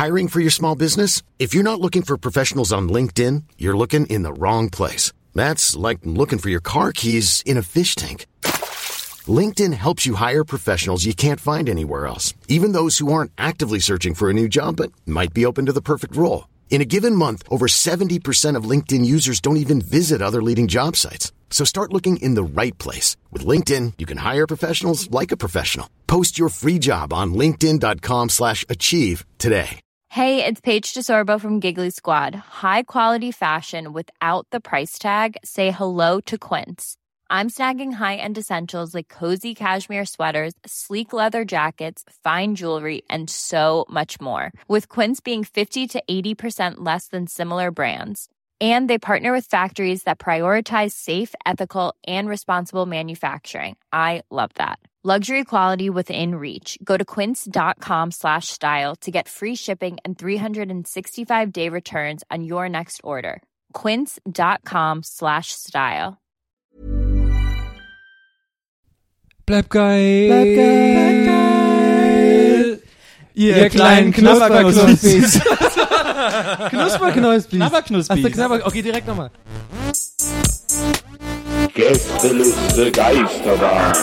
Hiring for your small business? If you're not looking for professionals on LinkedIn, you're looking in the wrong place. That's like looking for your car keys in a fish tank. LinkedIn helps you hire professionals you can't find anywhere else, even those who aren't actively searching for a new job but might be open to the perfect role. In a given month, over 70% of LinkedIn users don't even visit other leading job sites. So start looking in the right place. With LinkedIn, you can hire professionals like a professional. Post your free job on linkedin.com/achieve today. Hey, it's Paige DeSorbo from Giggly Squad. High quality fashion without the price tag. Say hello to Quince. I'm snagging high-end essentials like cozy cashmere sweaters, sleek leather jackets, fine jewelry, and so much more. With Quince being 50 to 80% less than similar brands. And they partner with factories that prioritize safe, ethical, and responsible manufacturing. I love that. Luxury quality within reach. Go to quince.com/style to get free shipping and 365-day returns on your next order. Quince.com/style. Bleib geil. Bleib geil. Bleib geil. Ihr kleinen Knusperknuspis. Knusperknuspis. Knabberknuspis. Okay, direkt nochmal. Gästeliste Geisterbahn.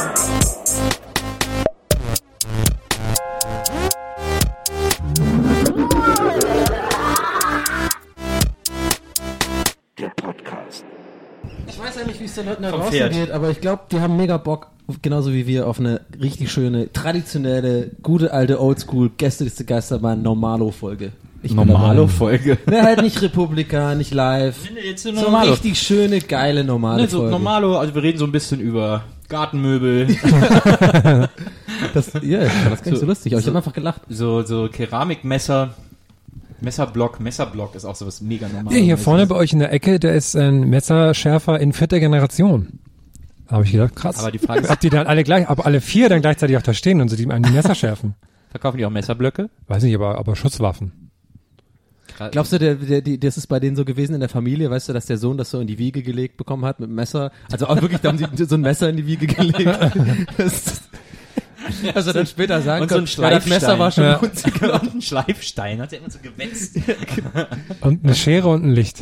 Der Podcast. Ich weiß ja nicht, wie es den Leuten da draußen geht, aber ich glaube, die haben mega Bock, genauso wie wir, auf eine richtig schöne, traditionelle, gute alte Oldschool Gästeliste Geisterbahn Normalo-Folge. Normalo-Folge? Ne, halt nicht Republika, nicht live. So eine richtig schöne, geile Normalo-Folge. So Normalo, also wir reden so ein bisschen über Gartenmöbel. Das fand das gar nicht so lustig, aber ich habe einfach gelacht. So Keramikmesser. Messerblock ist auch sowas mega normal. Hier vorne bei euch in der Ecke, da ist ein Messerschärfer in 4. Generation. Da habe ich gedacht, krass. Aber die Frage ist, ob die dann alle 4 dann gleichzeitig auch da stehen und so die Messer schärfen. Verkaufen die auch Messerblöcke? Weiß nicht, aber Schusswaffen. Glaubst du, das ist bei denen so gewesen in der Familie, weißt du, dass der Sohn das so in die Wiege gelegt bekommen hat mit dem Messer? Also auch wirklich, da haben sie so ein Messer in die Wiege gelegt. Also dann später sagen und so ein das Messer war schon günstiger. Und ein Schleifstein, hat er immer so gewetzt. Und eine Schere und ein Licht.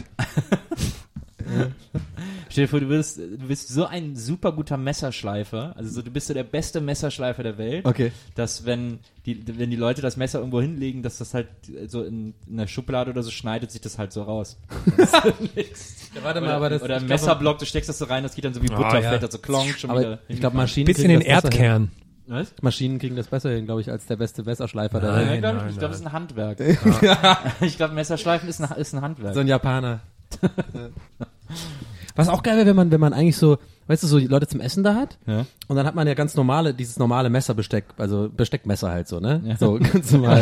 Stell dir vor, du bist so ein super guter Messerschleifer, also du bist so der beste Messerschleifer der Welt, okay, dass wenn die Leute das Messer irgendwo hinlegen, dass das halt so in einer Schublade oder so schneidet sich das halt so raus. Warte mal, aber das oder ein Messerblock, du steckst das so rein, das geht dann so wie Butterfett, so klonk schon aber wieder. Ich glaube, Maschinen bisschen den Erdkern. Was? Maschinen kriegen das besser hin, glaube ich, als der beste Messerschleifer der Nein, Welt. ich glaube, das ist ein Handwerk. Ich glaube, Messerschleifen ist ein Handwerk. So ein Japaner. Was auch geil wäre, wenn man eigentlich so, weißt du, so die Leute zum Essen da hat, ja, und dann hat man ja dieses normale Messerbesteck, also Besteckmesser halt so, ne? Ja. So, ganz normal.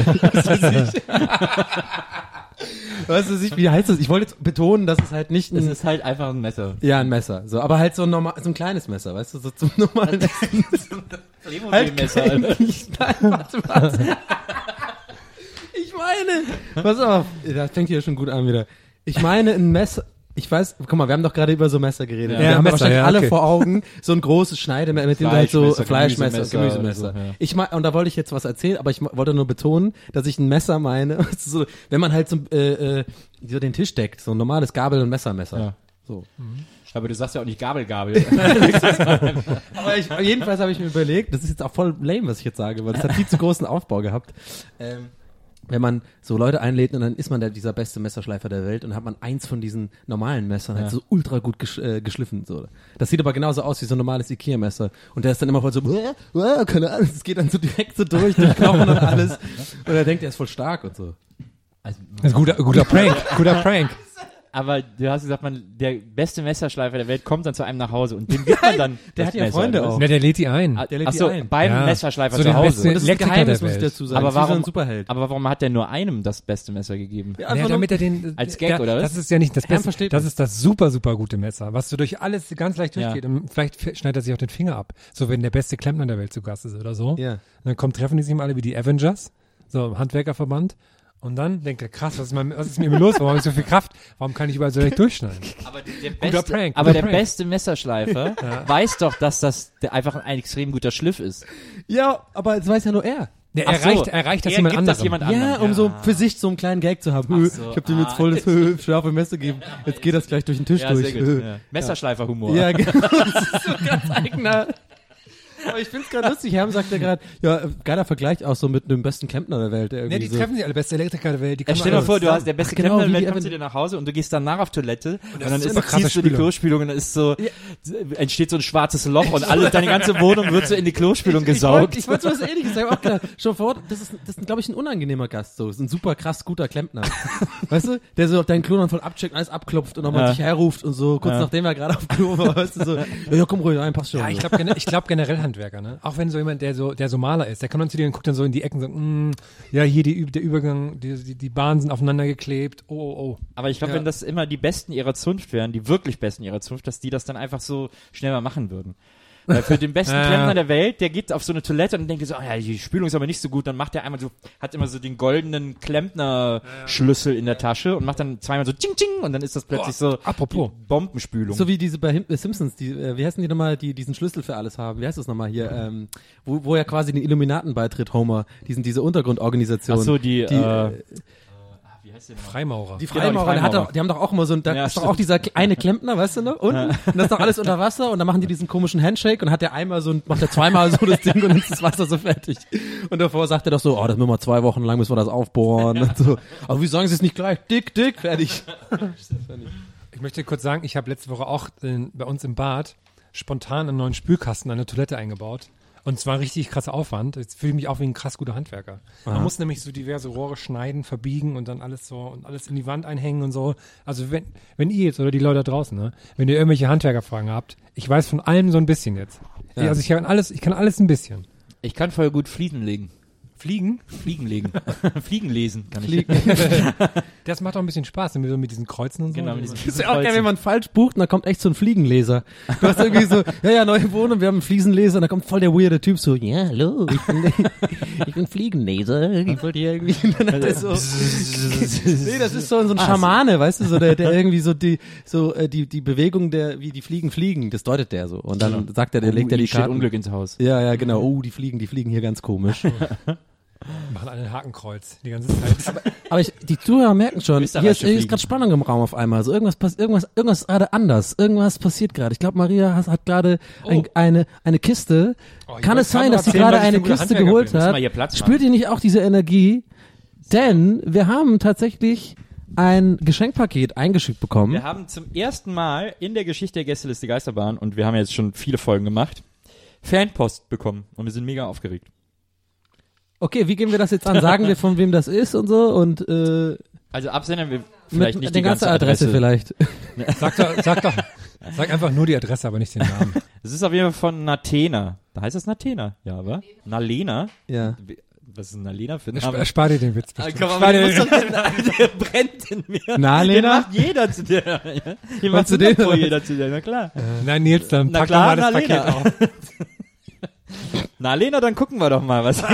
Weißt du, wie heißt das? Ich wollte jetzt betonen, dass es halt nicht es ist halt einfach ein Messer. Ja, ein Messer. So, aber halt so ein kleines Messer, weißt du, so zum normalen Essen. Playmobil-Messer, Alter. Warte. Ich meine, pass auf, das fängt hier schon gut an wieder. Ich meine, ein Messer, ich weiß, guck mal, wir haben doch gerade über so Messer geredet. Ja, wir haben Messer, wahrscheinlich ja, alle okay. vor Augen so ein großes Schneidemesser, mit dem du halt so Fleischmesser, Gemüsemesser. so, ja. Ich meine, und da wollte ich jetzt was erzählen, aber ich wollte nur betonen, dass ich ein Messer meine, so, wenn man halt so den Tisch deckt, so ein normales Gabel- und Messer. Ja. So. Aber du sagst ja auch nicht Gabel. Aber jedenfalls habe ich mir überlegt, das ist jetzt auch voll lame, was ich jetzt sage, weil das hat viel zu großen Aufbau gehabt. Wenn man so Leute einlädt und dann ist man dieser beste Messerschleifer der Welt und dann hat man eins von diesen normalen Messern halt so ultra gut geschliffen. So. Das sieht aber genauso aus wie so ein normales Ikea-Messer. Und der ist dann immer voll so, keine Ahnung, das geht dann so direkt so durch Knochen und alles. Und er denkt, er ist voll stark und so. Das ist ein guter Prank. Aber du hast gesagt, der beste Messerschleifer der Welt kommt dann zu einem nach Hause und dem gibt man dann der das hat ja Messer, Freunde oder? auch. Ja, der lädt die ein. Achso, beim Messerschleifer so zu den Hause. besten Und das ist Elektriker Geheimnis, der muss ich Welt. dazu sagen. Aber Das ist wie so warum, ein Superheld. aber warum hat der nur einem das beste Messer gegeben? Ja, Ja, damit er den als Gag, oder was? Das ist ja nicht das Herrn Beste. versteht Das mich. ist das super, super gute Messer, was so durch alles ganz leicht durchgeht. Ja. Und vielleicht schneidet er sich auch den Finger ab. So, wenn der beste Klempner der Welt zu Gast ist oder so. Ja. Und dann treffen die sich mal alle wie die Avengers, so im Handwerkerverband. Und dann denkt er, krass, was ist mit mir los? Warum habe ich so viel Kraft? Warum kann ich überall so leicht durchschneiden? Aber der beste Messerschleifer weiß doch, dass das einfach ein extrem guter Schliff ist. Ja, aber es weiß ja nur er. Der Ach so, erreicht das er jemand gibt das anderem. jemand Ja, anderem. um so für sich so einen kleinen Gag zu haben. so, Ich hab dem jetzt volles scharfe Messer gegeben. Jetzt geht das gleich durch den Tisch Ja, durch. sehr gut. Ja. Messerschleifer-Humor. Ja, genau. Das ist so ganz eigener. Aber ich find's gerade lustig. Herm sagt ja gerade, ja, geiler Vergleich auch so mit dem besten Klempner der Welt. Der Ja, irgendwie die treffen sich alle, beste Elektriker der Welt. Die Stell dir mal vor, du hast der beste genau, Klempner der wie Welt, die kommst du dir nach Hause und du gehst danach auf Toilette und dann ist immer krasse ziehst du die Spülung. Klospülung und dann ist so, entsteht so ein schwarzes Loch und deine ganze Wohnung wird so in die Klospülung gesaugt. Ich wollte so was Ähnliches sagen. Auch gedacht, schon vor, das ist glaube ich, ein unangenehmer Gast. So, das ist ein super krass guter Klempner. Weißt du, der so deinen Klo dann voll abcheckt, alles abklopft und nochmal sich herruft und so, kurz nachdem er gerade auf Klo war, weißt du, so, ja, komm ruhig rein, passt schon. Ja, ich glaube generell Handwerker, ne? Auch wenn so jemand, der so Maler ist, der kommt dann zu dir und guckt dann so in die Ecken und sagt, ja, hier der Übergang, die Bahnen sind aufeinander geklebt, oh. Aber ich glaube, Ja. wenn das immer die Besten ihrer Zunft wären, die wirklich Besten ihrer Zunft, dass die das dann einfach so schnell mal machen würden. Weil für den besten Klempner der Welt, der geht auf so eine Toilette und denkt so, ja, die Spülung ist aber nicht so gut, dann macht er einmal so, hat immer so den goldenen Klempner-Schlüssel in der Tasche und macht dann zweimal so Ching Ching und dann ist das plötzlich so apropos. die Bombenspülung. So wie diese bei Simpsons, die, wie heißen die nochmal, die diesen Schlüssel für alles haben? Wie heißt das nochmal hier? Wo ja quasi den Illuminaten beitritt, Homer. Diese Untergrundorganisation. Ach so, wie heißt der noch? Freimaurer. Die Genau, Freimaurer, die Freimaurer. die haben doch auch immer so ein, da Ja, ist doch stimmt. auch dieser eine Klempner, weißt du noch, unten, und das ist doch alles unter Wasser und dann machen die diesen komischen Handshake und hat der einmal so, macht der zweimal so das Ding und dann ist das Wasser so fertig. Und davor sagt er doch so, das müssen wir 2 Wochen lang, müssen wir das aufbohren und so. Aber wie sagen sie es nicht gleich? Dick, fertig. Ich möchte kurz sagen, ich habe letzte Woche auch bei uns im Bad spontan einen neuen Spülkasten an der Toilette eingebaut. Und zwar richtig krasser Aufwand. Jetzt fühle ich mich auch wie ein krass guter Handwerker. Man muss nämlich so diverse Rohre schneiden, verbiegen und dann alles so und alles in die Wand einhängen und so. Also wenn ihr jetzt oder die Leute da draußen, ne, wenn ihr irgendwelche Handwerkerfragen habt, ich weiß von allem so ein bisschen jetzt. Ja. Also ich kann alles ein bisschen. Ich kann voll gut Fliesen legen. Fliegen? Fliegen legen. Fliegen lesen kann ich. Das macht auch ein bisschen Spaß, so mit diesen Kreuzen und so. Genau, mit diesen Das ist ja auch geil, wenn man falsch bucht und da kommt echt so ein Fliegenleser. Du hast irgendwie so, ja, neue Wohnung, wir haben einen Fliesenleser und da kommt voll der weirde Typ so, ja, hallo, ich bin Fliegenleser, ich wollte hier irgendwie, und dann hat er so, nee, das ist so ein Schamane, weißt du, so der irgendwie so die Bewegung wie die Fliegen fliegen, das deutet der so. Und dann sagt er, der legt er die steht Karten. Unglück ins Haus. Ja, genau, die fliegen hier ganz komisch. Machen alle ein Hakenkreuz die ganze Zeit. Aber die Zuhörer merken schon, hier Österreichische ist Fliegen. gerade Spannung im Raum auf einmal. Also irgendwas ist gerade anders. Irgendwas passiert gerade. Ich glaube, Maria hat gerade eine Kiste. Oh, ich Kann wollte es sein, gerade dass sie erzählen, gerade was ich eine für ein guter Kiste Handwerker geholt bin. Müssen hat? wir hier Platz Spürt ihr nicht auch diese Energie? Denn wir haben tatsächlich ein Geschenkpaket eingeschickt bekommen. Wir haben zum ersten Mal in der Geschichte der Gästeliste Geisterbahn, und wir haben jetzt schon viele Folgen gemacht, Fanpost bekommen und wir sind mega aufgeregt. Okay, wie gehen wir das jetzt an? Sagen wir, von wem das ist und so und Also Absender, wir vielleicht mit nicht der die ganze Adresse. vielleicht. Sag einfach nur die Adresse, aber nicht den Namen. Es ist auf jeden Fall von Natena. Da heißt das Natena, ja, aber? Nalena? Ja. Was ist Nalena für ein Name? Erspar dir den Witz. Ah, bestimmt. komm, Spar aber dir der, den- muss doch, der brennt in mir. Na, Den Lena? macht jeder zu dir. Ja? Den macht du den, oder? jeder zu dir, na klar. Nein, Nils, dann Na pack klar, doch mal das na, Paket Lena. auf. Also, Lena, dann gucken wir doch mal, was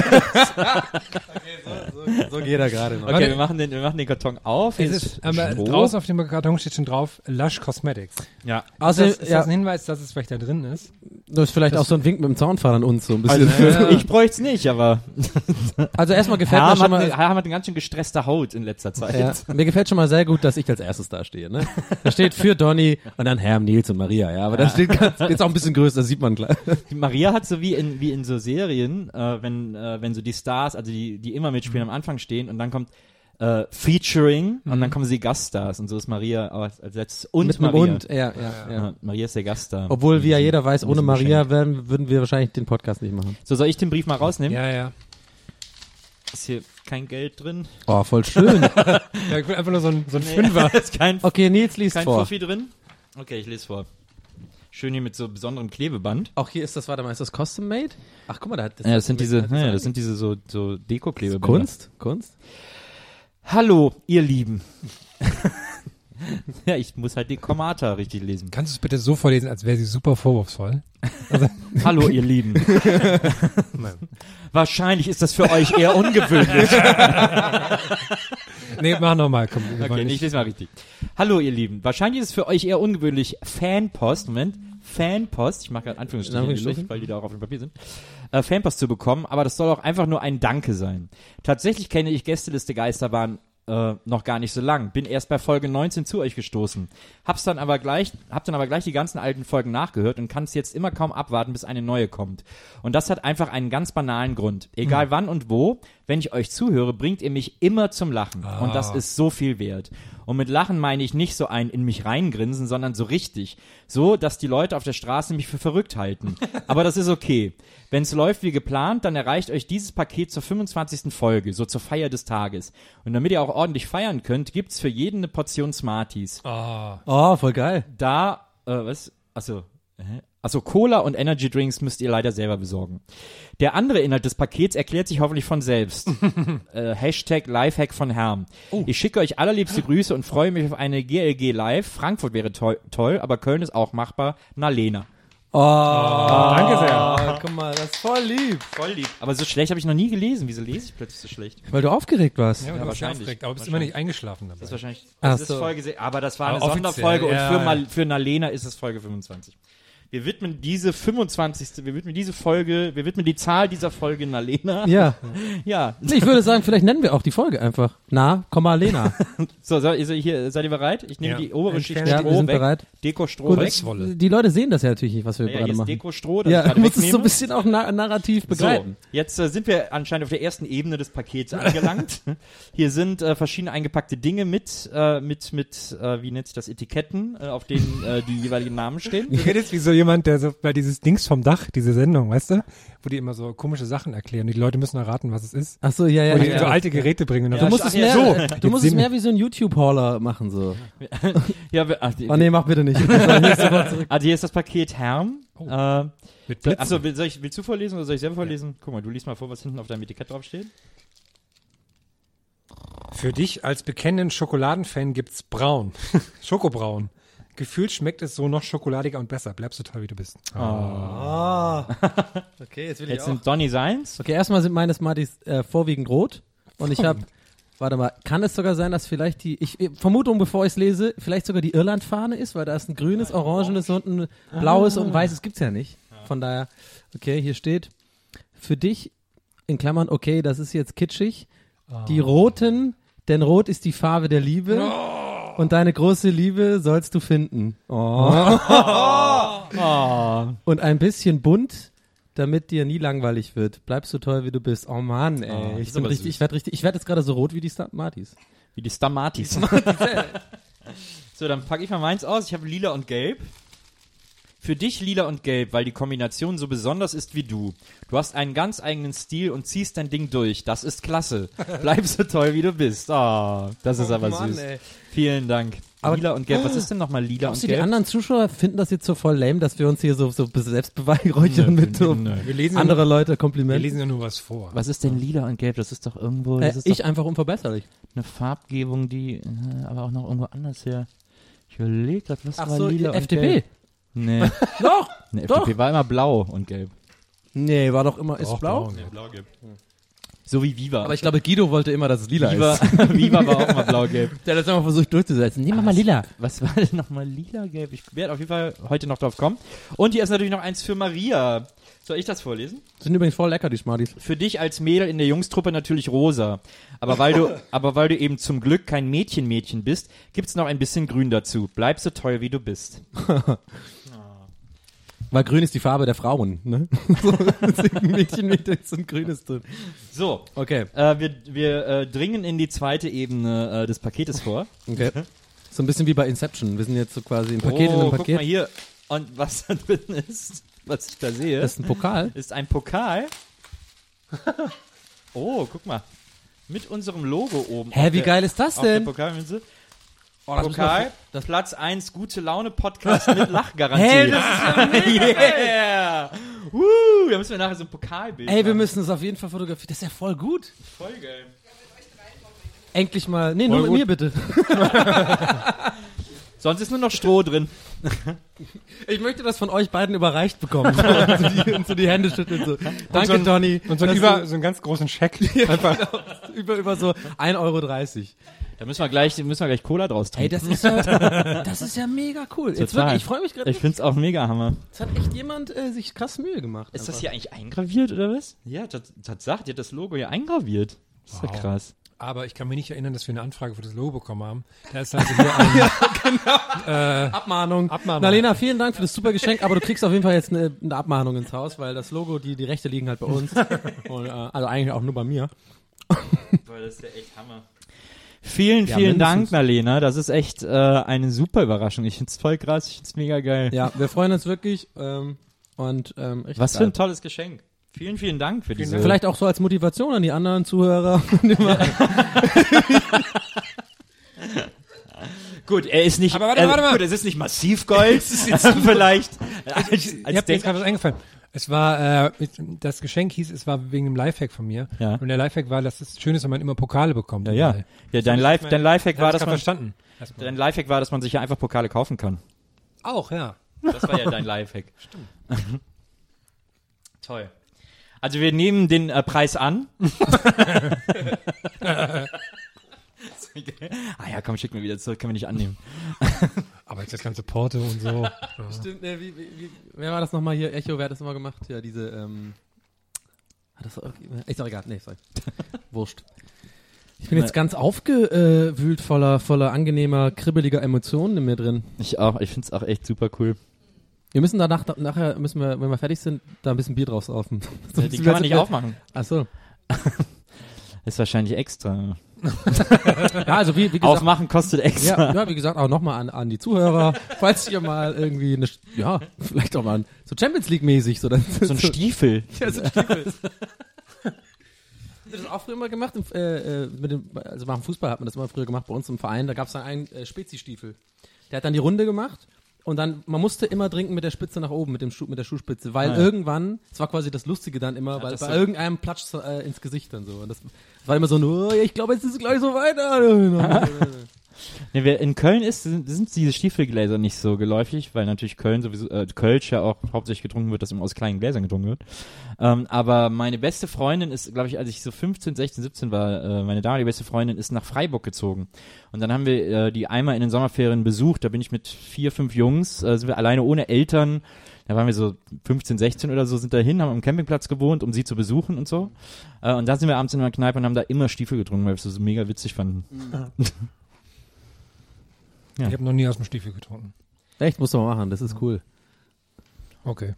So geht er gerade noch. Okay, wir machen den Karton auf. Hier Es ist, aber Stroh. draußen auf dem Karton steht schon drauf, Lush Cosmetics. Ja. Also, Ist das ein Hinweis, dass es vielleicht da drin ist? das ist vielleicht auch so ein Wink mit dem Zaunpfahl an uns, so ein bisschen. Also, ich bräuchte es nicht, aber Also erstmal gefällt mir Herm schon hat, mal, Herm hat eine ganz schön gestresste Haut in letzter Zeit. ja, mir gefällt schon mal sehr gut, dass ich als erstes da stehe, ne? Da steht für Donny und dann Herm, Nils und Maria, ja, aber da steht jetzt auch ein bisschen größer, das sieht man gleich. Die Maria hat so wie in so Serien, wenn so die Stars, also die immer mitspielen, am Anfang stehen und dann kommt Featuring und dann kommen sie Gaststars und so ist Maria als letztes und Mit einem Maria. Hund, ja. Ja, Maria ist der Gaststar. Obwohl, wie ja jeder weiß, ohne Großen Maria würden wir wahrscheinlich den Podcast nicht machen. So, soll ich den Brief mal rausnehmen? Ja. Ist hier kein Geld drin? Oh, voll schön. Ja, ich will einfach nur so ein Fünfer. ist kein Okay, Nils liest kein vor. Fuffi drin? Okay, ich lese vor. Schön hier mit so besonderem Klebeband. Auch hier ist das, warte mal, ist das custom made? Ach, guck mal, da hat Ja, das sind diese so Deko-Klebebänder. Kunst? Hallo, ihr Lieben. Ja, ich muss halt die Kommata richtig lesen. Kannst du es bitte so vorlesen, als wäre sie super vorwurfsvoll? Hallo, ihr Lieben. Wahrscheinlich ist das für euch eher ungewöhnlich. Nee, mach nochmal, komm. wir Okay, wollen ich lese mal richtig. Hallo, ihr Lieben. Wahrscheinlich ist es für euch eher ungewöhnlich, Fanpost, Fanpost, ich mache gerade Anführungsstriche in die Luft, weil die da auch auf dem Papier sind, Fanpost zu bekommen, aber das soll auch einfach nur ein Danke sein. Tatsächlich kenne ich Gästeliste Geisterbahn noch gar nicht so lang. Bin erst bei Folge 19 zu euch gestoßen. Hab dann aber gleich die ganzen alten Folgen nachgehört und kann es jetzt immer kaum abwarten, bis eine neue kommt. Und das hat einfach einen ganz banalen Grund. Egal wann und wo, wenn ich euch zuhöre, bringt ihr mich immer zum Lachen. Und das ist so viel wert. Und mit Lachen meine ich nicht so ein in mich reingrinsen, sondern so richtig. So, dass die Leute auf der Straße mich für verrückt halten. Aber das ist okay. Wenn es läuft wie geplant, dann erreicht euch dieses Paket zur 25. Folge, so zur Feier des Tages. Und damit ihr auch ordentlich feiern könnt, gibt's für jeden eine Portion Smarties. Oh, voll geil. Da, Cola und Energy Drinks müsst ihr leider selber besorgen. Der andere Inhalt des Pakets erklärt sich hoffentlich von selbst. Hashtag Lifehack von Herm. Ich schicke euch allerliebste Grüße und freue mich auf eine GLG Live. Frankfurt wäre toll, aber Köln ist auch machbar. Na, Lena. Danke sehr. Guck mal, das ist voll lieb. Voll lieb. Aber so schlecht habe ich noch nie gelesen. Wieso lese ich plötzlich so schlecht? Weil du aufgeregt warst. Ja, wahrscheinlich. Aber bist immer nicht eingeschlafen dabei. Das ist wahrscheinlich. Ach Das ist so. Folge, aber das war eine Aber offiziell, Sonderfolge ja. und für Nalena ist es Folge 25. Wir widmen diese die Zahl dieser Folge Nalena. Ja. Ja. Ich würde sagen, vielleicht nennen wir auch die Folge einfach. Na, Lena. So, seid ihr bereit? Ich nehme Ja. die obere Schicht Ja, Stroh wir sind weg. bereit. Deko-Stroh Gut, weg. die Leute sehen das ja natürlich nicht, was wir Ja, gerade hier ist machen. Deko-Stroh, das ich Ja, gerade du musst es so wegnehme. ein bisschen auch narrativ begleiten. So, jetzt sind wir anscheinend auf der ersten Ebene des Pakets angelangt. Hier sind verschiedene eingepackte Dinge mit wie nennt sich das, Etiketten, auf denen die jeweiligen Namen stehen. Du redest wie so jemand, der so bei dieses Dings vom Dach, diese Sendung, weißt du? Wo die immer so komische Sachen erklären und die Leute müssen erraten, was es ist. Ach so, ja. Wo die so alte Geräte bringen. Und Du dann musst es mehr, so. du musst es mehr wie so ein YouTube-Hauler machen, so. Ja, Oh nee, mach bitte nicht. Hier sofort zurück. hier ist das Paket Herm. Mit Blitzen. Achso, willst du vorlesen oder soll ich selber vorlesen? Guck mal, du liest mal vor, was hinten auf deinem Etikett draufsteht. Für dich als bekennenden Schokoladenfan gibt's Braun. Schokobraun. Gefühlt schmeckt es so noch schokoladiger und besser. Bleibst so toll, wie du bist. Okay, jetzt will Jetzt sind Donny seins. Okay, erstmal sind meine Smarties vorwiegend rot. Und ich habe, warte mal, kann es sogar sein, dass vielleicht Vermutung, bevor ich es lese, vielleicht sogar die Irland-Fahne ist, weil da ist ein grünes, orangenes und ein blaues und ein weißes gibt's ja nicht. Von daher, okay, hier steht, für dich, in Klammern, okay, das ist jetzt kitschig, die roten, denn rot ist die Farbe der Liebe. Und deine große Liebe sollst du finden. Und ein bisschen bunt, damit dir nie langweilig wird. Bleib so toll, wie du bist. Oh Mann, ey. das ist aber süß. Ich werde jetzt gerade so rot wie die Smarties. Wie die Stamatis. So, dann packe ich mal meins aus. Ich habe lila und gelb. Für dich lila und gelb, weil die Kombination so besonders ist wie du. Du hast einen ganz eigenen Stil und ziehst dein Ding durch. Das ist klasse. Bleib so toll, wie du bist. Oh, das ist aber Mann, süß. ey. Vielen Dank. Aber- Lila und gelb. Was ist denn nochmal lila Glaubst und du, die gelb? anderen Zuschauer finden das jetzt so voll lame, dass wir uns hier so selbst beweihräuchern mit so Wir lesen, andere Leute wir Komplimenten? lesen ja nur was vor. Was ist denn lila und gelb? Das ist doch irgendwo, das ist Ich doch einfach unverbesserlich. eine Farbgebung, die aber auch noch irgendwo anders her. Ich überlege gerade, was Ach war so, lila und FDP. gelb? Nee, Doch! nee, Doch. FDP war immer blau und gelb. Nee, war doch immer, ist Auch blau. ne? So wie Viva. Aber ich glaube, Guido wollte immer, dass es lila Viva, ist. Viva war auch immer blau-gelb. Der hat das immer versucht durchzusetzen. Nehmen wir mal lila. Was war denn nochmal lila-gelb? Ich werde auf jeden Fall heute noch drauf kommen. Und hier ist natürlich noch eins für Maria. Soll ich das vorlesen? Sind übrigens voll lecker, die Smarties. Für dich als Mädel in der Jungstruppe natürlich rosa. Aber weil du eben zum Glück kein Mädchen bist, gibt's noch ein bisschen grün dazu. Bleib so toll, wie du bist. Weil grün ist die Farbe der Frauen, ne? So, deswegen Mädchen und grün ist drin. So, Okay. wir dringen in die zweite Ebene des Paketes vor. Okay. So ein bisschen wie bei Inception. Wir sind jetzt so quasi ein Paket in einem Guck Paket. mal hier. Und was da drin ist, was ich da sehe, Das ist ein Pokal. ist ein Pokal. Oh, guck mal. Mit unserem Logo oben. Hä, auf wie der- geil ist das auf der denn? Pokalmünze. Oh, das Pokal, das- Platz 1, gute Laune Podcast mit Lachgarantie. Hä, das ist yeah! Da müssen wir nachher so ein Pokalbild Ey, wir machen. müssen es auf jeden Fall fotografieren. Das ist ja voll gut. Voll geil. Endlich mal. Nee, nur mit mir bitte. Sonst ist nur noch Stroh drin. Ich möchte das von euch beiden überreicht bekommen. und so die Hände schütteln. So. Danke, so ein- Donny. Und so dass einen, so einen ganz großen Scheck. Einfach. du über so 1,30 €. Da müssen wir gleich Cola draus Ey, trinken. das ist ja mega cool. Jetzt Total. wirklich, ich freue mich gerade. Ich find's auch mega Hammer. Es hat echt jemand sich krass Mühe gemacht. Ist das hier eigentlich eingraviert oder was? Ja, Tatsache, die hat das Logo hier eingraviert. Das ist ja krass. Aber ich kann mich nicht erinnern, dass wir eine Anfrage für das Logo bekommen haben. Da ist also hier ein Abmahnung. Nalena, vielen Dank für das super Geschenk, aber du kriegst auf jeden Fall jetzt eine Abmahnung ins Haus, weil das Logo, die Rechte liegen halt bei uns. Und, also eigentlich auch nur bei mir. Boah, das ist ja echt Hammer. Vielen Dank, Nalena. Das ist echt eine super Überraschung. Ich find's voll krass, ich find's mega geil. Ja, wir freuen uns wirklich. Richtig Was für ein tolles Geschenk. Vielen Dank für diese... Vielleicht auch so als Motivation an die anderen Zuhörer. Gut, er ist nicht... Aber warte mal. Gut, es ist nicht Massivgold. Es ist jetzt vielleicht... Ich hab mir jetzt gerade was eingefallen. Es war, das Geschenk hieß, es war wegen einem Lifehack von mir. Ja. Und der Lifehack war, dass es schön ist, wenn man immer Pokale bekommt. Ja. Dein Lifehack war, dass man... verstanden. Dein Lifehack war, dass man sich ja einfach Pokale kaufen kann. Auch, ja. Das war ja dein Lifehack. Stimmt. Toll. Also wir nehmen den Preis an. Ah ja, komm, schick mir wieder zurück, können wir nicht annehmen. Aber jetzt das ganze Porto und so. Stimmt, wer war das nochmal hier? Echo, wer hat das nochmal gemacht? Ja, diese, ist doch egal, nee, sorry. Wurscht. Ich bin jetzt ganz aufgewühlt voller angenehmer, kribbeliger Emotionen in mir drin. Ich auch, ich find's auch echt super cool. Wir müssen nachher müssen wir, wenn wir fertig sind, da ein bisschen Bier draus saufen. Die kann man nicht aufmachen. Ach so. Ist wahrscheinlich extra. Ja, also wie gesagt. Aufmachen kostet extra. Ja, wie gesagt, auch nochmal an die Zuhörer, falls ihr mal irgendwie vielleicht auch mal so Champions League mäßig. So ein Stiefel. Ja, so ein Stiefel. Habt ihr das auch früher mal gemacht? Also beim Fußball hat man das immer früher gemacht, bei uns im Verein, da gab es dann einen Spezi-Stiefel. Der hat dann die Runde gemacht. Und dann, man musste immer trinken mit der Spitze nach oben, mit der Schuhspitze, weil irgendwann, das war quasi das Lustige dann immer, weil bei irgendeinem platscht ins Gesicht dann so. Und das war immer so, ich glaube, jetzt ist es gleich so weiter. Nee, in Köln sind diese Stiefelgläser nicht so geläufig, weil natürlich Köln sowieso, Kölsch ja auch hauptsächlich getrunken wird, dass immer aus kleinen Gläsern getrunken wird. Aber meine beste Freundin ist, glaube ich, als ich so 15, 16, 17 war, meine damalige beste Freundin ist nach Freiburg gezogen. Und dann haben wir die einmal in den Sommerferien besucht, da bin ich mit 4, 5 Jungs, sind wir alleine ohne Eltern, da waren wir so 15, 16 oder so, sind da hin, haben am Campingplatz gewohnt, um sie zu besuchen und so. Und dann sind wir abends in einer Kneipe und haben da immer Stiefel getrunken, weil wir es so mega witzig fanden. Ja. Ich habe noch nie aus dem Stiefel getrunken. Echt, musst du mal machen, das ist cool. Okay.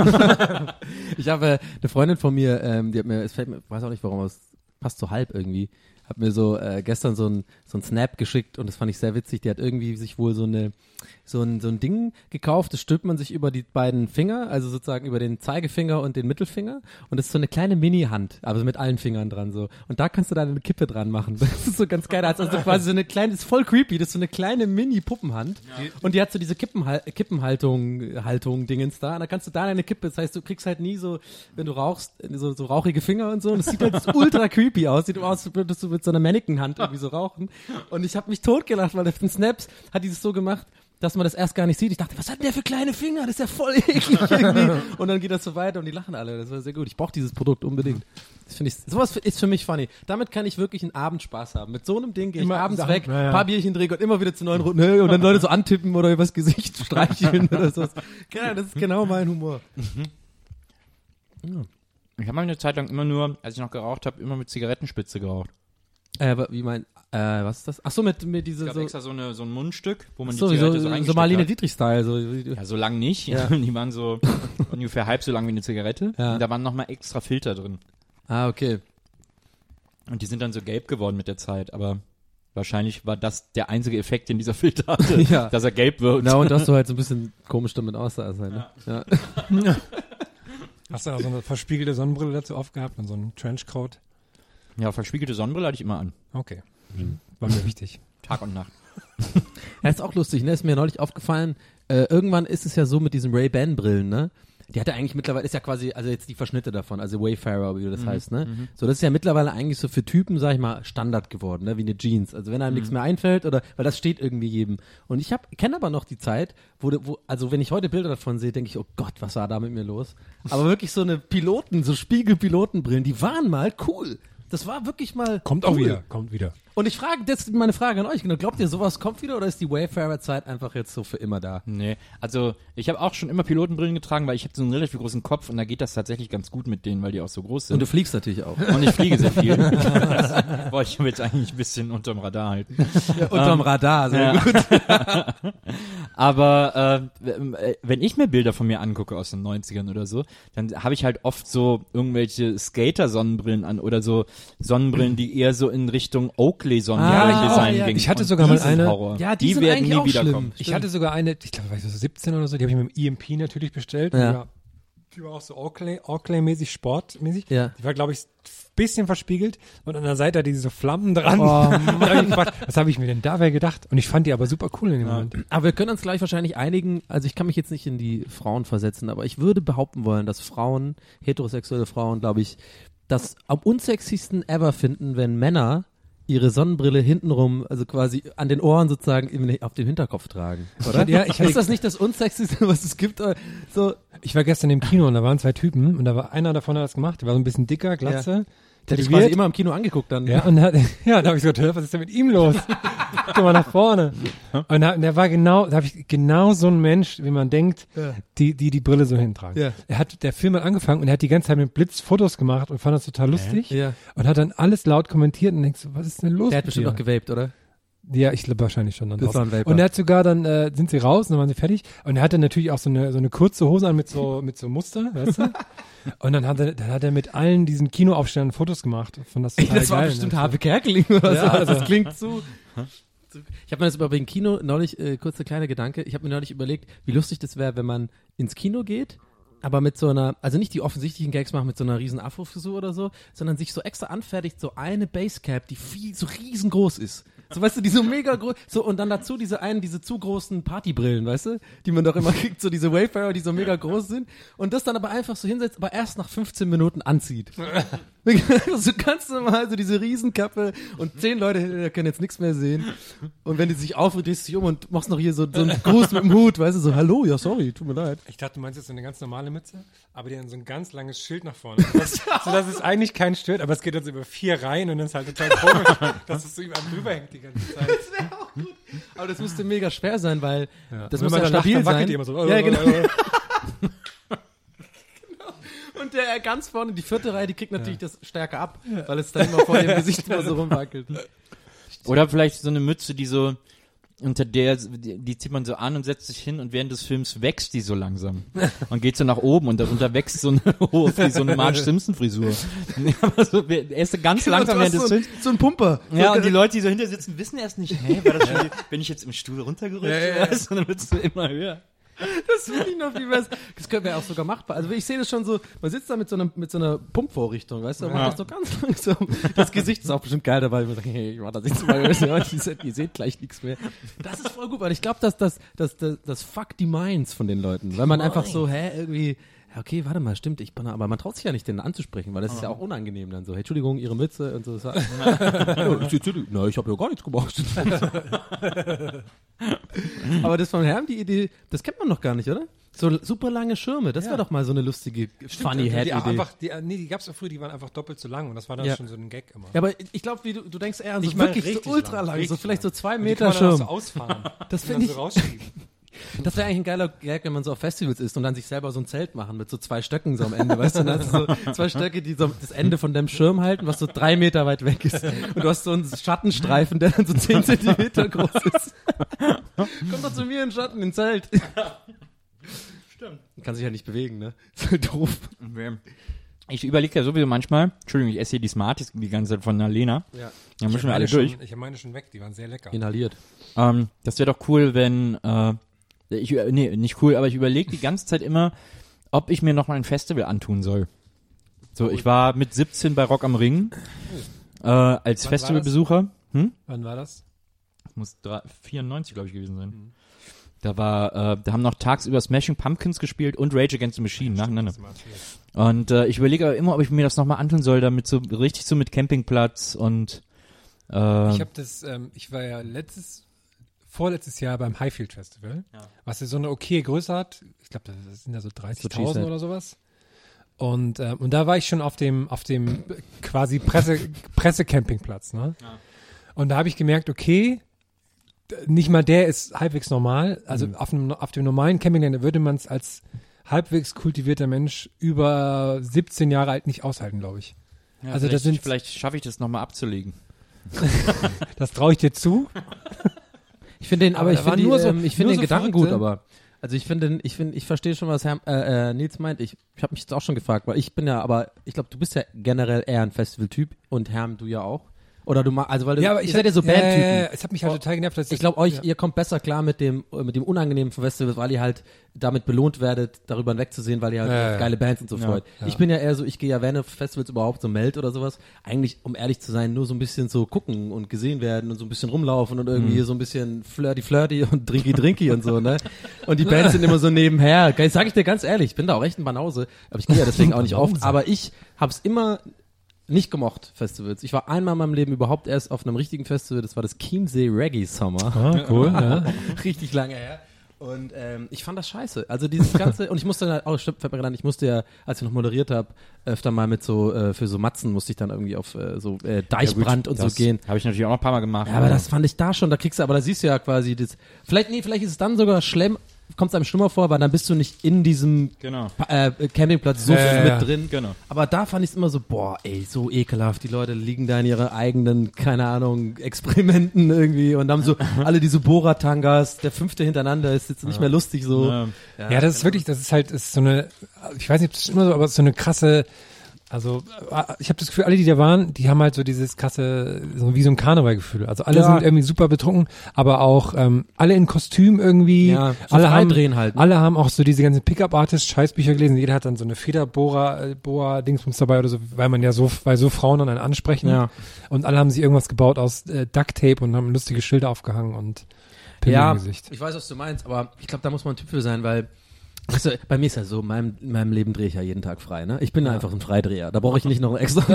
Ich habe eine Freundin von mir, die hat mir, es fällt mir, weiß auch nicht warum, aber es passt so halb irgendwie, hat mir so gestern so ein Snap geschickt und das fand ich sehr witzig. Die hat irgendwie sich wohl so ein Ding gekauft, das stülpt man sich über die beiden Finger, also sozusagen über den Zeigefinger und den Mittelfinger und das ist so eine kleine Mini-Hand, also mit allen Fingern dran so. Und da kannst du dann eine Kippe dran machen. Das ist so ganz geil. Also quasi so eine kleine, das ist voll creepy, das ist so eine kleine Mini-Puppenhand und die hat so diese Kippenhaltung-Dingens da und da kannst du da eine Kippe, das heißt, du kriegst halt nie so, wenn du rauchst, so rauchige Finger und so und es sieht halt ultra creepy aus. Sieht aus, als würdest du mit so einer Mannequin-Hand irgendwie so rauchen. Und ich habe mich totgelacht, weil auf den Snaps hat dieses so gemacht, dass man das erst gar nicht sieht. Ich dachte, was hat denn der für kleine Finger? Das ist ja voll eklig irgendwie. Und dann geht das so weiter und die lachen alle. Das war sehr gut. Ich brauche dieses Produkt unbedingt. Das finde ich, sowas ist für mich funny. Damit kann ich wirklich einen Abend Spaß haben. Mit so einem Ding gehe ich abends weg, ein paar Bierchen trinken und immer wieder zu neuen Runden und dann Leute so antippen oder übers Gesicht streicheln oder so. Ja, das ist genau mein Humor. Ja. Ich habe mal eine Zeit lang immer nur, als ich noch geraucht habe, immer mit Zigarettenspitze geraucht. Was ist das? Ach so, mit diese es gab so extra so ein Mundstück, wo man so, die Zigarette so so reingesteckt Marlene hat. Dietrich-Style. Ja, so lang nicht. Ja. Die waren so ungefähr halb so lang wie eine Zigarette. Ja. Und da waren nochmal extra Filter drin. Ah, okay. Und die sind dann so gelb geworden mit der Zeit, aber wahrscheinlich war das der einzige Effekt, den dieser Filter hatte, Ja. dass er gelb wird. Na, und dass du halt so ein bisschen komisch damit aussahst halt, ne? Ja. Hast du auch so eine verspiegelte Sonnenbrille dazu aufgehabt und so einen Trenchcoat? Ja, verspiegelte Sonnenbrille hatte ich immer an. Okay. War mir wichtig. Tag und Nacht. Ja, ist auch lustig, ne? Ist mir neulich aufgefallen, irgendwann ist es ja so mit diesen Ray-Ban-Brillen, ne? Die hat ja eigentlich mittlerweile, ist ja quasi, also jetzt die Verschnitte davon, also Wayfarer, wie das heißt, ne? So, das ist ja mittlerweile eigentlich so für Typen, sag ich mal, Standard geworden, ne? Wie eine Jeans. Also wenn einem nichts mehr einfällt oder, weil das steht irgendwie jedem. Und ich kenne aber noch die Zeit, also wenn ich heute Bilder davon sehe, denke ich, oh Gott, was war da mit mir los? Aber wirklich so eine so Spiegel-Pilotenbrillen, die waren mal cool. Das war wirklich mal Kommt cool. auch wieder, kommt wieder. Und ich frage, das ist meine Frage an euch, genau, glaubt ihr, sowas kommt wieder oder ist die Wayfarer-Zeit einfach jetzt so für immer da? Nee, also ich habe auch schon immer Pilotenbrillen getragen, weil ich habe so einen relativ großen Kopf und da geht das tatsächlich ganz gut mit denen, weil die auch so groß sind. Und du fliegst natürlich auch. Und ich fliege sehr viel. Das wollte ich jetzt eigentlich ein bisschen unterm Radar halten. Unterm Radar, sehr gut. Aber wenn ich mir Bilder von mir angucke aus den 90ern oder so, dann habe ich halt oft so irgendwelche Skater-Sonnenbrillen an oder so Sonnenbrillen, die eher so in Richtung Oakley-Sonnenbrillen-Design gingen. Ich hatte Und sogar mal sind eine- Horror. Ja, die die sind werden eigentlich nie auch wiederkommen. schlimm. Ich hatte sogar eine, ich glaube, war ich so 17 oder so, die habe ich mit dem EMP natürlich bestellt. Ja. Die war auch so Oakley-mäßig, sportmäßig. Ja. Die war, glaube ich, ein bisschen verspiegelt und an der Seite hatte die so Flammen dran. Oh, Da hab ich gefragt, was habe ich mir denn dabei gedacht? Und ich fand die aber super cool in dem Moment. Aber wir können uns gleich wahrscheinlich einigen, also ich kann mich jetzt nicht in die Frauen versetzen, aber ich würde behaupten wollen, dass Frauen, heterosexuelle Frauen, glaube ich, das am unsexiesten ever finden, wenn Männer ihre Sonnenbrille hintenrum, also quasi an den Ohren sozusagen auf dem Hinterkopf tragen, oder? Ja, ich hatte- ist das nicht das unsexiesten, was es gibt? So, Ich war gestern im Kino und da waren 2 Typen und da war einer davon, hat das gemacht, der war so ein bisschen dicker, Glatze. der dich tätowiert. quasi immer im Kino angeguckt dann. Ja, und da habe ich so gedacht, was ist denn mit ihm los? Guck mal nach vorne. Und der war genau, da habe ich genau so ein Mensch, wie man denkt, die Brille so hintragen. Ja. Der Film hat angefangen und er hat die ganze Zeit mit Blitz Fotos gemacht und fand das total lustig. Ja. Und hat dann alles laut kommentiert und denkst so, was ist denn los? Der hat mit bestimmt dir? noch gewaped, oder? Ja, ich glaube wahrscheinlich schon dann Das drauf. war ein Vapor. Und er hat sogar dann, sind sie raus und dann waren sie fertig. Und er hatte natürlich auch so eine kurze Hose an mit so Muster, weißt du? Und dann hat er mit allen diesen Kinoaufstellern Fotos gemacht. Von das total Das war geil. bestimmt Harpe Kerkeling oder Ja, so. also- Das klingt zu. Ich habe mir das über wegen Kino neulich, kurzer kleiner Gedanke, ich habe mir neulich überlegt, wie lustig das wäre, wenn man ins Kino geht, aber mit so einer, also nicht die offensichtlichen Gags machen mit so einer riesen Afro-Frisur oder so, sondern sich so extra anfertigt, so eine Basecap, die so riesengroß ist. So, weißt du, die so mega groß, so, und dann dazu diese zu großen Partybrillen, weißt du, die man doch immer kriegt, so diese Wayfarer, die so mega groß sind, und das dann aber einfach so hinsetzt, aber erst nach 15 Minuten anzieht. So ganz normal, so diese Riesenkappe und 10 Leute hinter dir können jetzt nichts mehr sehen. Und wenn die sich aufregt, drehst du dich um und machst noch hier so einen Gruß mit dem Hut, weißt du, so, hallo, ja, sorry, tut mir leid. Ich dachte, du meinst jetzt so eine ganz normale Mütze, aber die haben so ein ganz langes Schild nach vorne. Sodass es eigentlich keinen stört, aber es geht jetzt über 4 Reihen und dann ist halt total komisch, dass es so über drüber hängt die ganze Zeit. Aber das müsste mega schwer sein, weil das Und muss wenn ja man dann lacht, stabil dann wackelt sein. die immer so. Ja, genau. Und der ganz vorne, die 4. Reihe, die kriegt natürlich das stärker ab, weil es dann immer vor dem Gesicht immer so rumwackelt. Oder vielleicht so eine Mütze, die so unter der, die zieht man so an und setzt sich hin und während des Films wächst die so langsam und geht so nach oben und darunter wächst so eine wie so eine Marge Simpson Frisur. Aber so, er ist ganz langsam während des Films. So ein Pumper. Ja, und die Leute, die so hinter sitzen, wissen erst nicht, war das schon, bin ich jetzt im Stuhl runtergerutscht? Weißt du, und dann wird's so immer höher. Das finde ich noch viel besser. Das können wir ja auch sogar machbar. Also ich sehe das schon so, man sitzt da mit so einer Pumpvorrichtung, weißt du, man macht das so ganz langsam. Das Gesicht ist auch bestimmt geil dabei. Ich sage, hey, ich mach das jetzt mal, ihr seht gleich nichts mehr. Das ist voll gut, weil ich glaube, dass das fuck die Minds von den Leuten. Weil man einfach so, irgendwie, ja, okay, warte mal, stimmt, aber man traut sich ja nicht, den anzusprechen, weil das ist ja auch unangenehm dann so. Hey, Entschuldigung, Ihre Mütze und so. Na, ich habe ja gar nichts gemacht. Aber das von Herrn, die Idee, das kennt man noch gar nicht, oder? So super lange Schirme, das wäre doch mal so eine lustige Funny-Head-Idee. Die gab's auch früher, die waren einfach doppelt so lang und das war dann schon so ein Gag immer. Ja, aber ich glaube, du denkst eher an so Ich meine wirklich so richtig ultra lang, lang, richtig so vielleicht so 2 Und die Meter kann man dann auch Schirm. so ausfahren. Das und finde dann ich, so rausschieben. das wäre eigentlich ein geiler Gag, wenn man so auf Festivals ist und dann sich selber so ein Zelt machen mit so 2 Stöcken so am Ende, weißt du? Dann hast du so 2 Stöcke, die so das Ende von deinem Schirm halten, was so 3 Meter weit weg ist. Und du hast so einen Schattenstreifen, der dann so 10 Zentimeter groß ist. Komm doch zu mir in den Schatten, ins Zelt. Stimmt. Kann sich ja nicht bewegen, ne? Ist halt doof. Ich überlege ja sowieso manchmal, Entschuldigung, ich esse hier die Smarties die ganze Zeit von der Lena. Ja. Dann müssen wir alle durch. Ich habe meine schon weg, die waren sehr lecker. Inhaliert. Das wäre doch cool, wenn, nicht cool, aber ich überlege die ganze Zeit immer, ob ich mir noch mal ein Festival antun soll. So, ich war mit 17 bei Rock am Ring, als Festivalbesucher. Wann war das? Muss 94, glaube ich, gewesen sein. Da haben noch tagsüber Smashing Pumpkins gespielt und Rage Against the Machine nacheinander. Und ich überlege aber immer, ob ich mir das nochmal antun soll, damit so richtig so mit Campingplatz und Ich habe ich war ja vorletztes Jahr beim Highfield Festival, was ja so eine okay Größe hat. Ich glaube, das sind ja so 30.000 oder sowas. Und da war ich schon auf dem quasi Pressecampingplatz, ne? Ja. Und da habe ich gemerkt, okay, nicht mal der ist halbwegs normal. Also auf dem normalen Campinggelände würde man es als halbwegs kultivierter Mensch über 17 Jahre alt nicht aushalten, glaube ich. Ja, also vielleicht schaffe ich das nochmal abzulegen. Das traue ich dir zu. Ich finde den, aber ich finde den Gedanken gut, verrückte. aber also ich verstehe schon, was Nils meint. Ich habe mich jetzt auch schon gefragt, weil ich bin ja, aber ich glaube, du bist ja generell eher ein Festival-Typ und Herm, du ja auch. Oder du also weil du, aber ihr seid ja so Bandtypen. Es hat mich halt total genervt, dass Ich glaube, ihr kommt besser klar mit dem Unangenehmen von Festivals, weil ihr halt damit belohnt werdet, darüber hinwegzusehen, weil ihr halt geile Bands und so freut. Ja. Ich bin ja eher so, ich gehe ja während Festivals überhaupt so Meld oder sowas, eigentlich, um ehrlich zu sein, nur so ein bisschen so gucken und gesehen werden und so ein bisschen rumlaufen und irgendwie so ein bisschen flirty und drinky und so, ne? Und die Bands sind immer so nebenher. Sag ich dir ganz ehrlich, ich bin da auch echt ein Banause, aber ich gehe ja deswegen auch nicht oft, aber ich hab's immer nicht gemocht, Festivals. Ich war einmal in meinem Leben überhaupt erst auf einem richtigen Festival, das war das Chiemsee Reggae Summer. Ah, cool, ja. Richtig lange her. Und ich fand das scheiße. Also dieses ganze, und ich musste dann halt auch, stimmt, fällt mir gerade an, ich musste ja, als ich noch moderiert habe, öfter mal mit so, für so Matzen musste ich dann irgendwie auf so Deichbrand und so gehen. Habe ich natürlich auch noch ein paar Mal gemacht. Ja, aber das fand ich da schon, da kriegst du, aber da siehst du ja quasi das, vielleicht ist es dann sogar schlimm, kommt es einem schlimmer vor, weil dann bist du nicht in diesem Campingplatz so mit drin. Genau. Aber da fand ich es immer so, boah, ey, so ekelhaft. Die Leute liegen da in ihre eigenen, keine Ahnung, Experimenten irgendwie und haben so alle diese Bohrer-Tangas. Der 5. hintereinander ist jetzt nicht mehr lustig so. Ja, das ist wirklich, das ist so eine, ich weiß nicht, ob das ist immer so, aber es ist so eine krasse, also ich habe das Gefühl, alle, die da waren, die haben halt so dieses krasse, so wie so ein Karnevalgefühl. Also alle sind irgendwie super betrunken, aber auch alle in Kostüm irgendwie. Ja, so alle haben auch so diese ganzen Pickup-Artist-Scheißbücher gelesen. Jeder hat dann so eine Federbohrer-Dingsbums dabei oder so, weil so Frauen dann einen ansprechen. Ja. Und alle haben sich irgendwas gebaut aus Duct-Tape und haben lustige Schilder aufgehangen und Pimmel im Gesicht. Ich weiß, was du meinst, aber ich glaube, da muss man ein Typ für sein, weil weißt du, bei mir ist ja so, in meinem Leben drehe ich ja jeden Tag frei, ne? Ich bin einfach ein Freidreher. Da brauche ich nicht noch ein extra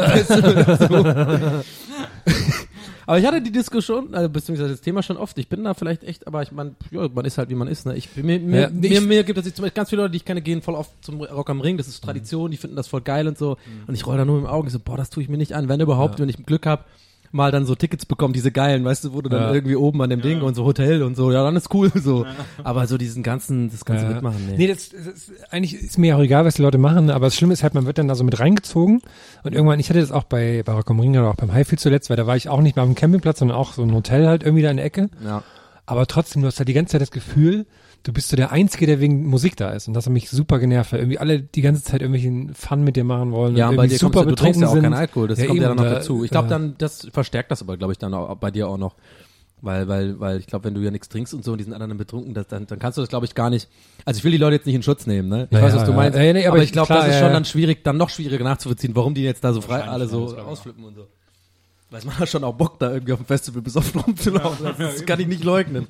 Aber ich hatte die Diskussion, beziehungsweise das Thema schon oft. Ich bin da vielleicht echt, aber ich meine, man ist halt, wie man ist, ne? Mir gibt es jetzt zum Beispiel ganz viele Leute, die ich kenne, gehen voll oft zum Rock am Ring. Das ist Tradition, die finden das voll geil und so. Und ich roll da nur mit dem Auge so, boah, das tue ich mir nicht an. Wenn überhaupt, wenn ich Glück habe, mal dann so Tickets bekommen, diese geilen, weißt du, wo du dann irgendwie oben an dem Ding und so Hotel und so, ja, dann ist cool so. Aber so das ganze Mitmachen, nee. Das eigentlich ist mir auch egal, was die Leute machen, aber das Schlimme ist halt, man wird dann da so mit reingezogen und irgendwann, ich hatte das auch bei Rock am Ring oder auch beim Highfield zuletzt, weil da war ich auch nicht mehr auf dem Campingplatz, sondern auch so ein Hotel halt irgendwie da in der Ecke. Ja. Aber trotzdem, du hast halt die ganze Zeit das Gefühl, du bist so der Einzige, der wegen Musik da ist. Und das hat mich super genervt, weil irgendwie alle die ganze Zeit irgendwelchen Fun mit dir machen wollen. Ja, und bei dir super du trinkst ja auch keinen Alkohol, das kommt eben, ja dann noch dazu. Ich glaube dann, das verstärkt das aber, glaube ich, dann auch bei dir auch noch. Weil ich glaube, wenn du ja nichts trinkst und so und die sind anderen betrunken, dann kannst du das, glaube ich, gar nicht. Also ich will die Leute jetzt nicht in Schutz nehmen, ne? Ich weiß, was du meinst. Nee, aber ich glaube, das ist schon dann schwierig, dann noch schwieriger nachzuvollziehen, warum die jetzt da so frei alle so ausflippen und so. Weil man hat schon auch Bock, da irgendwie auf dem Festival besoffen rumzulaufen. Das kann ich nicht leugnen.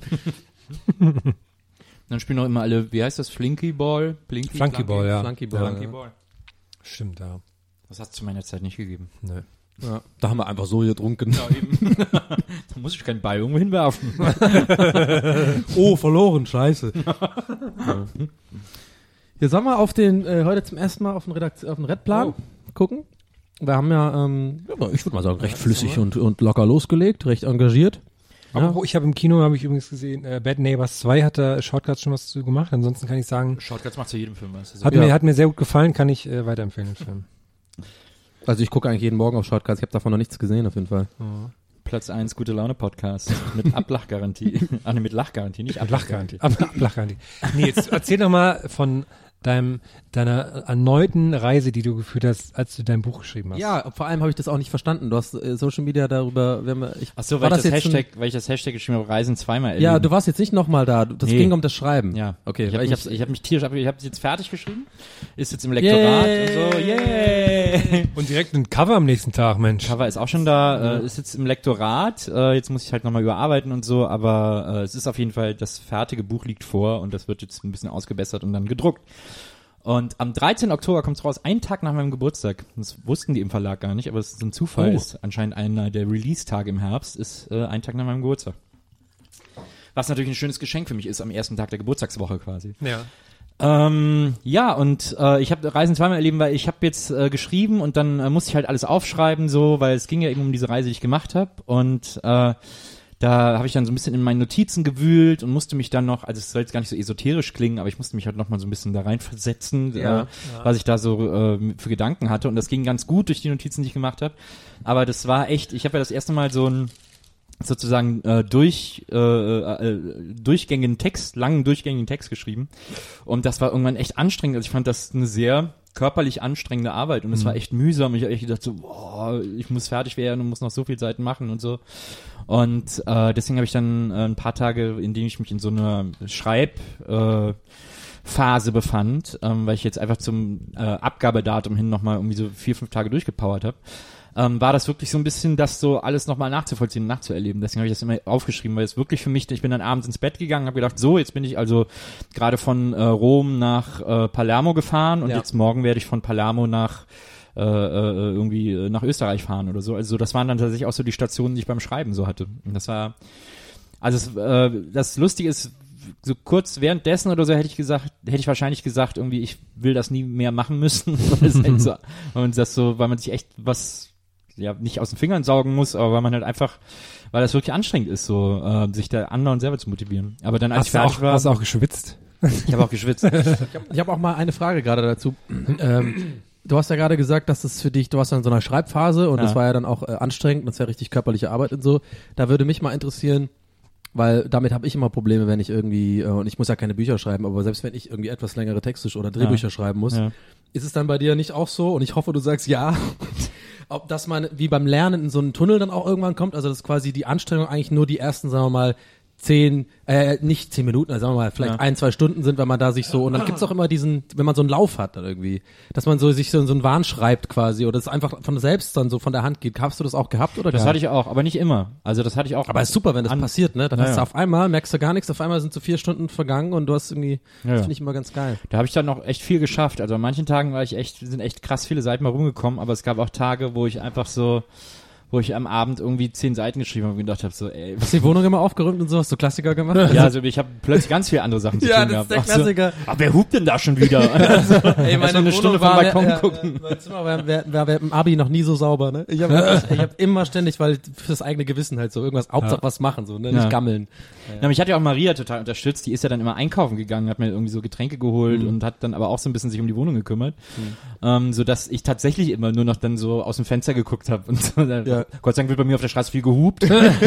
Dann spielen auch immer alle, wie heißt das? Flunky Ball? Flunky Ball, ja. Flunky Ball. Stimmt, ja. Das hat es zu meiner Zeit nicht gegeben. Nee. Ja, da haben wir einfach so getrunken. Ja, eben. Da muss ich keinen Ball irgendwo hinwerfen. Oh, verloren, scheiße. Ja. Jetzt sollen wir auf heute zum ersten Mal auf den Redplan gucken. Wir haben ja, ich würde mal sagen, recht flüssig und locker losgelegt, recht engagiert. Aber ich habe im Kino, habe ich übrigens gesehen, Bad Neighbors 2 hat da Shortcuts schon was zu gemacht. Ansonsten kann ich sagen, Shortcuts macht zu jedem Film was. Hat mir sehr gut gefallen, kann ich weiterempfehlen, den Film. Also ich gucke eigentlich jeden Morgen auf Shortcuts, ich habe davon noch nichts gesehen auf jeden Fall. Oh. Platz 1 Gute Laune Podcast mit Ablachgarantie. Mit Lachgarantie, nicht Ablachgarantie. Ablachgarantie. Nee, jetzt erzähl doch mal von deiner erneuten Reise, die du geführt hast, als du dein Buch geschrieben hast. Ja, vor allem habe ich das auch nicht verstanden. Du hast Social Media darüber, Achso, weil ich das Hashtag geschrieben habe, Reisen zweimal erleben. Ja, du warst jetzt nicht nochmal da, das ging um das Schreiben. Ja. Okay. Ich habe mich tierisch ich habe es jetzt fertig geschrieben, ist jetzt im Lektorat und so, yay! Und direkt ein Cover am nächsten Tag, Mensch. Cover ist auch schon da, ist jetzt im Lektorat, jetzt muss ich halt nochmal überarbeiten und so, aber es ist auf jeden Fall, das fertige Buch liegt vor und das wird jetzt ein bisschen ausgebessert und dann gedruckt. Und am 13. Oktober kommt's raus, einen Tag nach meinem Geburtstag. Das wussten die im Verlag gar nicht, aber es ist ein Zufall. Ist anscheinend einer der Release-Tage im Herbst, ist ein Tag nach meinem Geburtstag. Was natürlich ein schönes Geschenk für mich ist, am ersten Tag der Geburtstagswoche quasi. Ja. Ja, und ich habe Reisen zweimal erleben, weil ich habe jetzt geschrieben und dann musste ich halt alles aufschreiben, so, weil es ging ja eben um diese Reise, die ich gemacht habe. Und da habe ich dann so ein bisschen in meinen Notizen gewühlt und musste mich dann noch, also es soll jetzt gar nicht so esoterisch klingen, aber ich musste mich halt noch mal so ein bisschen da reinversetzen, was ich da so für Gedanken hatte. Und das ging ganz gut durch die Notizen, die ich gemacht habe. Aber das war echt, ich habe ja das erste Mal so ein sozusagen durchgängigen Text, langen durchgängigen Text geschrieben. Und das war irgendwann echt anstrengend. Also ich fand das eine sehr körperlich anstrengende Arbeit und es war echt mühsam. Ich habe echt gedacht so, boah, ich muss fertig werden und muss noch so viele Seiten machen und so. Und deswegen habe ich dann ein paar Tage, in denen ich mich in so einer Schreibphase befand, weil ich jetzt einfach zum Abgabedatum hin nochmal irgendwie so 4-5 Tage durchgepowert habe. War das wirklich so ein bisschen, das so alles nochmal nachzuvollziehen und nachzuerleben. Deswegen habe ich das immer aufgeschrieben, weil es wirklich für mich, ich bin dann abends ins Bett gegangen, habe gedacht, so, jetzt bin ich also gerade von Rom nach Palermo gefahren und jetzt morgen werde ich von Palermo nach irgendwie nach Österreich fahren oder so. Also das waren dann tatsächlich auch so die Stationen, die ich beim Schreiben so hatte. Und das war, also das Lustige ist, so kurz währenddessen oder so hätte ich wahrscheinlich gesagt, irgendwie, ich will das nie mehr machen müssen, weil man sich echt was nicht aus den Fingern saugen muss, aber weil man halt einfach, weil das wirklich anstrengend ist, so sich da anderen selber zu motivieren. Aber dann als ich fertig war, hast du auch geschwitzt? Ich habe auch geschwitzt. Ich habe auch mal eine Frage gerade dazu. Du hast ja gerade gesagt, dass das für dich, du warst dann in so einer Schreibphase und das war ja dann auch anstrengend, das ist ja richtig körperliche Arbeit und so. Da würde mich mal interessieren, weil damit habe ich immer Probleme, wenn ich irgendwie, und ich muss ja keine Bücher schreiben, aber selbst wenn ich irgendwie etwas längere Texte oder Drehbücher schreiben muss, ist es dann bei dir nicht auch so, und ich hoffe, du sagst ja, ob dass man wie beim Lernen in so einen Tunnel dann auch irgendwann kommt, also dass quasi die Anstrengung eigentlich nur die ersten, sagen wir mal, nicht 10 Minuten, also sagen wir mal, vielleicht 1-2 Stunden sind, wenn man da sich so, und dann gibt's auch immer diesen, wenn man so einen Lauf hat dann irgendwie, dass man so sich so einen Wahn schreibt quasi, oder es einfach von selbst dann so von der Hand geht. Hast du das auch gehabt oder Das hatte ich auch, aber nicht immer. Also das hatte ich auch. Aber ist super, wenn das passiert, ne? Dann hast du auf einmal, merkst du gar nichts, auf einmal sind so 4 Stunden vergangen und du hast irgendwie, das finde ich immer ganz geil. Da habe ich dann noch echt viel geschafft. Also an manchen Tagen sind echt krass viele Seiten mal rumgekommen, aber es gab auch Tage, wo ich am Abend irgendwie 10 Seiten geschrieben habe und gedacht habe, so, ey. Hast du die Wohnung immer aufgeräumt und so? Hast du Klassiker gemacht? Ja, also ich habe plötzlich ganz viele andere Sachen zu tun gehabt. Ja, das ist der Klassiker. So, wer hupt denn da schon wieder? Ey, meine eine Stunde vom Balkon gucken. Mein Zimmer war im Abi noch nie so sauber, ne? Ich hab immer ständig, weil fürs eigene Gewissen halt so irgendwas, Hauptsache was machen, so, ne? Nicht gammeln. Ja, mich hat ja auch Maria total unterstützt. Die ist ja dann immer einkaufen gegangen, hat mir irgendwie so Getränke geholt und hat dann aber auch so ein bisschen sich um die Wohnung gekümmert. So dass ich tatsächlich immer nur noch dann so aus dem Fenster geguckt habe und so. Gott sei Dank wird bei mir auf der Straße viel gehupt.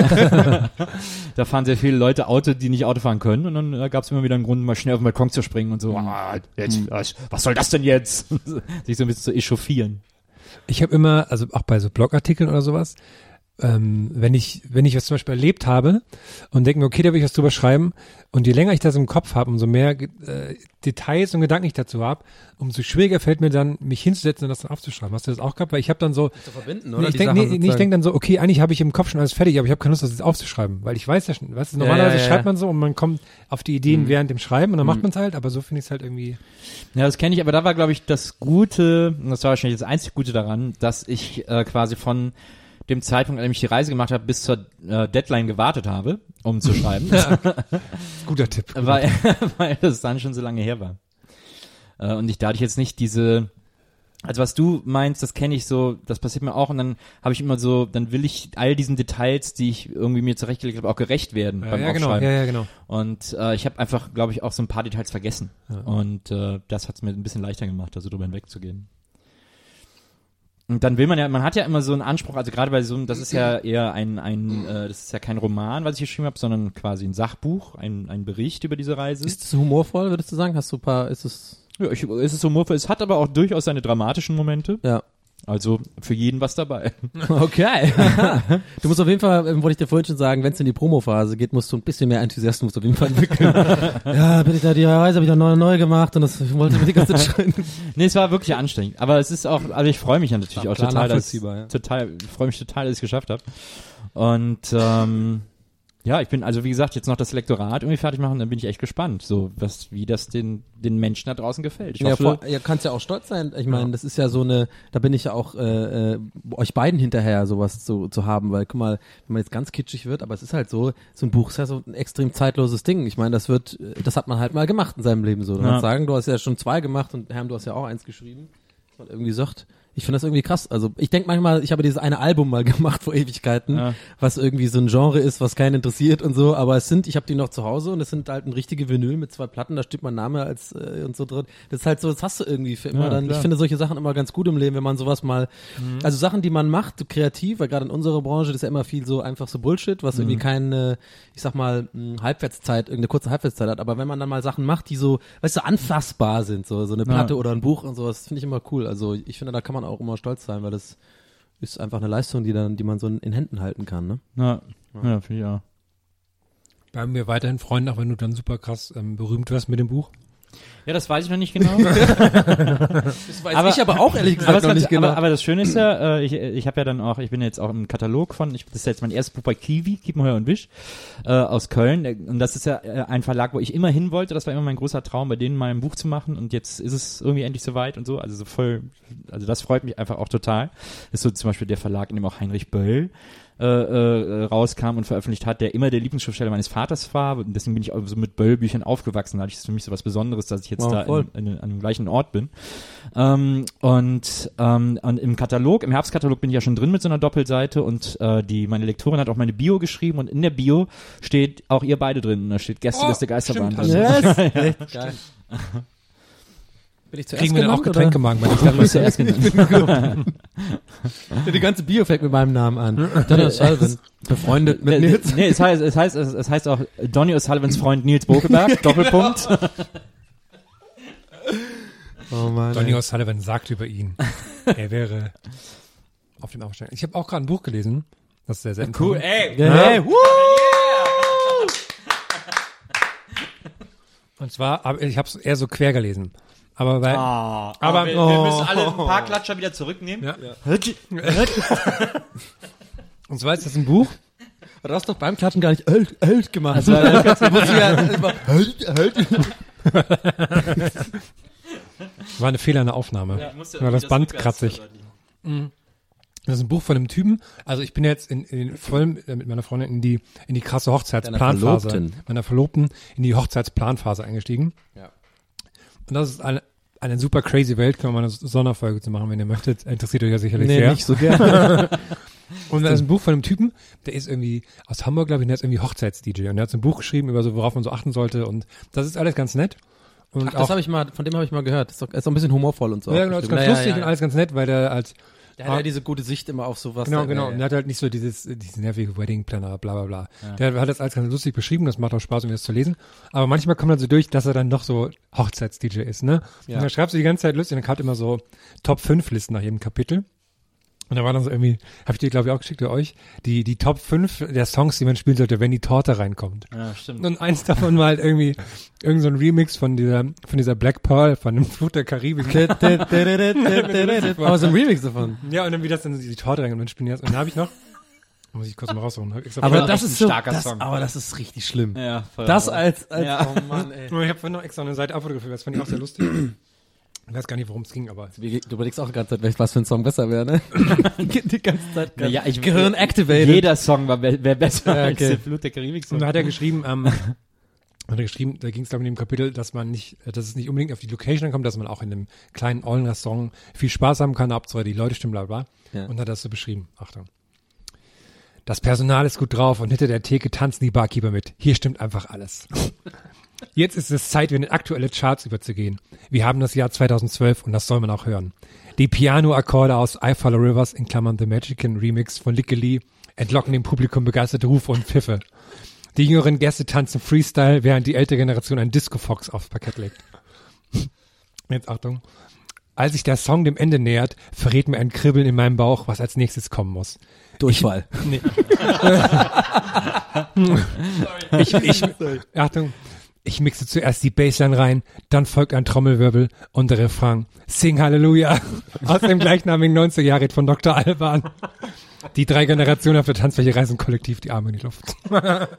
Da fahren sehr viele Leute Auto, die nicht Auto fahren können, und dann gab es immer wieder einen Grund, mal schnell auf den Balkon zu springen und so. Was soll das denn jetzt? Sich so ein bisschen zu echauffieren. Ich habe immer, also auch bei so Blogartikeln oder sowas, wenn ich was zum Beispiel erlebt habe und denke mir, okay, da will ich was drüber schreiben, und je länger ich das im Kopf habe, umso mehr Details und Gedanken ich dazu habe, umso schwieriger fällt mir dann, mich hinzusetzen und das dann aufzuschreiben. Hast du das auch gehabt? Weil ich habe dann so, zu verbinden, oder? Ich denke dann so, okay, eigentlich habe ich im Kopf schon alles fertig, aber ich habe keine Lust, das jetzt aufzuschreiben, weil ich weiß ja schon, weißt du, normalerweise schreibt man so und man kommt auf die Ideen während dem Schreiben und dann macht man es halt, aber so finde ich es halt irgendwie. Ja, das kenne ich, aber da war, glaube ich, das Gute, und das war wahrscheinlich das einzig Gute daran, dass ich quasi von dem Zeitpunkt, an dem ich die Reise gemacht habe, bis zur Deadline gewartet habe, um zu schreiben. Guter Tipp. Weil das dann schon so lange her war. Und ich dadurch jetzt nicht also was du meinst, das kenne ich so, das passiert mir auch, und dann habe ich immer so, dann will ich all diesen Details, die ich irgendwie mir zurechtgelegt habe, auch gerecht werden beim Aufschreiben. Ja, genau. Und ich habe einfach, glaube ich, auch so ein paar Details vergessen. Ja. Und das hat es mir ein bisschen leichter gemacht, also drüber hinwegzugehen. Und dann will man hat ja immer so einen Anspruch, also gerade bei so einem, das ist ja eher das ist ja kein Roman, was ich geschrieben habe, sondern quasi ein Sachbuch, ein Bericht über diese Reise. Ist es humorvoll, würdest du sagen? Hast du ein paar, ist es... Ja, ist es humorvoll. Es hat aber auch durchaus seine dramatischen Momente. Ja. Also für jeden was dabei. Okay. Du musst auf jeden Fall, wollte ich dir vorhin schon sagen, wenn es in die Promophase geht, musst du ein bisschen mehr Enthusiasmus auf jeden Fall entwickeln. Ja, bin ich da die Reise wieder neu gemacht und das wollte ich mir die ganze Zeit schreiben. Nee, es war wirklich anstrengend. Aber es ist auch, also ich freue mich ja natürlich auch total, ich freue mich total, dass ich es geschafft habe. Und Ja, ich bin, also wie gesagt, jetzt noch das Lektorat irgendwie fertig machen, dann bin ich echt gespannt, so wie das den Menschen da draußen gefällt. Ich hoffe, ihr kannst ja auch stolz sein. Ich meine, das ist ja so eine, da bin ich ja auch euch beiden hinterher, sowas zu haben, weil guck mal, wenn man jetzt ganz kitschig wird, aber es ist halt so ein Buch ist ja so ein extrem zeitloses Ding. Ich meine, das hat man halt mal gemacht in seinem Leben so. Du kannst sagen, du hast ja schon 2 gemacht und Herm, du hast ja auch 1 geschrieben. Man irgendwie sagt, ich finde das irgendwie krass. Also ich denke manchmal, ich habe dieses eine Album mal gemacht vor Ewigkeiten, was irgendwie so ein Genre ist, was keinen interessiert und so, aber ich habe die noch zu Hause und es sind halt ein richtige Vinyl mit 2 Platten, da steht mein Name als und so drin. Das ist halt so, das hast du irgendwie für immer. Ich finde solche Sachen immer ganz gut im Leben, wenn man sowas mal, also Sachen, die man macht, so kreativ, weil gerade in unserer Branche, das ist ja immer viel so einfach so Bullshit, was irgendwie keine, ich sag mal, irgendeine kurze Halbwertszeit hat, aber wenn man dann mal Sachen macht, die so, weißt du, anfassbar sind, so eine Platte oder ein Buch und sowas, finde ich immer cool. Also ich finde, da kann man auch immer stolz sein, weil das ist einfach eine Leistung, die man so in Händen halten kann, ne? Ja, finde ich auch. Bleiben wir weiterhin Freunde, auch wenn du dann super krass berühmt wirst mit dem Buch? Ja, das weiß ich noch nicht genau. Das weiß ich aber auch ehrlich gesagt noch nicht genau. Aber das Schöne ist ja, ich habe ja dann auch, ich bin jetzt auch im Katalog das ist jetzt mein erstes Buch bei Kiwi, Kiepenheuer und Wisch, aus Köln. Und das ist ja ein Verlag, wo ich immer hin wollte. Das war immer mein großer Traum, bei denen mal ein Buch zu machen. Und jetzt ist es irgendwie endlich soweit und so. Also das freut mich einfach auch total. Das ist so zum Beispiel der Verlag, in dem auch Heinrich Böll rauskam und veröffentlicht hat, der immer der Lieblingsschriftsteller meines Vaters war. Und deswegen bin ich auch so mit Böll-Büchern aufgewachsen. Da ist es für mich so was Besonderes, dass ich jetzt an dem gleichen Ort bin. Und im Katalog, im Herbstkatalog bin ich ja schon drin mit so einer Doppelseite und meine Lektorin hat auch meine Bio geschrieben und in der Bio steht auch ihr beide drin. Und da steht Gästeliste Geisterbahn drin. Yes. Echt geil. Bin ich zuerst Kriegen wir dann auch genannt, Getränkemagen, weil ich Du bist zuerst genannt. Die ganze Bio fängt mit meinem Namen an. Donny O'Sullivan, befreundet mit Nils. Nee, es heißt auch Donny O'Sullivans Freund Nils Bokeberg, Doppelpunkt. Oh Mann. Donny O'Sullivan sagt über ihn, er wäre auf dem Aufsteig. Ich habe auch gerade ein Buch gelesen, das ist sehr selten. Cool, ey. Hey, Und zwar, ich habe es eher so quer gelesen. Aber weil, aber wir müssen alle ein paar Klatscher wieder zurücknehmen. Ja. Und zwar ist das ein Buch. Du hast doch beim Klatschen gar nicht gemacht. Also, War eine Fehler in der Aufnahme. War das Band kratzig. Das ist ein Buch von einem Typen. Also ich bin jetzt voll mit meiner Freundin in die krasse Hochzeitsplanphase. Meiner Verlobten in die Hochzeitsplanphase eingestiegen. Ja. Und das ist eine super crazy Welt. Können wir mal eine Sonderfolge zu machen, wenn ihr möchtet. Interessiert euch ja sicherlich sehr. Nicht so gerne. Und das ist ein Buch von einem Typen, der ist irgendwie aus Hamburg, glaube ich, und der ist irgendwie Hochzeits-DJ. Und der hat so ein Buch geschrieben über so, worauf man so achten sollte. Und das ist alles ganz nett. Und das habe ich mal, von dem habe ich mal gehört. Ist doch ein bisschen humorvoll und so. Ja, genau, ist ganz lustig und alles ganz nett, weil der als der hat ja diese gute Sicht immer auf sowas. Genau. Und der hat halt nicht so diesen nervige Wedding-Planner, bla bla bla. Ja. Der hat das alles ganz lustig beschrieben, das macht auch Spaß, um das zu lesen. Aber manchmal kommt dann so durch, dass er dann doch so Hochzeits-DJ ist, ne? Ja. Und dann schreibst du die ganze Zeit lustig und dann kommt immer so Top-5-Listen nach jedem Kapitel. Und da war dann so irgendwie, habe ich dir glaube ich auch geschickt oder euch, die Top 5 der Songs, die man spielen sollte, wenn die Torte reinkommt. Ja, stimmt. Und eins davon war halt irgendwie irgend so ein Remix von dieser Black Pearl, von dem Flut der Karibik. Aber so ein Remix davon. Ja, und dann wie das dann die Torte reinkommt und dann spielen die das. Und dann habe ich noch, muss ich kurz mal raussuchen. Aber das ist so, starker Song. Aber das ist richtig schlimm. Ja, voll. Das als ja. Oh Mann, ey. Ich habe vorhin noch extra eine Seite abfotografiert, das fand ich auch sehr lustig. Ich weiß gar nicht, worum es ging, aber... Du überlegst auch die ganze Zeit, was für ein Song besser wäre, ne? Die ganze Zeit. Ja, Gehirn activated. Jeder Song wäre besser als okay. der Flut der Karibik. Und da hat er geschrieben, da ging es glaube ich in dem Kapitel, dass es nicht unbedingt auf die Location ankommt, dass man auch in einem kleinen Ollen-Restaurant viel Spaß haben kann, Hauptsache die Leute stimmen, bla bla. Ja. Und hat das so beschrieben. Achtung. Das Personal ist gut drauf und hinter der Theke tanzen die Barkeeper mit. Hier stimmt einfach alles. Jetzt ist es Zeit, in den aktuelle Charts überzugehen. Wir haben das Jahr 2012 und das soll man auch hören. Die Piano-Akkorde aus I Follow Rivers in Klammern The Magican Remix von Likke Lee entlocken dem Publikum begeisterte Rufe und Pfiffe. Die jüngeren Gäste tanzen Freestyle, während die ältere Generation einen Disco-Fox aufs Parkett legt. Jetzt Achtung. Als sich der Song dem Ende nähert, verrät mir ein Kribbeln in meinem Bauch, was als nächstes kommen muss. Durchfall. Achtung. Ich mixe zuerst die Bassline rein, dann folgt ein Trommelwirbel und der Refrain. Sing Halleluja aus dem gleichnamigen 90er-Jahre von Dr. Alban. Die 3 Generationen auf der Tanzfläche reißen kollektiv die Arme in die Luft.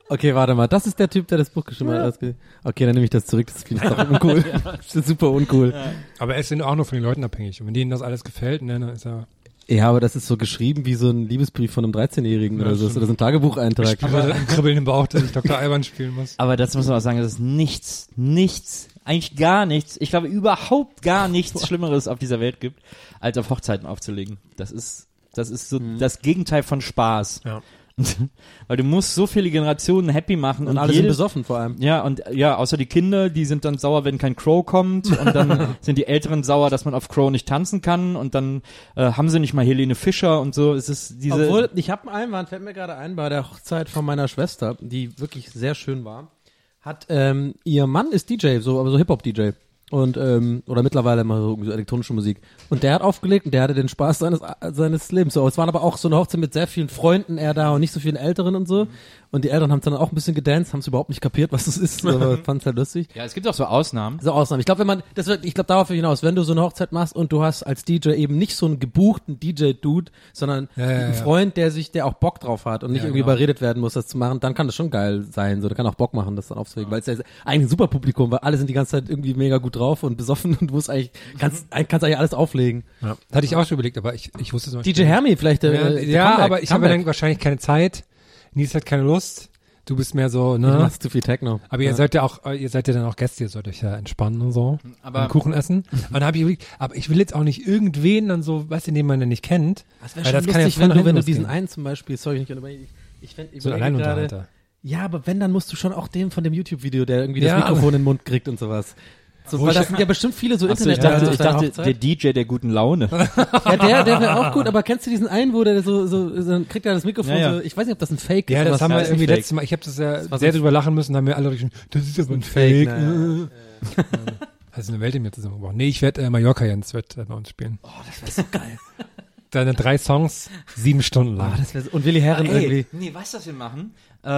Okay, warte mal. Das ist der Typ, der das Buch geschrieben hat. Okay, dann nehme ich das zurück. Das klingt doch uncool. Das ist super uncool. Aber er ist auch nur von den Leuten abhängig. Und wenn denen das alles gefällt, ne, dann ist er... Ja, aber das ist so geschrieben wie so ein Liebesbrief von einem 13-Jährigen oder so. Oder so ein Tagebucheintrag. Aber ein Kribbeln im Bauch, dass ich Dr. Alban spielen muss. Aber das muss man auch sagen, das ist nichts, eigentlich gar nichts, ich glaube überhaupt gar nichts Schlimmeres auf dieser Welt gibt, als auf Hochzeiten aufzulegen. Das ist so das Gegenteil von Spaß. Ja. Weil du musst so viele Generationen happy machen. Und alle sind besoffen vor allem. Ja, und ja, außer die Kinder, die sind dann sauer, wenn kein Crow kommt. Und dann sind die Älteren sauer, dass man auf Crow nicht tanzen kann. Und dann haben sie nicht mal Helene Fischer und so. Es ist diese... Obwohl, ich habe einen Einwand, fällt mir gerade ein, bei der Hochzeit von meiner Schwester, die wirklich sehr schön war, hat ihr Mann ist DJ, aber so Hip-Hop-DJ. Und oder mittlerweile mal so elektronische Musik. Und der hat aufgelegt und der hatte den Spaß seines Lebens. So, es waren aber auch so eine Hochzeit mit sehr vielen Freunden er da und nicht so vielen Älteren und so. Und die Älteren haben dann auch ein bisschen gedanced, haben es überhaupt nicht kapiert, was das ist, aber fanden es halt lustig. Ja, es gibt auch so Ausnahmen. So Ausnahmen. Ich glaube, darauf hinaus, wenn du so eine Hochzeit machst und du hast als DJ eben nicht so einen gebuchten DJ-Dude, sondern einen Freund, der auch Bock drauf hat und nicht irgendwie überredet werden muss, das zu machen, dann kann das schon geil sein. So, der kann auch Bock machen, das dann aufzulegen, weil es ja eigentlich ein super Publikum, weil alle sind die ganze Zeit irgendwie mega gut drauf und besoffen und du musst kannst eigentlich alles auflegen. Ja. Hatte ich auch schon überlegt, aber ich wusste es noch nicht. DJ Hermi vielleicht. Aber ich habe dann wahrscheinlich keine Zeit. Nils hat keine Lust. Du bist mehr so, ne? Du machst zu viel Techno. Aber ihr seid ja dann auch Gäste, ihr sollt euch ja entspannen und so. Aber und Kuchen essen. Und dann habe ich überlegt, aber ich will jetzt auch nicht irgendwen dann so, weißt du, den man dann nicht kennt. Das wäre schon lustig, wenn du diesen einen zum Beispiel, sorry, nicht, ich so ein Alleinunterhalter. Ja, aber wenn, dann musst du schon auch den von dem YouTube-Video, der irgendwie das Mikrofon in den Mund kriegt und sowas. So, weil das sind ja bestimmt viele so Internet. Ich dachte, der DJ der guten Laune. Ja, der wäre auch gut, aber kennst du diesen einen, wo der so kriegt er das Mikrofon so, ich weiß nicht, ob das ein Fake ist. Ja, das haben wir irgendwie letztes Mal, ich habe das sehr drüber lachen müssen, da haben wir alle schon, das ist aber ein Fake. Also eine Welt in mir zusammengebracht. Nee, ich werde Mallorca Jens wird bei uns spielen. Oh, das wäre so geil. Deine 3 Songs, 7 Stunden lang. Und Willi Herren irgendwie. Nee, weißt du, was wir machen?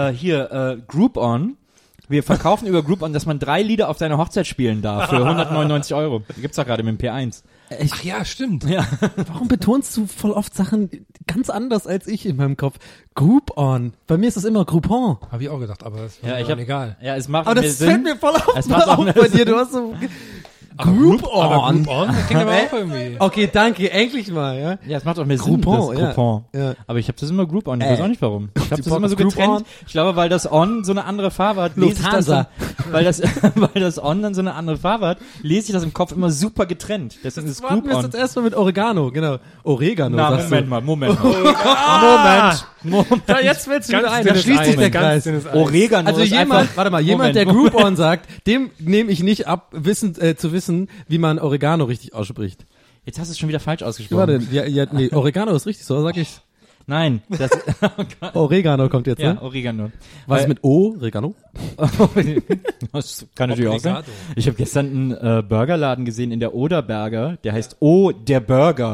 Groupon. Wir verkaufen über Groupon, dass man 3 Lieder auf deiner Hochzeit spielen darf für 199 €. Gibt's doch gerade mit dem P1. Ach ja, stimmt. Ja. Warum betonst du voll oft Sachen ganz anders als ich in meinem Kopf? Groupon. Bei mir ist das immer Groupon. Habe ich auch gedacht, aber das ist egal. Ja, es macht aber mir das Sinn. fällt mir voll auf, Es macht auch bei dir. Du hast so Groupon, das klingt aber auch irgendwie. Okay, danke, endlich mal, ja. Ja, es macht auch mehr Sinn, Groupon, das Groupon. Ja. Aber ich habe das immer Groupon, ich weiß auch nicht warum. Ich habe das immer so Groupon. getrennt. Ich glaube, weil das On so eine andere Farbe hat, lese ich das Lufthansa. weil das On dann so eine andere Farbe hat, lese ich das im Kopf immer super getrennt. Deswegen ist Warten wir Groupon. jetzt erstmal mit Oregano, genau. Oregano, sagst Moment du. mal. Ja, jetzt willst du wieder ein, da dünnes schließt sich Eis. der Ganz Kreis. dünnes Eis. Oregano Also ist jemand, einfach, jemand, der Groupon sagt, dem nehme ich nicht ab, zu wissen, wie man Oregano richtig ausspricht. Jetzt hast du es schon wieder falsch ausgesprochen. Warte, nee, Oregano ist richtig, so sag ich. Nein, das Oregano kommt jetzt, ja, ne? Oregano. Was ist mit O? Oregano? Das kann natürlich auch sein. Ich habe gestern einen Burgerladen gesehen in der Oderberger, der heißt der Burger.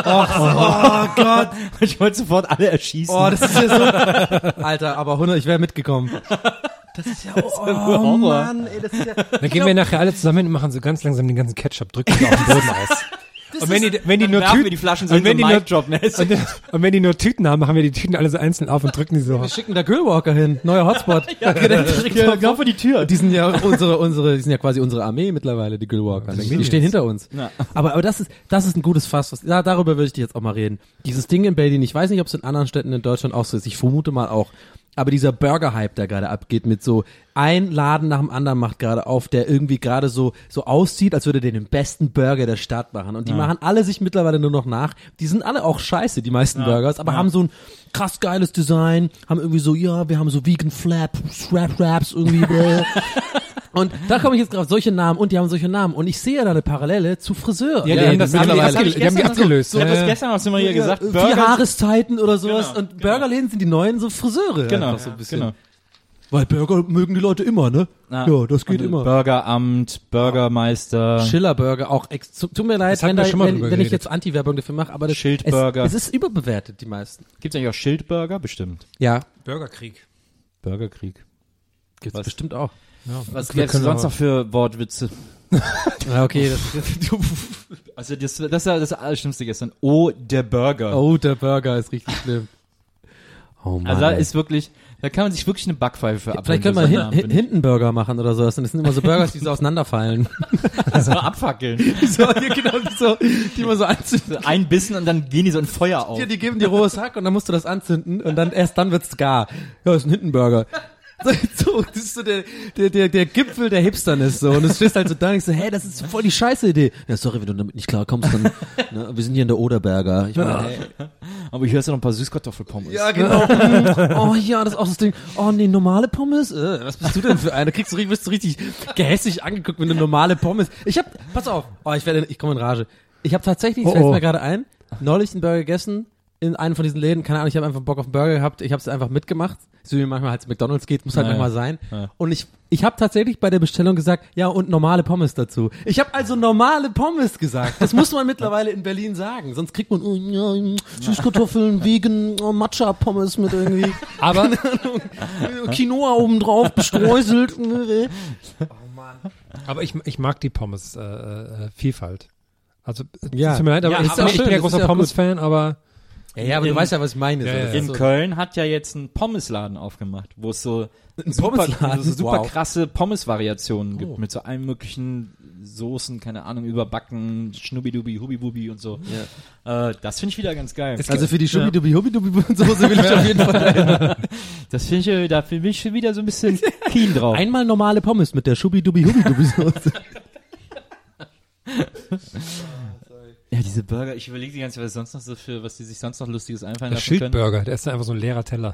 Oh Gott. Ich wollte sofort alle erschießen. Oh, das ist ja so. Alter, aber 100, ich wäre mitgekommen. Das ist ja, Horror. Mann, ey, das ist ja. Dann gehen wir nachher alle zusammen hin und machen so ganz langsam den ganzen Ketchup, drücken die auf den Boden aus. Und wenn die nur werfen wir Tüten, die Flaschen so und wenn die nur, Mic-Drop-mäßig. und wenn die nur Tüten haben, machen wir die Tüten alle so einzeln auf und drücken die so. Wir schicken da Grillwalker hin, neuer Hotspot. Genau vor die Tür. Die sind ja die sind ja quasi unsere Armee mittlerweile, die Grillwalker. Die stehen hinter uns. Ja. Aber das ist ein gutes Fass. Darüber würde ich dich jetzt auch mal reden. Dieses Ding in Berlin, ich weiß nicht, ob es in anderen Städten in Deutschland auch so ist. Ich vermute mal auch. Aber dieser Burger-Hype, der gerade abgeht mit so ein Laden nach dem anderen macht gerade auf, der irgendwie gerade so aussieht, als würde der den besten Burger der Stadt machen. Und die machen alle sich mittlerweile nur noch nach. Die sind alle auch scheiße, die meisten Burgers, aber haben so ein krass geiles Design, haben irgendwie so, ja, wir haben so Vegan Wraps irgendwie. Und da komme ich jetzt drauf, solche Namen und die haben solche Namen. Und ich sehe da eine Parallele zu Friseur. Ja, die haben das mittlerweile die haben die abgelöst. Ich habe das gestern auch immer hier gesagt. 4 Jahreszeiten oder sowas. Genau, und Burgerläden sind die neuen so Friseure. Genau, so ein bisschen. genau. Weil Burger mögen die Leute immer, ne? Ja, das geht immer. Burgeramt, Bürgermeister. Schillerburger, auch tut mir leid, wenn ich jetzt Anti-Werbung dafür mache, aber Schildburger. Es ist überbewertet, die meisten. Gibt's eigentlich auch Schildburger? Bestimmt. Ja. Burgerkrieg. Gibt's bestimmt auch. Ja, was gibt's sonst noch für Wortwitze? Ja, okay. Also das war das Allerschlimmste gestern. Der Burger. Oh, der Burger ist richtig schlimm. Oh Mann. Also da ist wirklich, Da kann man sich wirklich eine Backpfeife für abholen. Vielleicht können wir Hindenburger machen oder so. Das sind immer so Burgers, die so auseinanderfallen. also abfackeln. so, ja, genau, die man so anzünden. Ein Bissen und dann gehen die so in Feuer auf. Ja, die geben dir rohes Hack und dann musst du das anzünden und dann erst dann wird's gar. Ja, das ist ein Hindenburger. So, das ist so der Gipfel der Hipsternis so und es stehst halt so da und ich so, hey, das ist voll die scheiße Idee. Ja, sorry, wenn du damit nicht klarkommst, dann ne, wir sind hier in der Oderberger. Ich meine, hey. Aber hier hast du noch ein paar Süßkartoffelpommes. Ja, genau. Oh ja, das ist auch das Ding. Oh nee, normale Pommes? Was bist du denn für eine? Bist du richtig gehässig angeguckt, wenn du normale Pommes. Pass auf. Oh, ich komme in Rage. Ich habe tatsächlich, fällt mir gerade ein, neulich einen Burger gegessen in einem von diesen Läden, keine Ahnung, ich habe einfach Bock auf einen Burger gehabt, ich habe es einfach mitgemacht, so wie manchmal halt zu McDonald's geht, muss halt manchmal sein. Ja. Und ich habe tatsächlich bei der Bestellung gesagt, ja und normale Pommes dazu. Ich habe also normale Pommes gesagt. Das muss man mittlerweile in Berlin sagen, sonst kriegt man Süßkartoffeln, Vegan, Matcha-Pommes mit irgendwie aber Quinoa obendrauf, bestreuselt. Oh Mann. Aber ich mag die Pommes Vielfalt. Also ja. Tut mir leid, aber ich bin ja großer Pommes-Fan, aber ja, aber du weißt ja, was ich meine. Ja, in so. Köln hat ja jetzt ein Pommesladen aufgemacht, wo es so super krasse Pommes-Variationen gibt, mit so allen möglichen Soßen, keine Ahnung, überbacken, Schnubbidubi, Hubibubi und so. Ja. Das finde ich wieder ganz geil. Also für die Schnubbidubi, Hubidubi-Soße will ich auf jeden Fall dahin. Das finde ich, da bin ich schon wieder so ein bisschen keen drauf. Einmal normale Pommes mit der Schnubbidubi-Hubidubi-Soße. Ja, diese Burger, ich überlege die ganze Zeit, was die sich sonst noch Lustiges einfallen lassen können. Der Schildburger, der ist dann einfach so ein leerer Teller.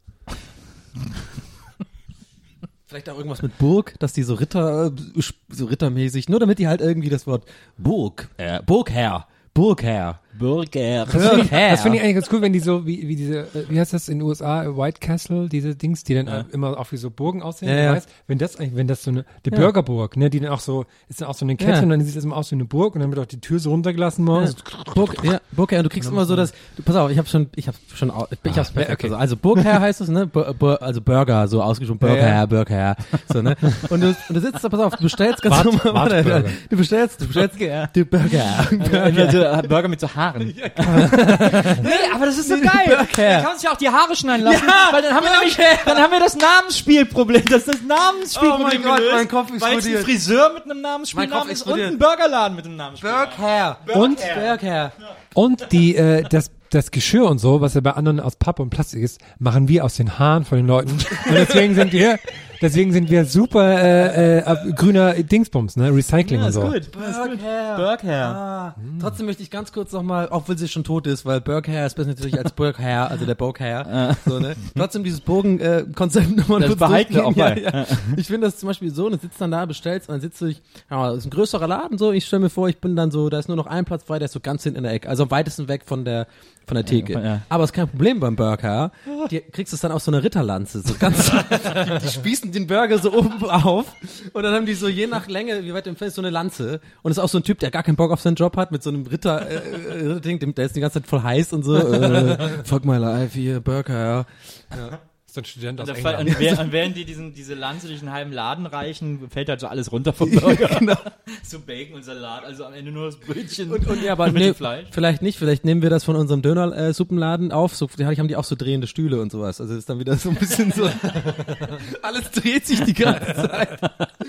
Vielleicht auch irgendwas mit Burg, dass die so rittermäßig, nur damit die halt irgendwie das Wort Burgherr. Das finde ich eigentlich ganz cool, wenn die so, wie diese, wie heißt das in den USA, White Castle, diese Dings, die dann immer auch wie so Burgen aussehen, weißt, wenn das so eine, die Burgerburg, ne, die dann auch so, ist dann auch so eine Kette und dann sieht das immer aus wie eine Burg und dann wird auch die Tür so runtergelassen morgens. Burgherr, und du kriegst immer so das, pass auf, ich hab's perfekt. Okay. Also Burgherr heißt es, ne, also Burger, so ausgesprochen, Burgherr, so, ne, und du sitzt da, pass auf, du bestellst ganz normal, du bestellst die Burger. Burger mit so Haaren. Nee, aber das ist so geil. Da kann man sich auch die Haare schneiden lassen, weil dann haben wir das Namensspielproblem. Das ist das Namensspielproblem gelöst, mein Kopf weil es ein Friseur mit einem Namensspielnamen ist und ein Burgerladen mit einem Namensspielnamen. Burgherr. Und das Geschirr und so, was ja bei anderen aus Pappe und Plastik ist, machen wir aus den Haaren von den Leuten. Und deswegen sind wir super grüner Dingsbums, ne? Recycling und so. Gut. Burgherr. Trotzdem möchte ich ganz kurz nochmal, obwohl sie schon tot ist, weil Burgherr ist besser natürlich als Burgherr, also der Burgherr. So, ne? Trotzdem dieses Bogen-Konzept nochmal kurz behalten wir auch bei. Ja. Ich finde das zum Beispiel so, du sitzt dann da, bestellst und dann sitzt du das ist ein größerer Laden, so, ich stelle mir vor, ich bin dann so, da ist nur noch ein Platz frei, der ist so ganz hinten in der Ecke, also am weitesten weg von der Theke. Ja. Aber es ist kein Problem beim Burger. Du kriegst es dann auf so eine Ritterlanze. So ganz, die spießen den Burger so oben auf und dann haben die so je nach Länge, wie weit entfernt ist, so eine Lanze. Und es ist auch so ein Typ, der gar keinen Bock auf seinen Job hat, mit so einem Ritter-Ding, der ist die ganze Zeit voll heiß und so. Fuck my life, hier, Burger. Ja. Ist ein Student aus England. Und während die diese Lanze durch einen halben Laden reichen, fällt halt so alles runter vom Burger. Genau. So Bacon und Salat, also am Ende nur das Brötchen und ja, aber mit Fleisch. Vielleicht nicht, vielleicht nehmen wir das von unserem Döner-Suppenladen auf, so, haben die auch so drehende Stühle und sowas, also ist dann wieder so ein bisschen so, alles dreht sich die ganze Zeit.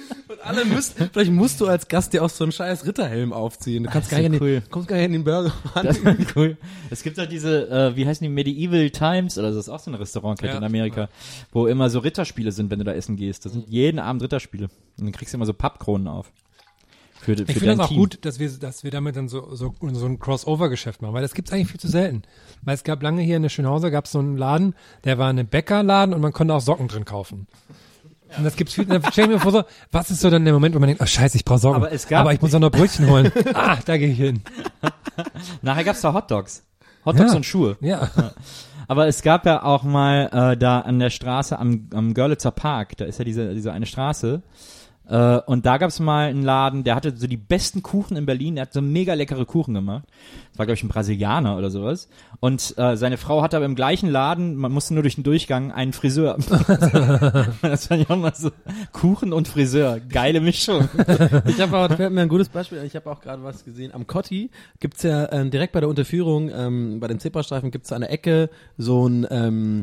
Und vielleicht musst du als Gast dir auch so einen scheiß Ritterhelm aufziehen, du kannst kommst gar nicht in den Burger ran. Das ist cool. Es gibt halt diese, wie heißen die, Medieval Times, oder das ist auch so eine Restaurantkette in Amerika. Wo immer so Ritterspiele sind, wenn du da essen gehst. Das sind jeden Abend Ritterspiele. Und dann kriegst du immer so Pappkronen auf. Ich finde das auch gut, dass wir damit dann so ein Crossover-Geschäft machen, weil das gibt's eigentlich viel zu selten. Weil es gab lange hier in der Schönhauser, gab es so einen Laden, der war ein Bäckerladen und man konnte auch Socken drin kaufen. Ja. Und das gibt's viel, dann stell ich mir vor so, was ist so dann der Moment, wo man denkt, oh scheiße, ich brauche Socken. Aber ich muss auch noch Brötchen holen. Da gehe ich hin. Nachher gab's da Hotdogs. Hotdogs und Schuhe. Ja. Aber es gab ja auch mal da an der Straße am Görlitzer Park, da ist ja diese eine Straße, und da gab es mal einen Laden, der hatte so die besten Kuchen in Berlin, der hat so mega leckere Kuchen gemacht. Das war, glaube ich, ein Brasilianer oder sowas. Und seine Frau hatte aber im gleichen Laden, man musste nur durch den Durchgang, einen Friseur. Das fand ich auch mal so, Kuchen und Friseur, geile Mischung. Fällt mir ein gutes Beispiel, ich habe auch gerade was gesehen, am Kotti gibt's ja direkt bei der Unterführung, bei dem Zebrastreifen gibt's an der Ecke so ein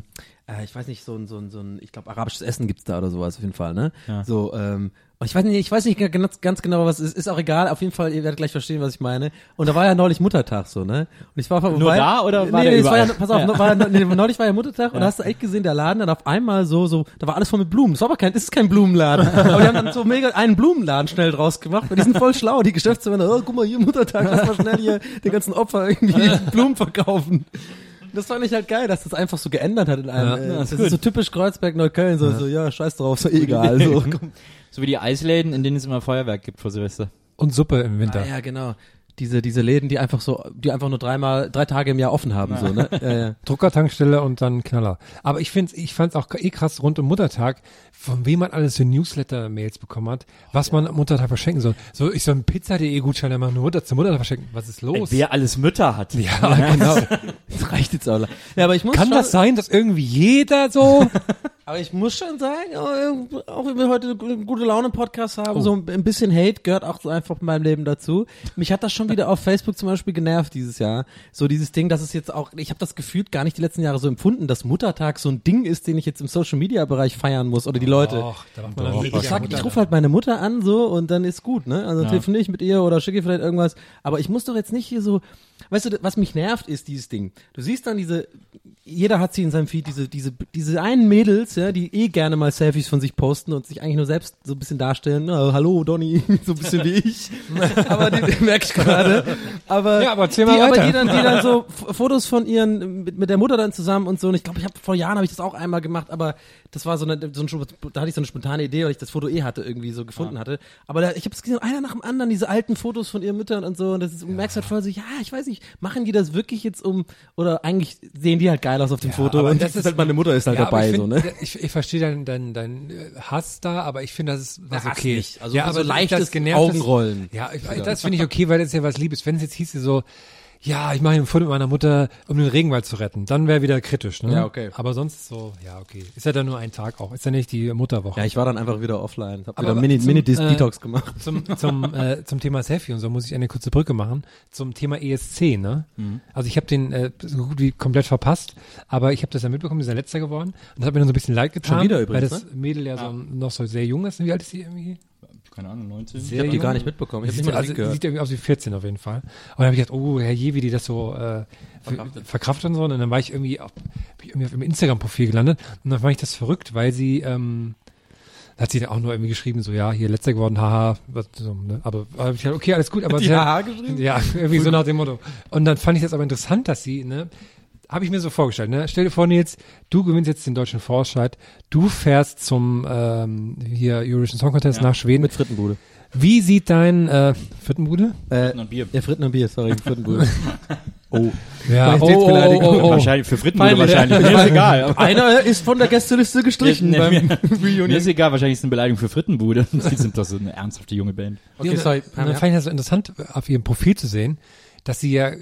ich weiß nicht, so ein, ich glaube, arabisches Essen gibt's da oder sowas auf jeden Fall, ne? Ja. So, und ich weiß nicht ganz genau, was es ist auch egal, auf jeden Fall, ihr werdet gleich verstehen, was ich meine. Und da war ja neulich Muttertag so, ne? Und ich war Nur da oder war der es war ja, überall? pass auf, neulich war ja Muttertag und da hast du echt gesehen, der Laden dann auf einmal so, da war alles voll mit Blumen. Das war aber ist kein Blumenladen. Aber die haben dann so mega einen Blumenladen schnell draus gemacht, weil die sind voll schlau, die Geschäftsmänner, guck mal, hier Muttertag, lass mal schnell hier den ganzen Opfer irgendwie Blumen verkaufen. Das fand ich halt geil, dass das einfach so geändert hat in einem. Das ist so typisch Kreuzberg, Neukölln, so, scheiß drauf, so egal. So. So wie die Eisläden, in denen es immer Feuerwerk gibt vor Silvester. Und Suppe im Winter. Ja, genau. Diese Läden, die einfach nur 3 Tage im Jahr offen haben, so, ne? Ja. Druckertankstelle und dann Knaller. Aber ich fand's auch krass rund um Muttertag, von wem man alles für Newsletter-Mails bekommen hat, was man am Muttertag verschenken soll. So, ich soll einen Pizza.de-Gutschein einmal nur zum Muttertag verschenken. Was ist los? Wer alles Mütter hat. Ja, genau. Das reicht jetzt auch. Ja, aber ich muss Kann das sein, dass irgendwie jeder so... Aber ich muss schon sagen, auch wenn wir heute einen gute Laune-Podcast haben, so ein bisschen Hate gehört auch so einfach in meinem Leben dazu. Mich hat das schon wieder auf Facebook zum Beispiel genervt dieses Jahr. So dieses Ding, dass es jetzt auch, ich habe das gefühlt gar nicht die letzten Jahre so empfunden, dass Muttertag so ein Ding ist, den ich jetzt im Social-Media-Bereich feiern muss oder die Leute. Doch, da macht man Ich rufe halt meine Mutter an so und dann ist gut, ne? Also telefoniere ich mit ihr oder schicke ihr vielleicht irgendwas. Aber ich muss doch jetzt nicht hier so, weißt du, was mich nervt, ist dieses Ding. Du siehst dann jeder hat sie in seinem Feed, diese einen Mädels, ja, die gerne mal Selfies von sich posten und sich eigentlich nur selbst so ein bisschen darstellen. Hallo Donny, so ein bisschen wie ich. Aber die merke ich gerade. Aber ja, aber erzähl mal weiter. Die dann so Fotos von ihren mit der Mutter dann zusammen und so. Und ich glaube, vor Jahren habe ich das auch einmal gemacht, aber das war da hatte ich so eine spontane Idee, weil ich das Foto hatte, irgendwie so gefunden hatte. Aber ich habe es gesehen, einer nach dem anderen, diese alten Fotos von ihren Müttern und so. Und du merkst halt voll so, ja, ich weiß nicht, machen die das wirklich jetzt oder eigentlich sehen die halt geil aus auf dem Foto. Und das ist halt, meine Mutter ist halt dabei, so, ne? Ich verstehe dein Hass da, aber ich finde, das ist okay. Nicht. Also ja, so aber leichtes Augenrollen. Ja, das finde ich okay, weil das ist ja was Liebes. Wenn es jetzt hieße so, ja, ich mache ein Foto mit meiner Mutter, um den Regenwald zu retten, dann wäre wieder kritisch, ne? Ja, okay. Aber sonst so, ja, okay. Ist ja dann nur ein Tag auch. Ist ja nicht die Mutterwoche. Ja, ich war dann einfach wieder offline. Hab Aber wieder Mini-Detox gemacht. Zum Thema Selfie und so muss ich eine kurze Brücke machen. Zum Thema ESC, ne? Mhm. Also ich habe den so gut wie komplett verpasst, aber ich habe das ja mitbekommen, ist ja letzter geworden. Und das hat mir dann so ein bisschen leid getan. Schon wieder übrigens, weil das Mädel ja noch so sehr jung ist. Wie alt ist sie irgendwie? Keine Ahnung, 19. Ich habe die gar nicht mitbekommen. Ich habe nicht mehr gehört. Sieht irgendwie aus wie 14 auf jeden Fall. Und dann habe ich gedacht, oh herrje, wie die das so verkraftet und so. Und dann war ich irgendwie auf dem Instagram-Profil gelandet. Und dann fand ich das verrückt, weil sie hat sie dann auch nur irgendwie geschrieben, so ja, hier letzter geworden, haha. So, ne? Aber habe ich gedacht, okay, alles gut. Aber die haha geschrieben? Ja, irgendwie so nach dem Motto. Und dann fand ich das aber interessant, dass sie, ne, habe ich mir so vorgestellt, ne? Stell dir vor, Nils, du gewinnst jetzt den deutschen Vorentscheid, du fährst zum hier Eurovision Song Contest nach Schweden. Mit Frittenbude. Wie sieht dein Frittenbude? Fritten und Bier. Ja, Fritten und Bier, sorry, Frittenbude. Oh. Ja, Wahrscheinlich, für Frittenbude wahrscheinlich. Mir ist egal. Einer ist von der Gästeliste gestrichen beim Mir ist egal, wahrscheinlich ist eine Beleidigung für Frittenbude. Sie sind doch so eine ernsthafte junge Band. Okay, sorry. Und dann fand ich das so interessant, auf ihrem Profil zu sehen, dass sie ja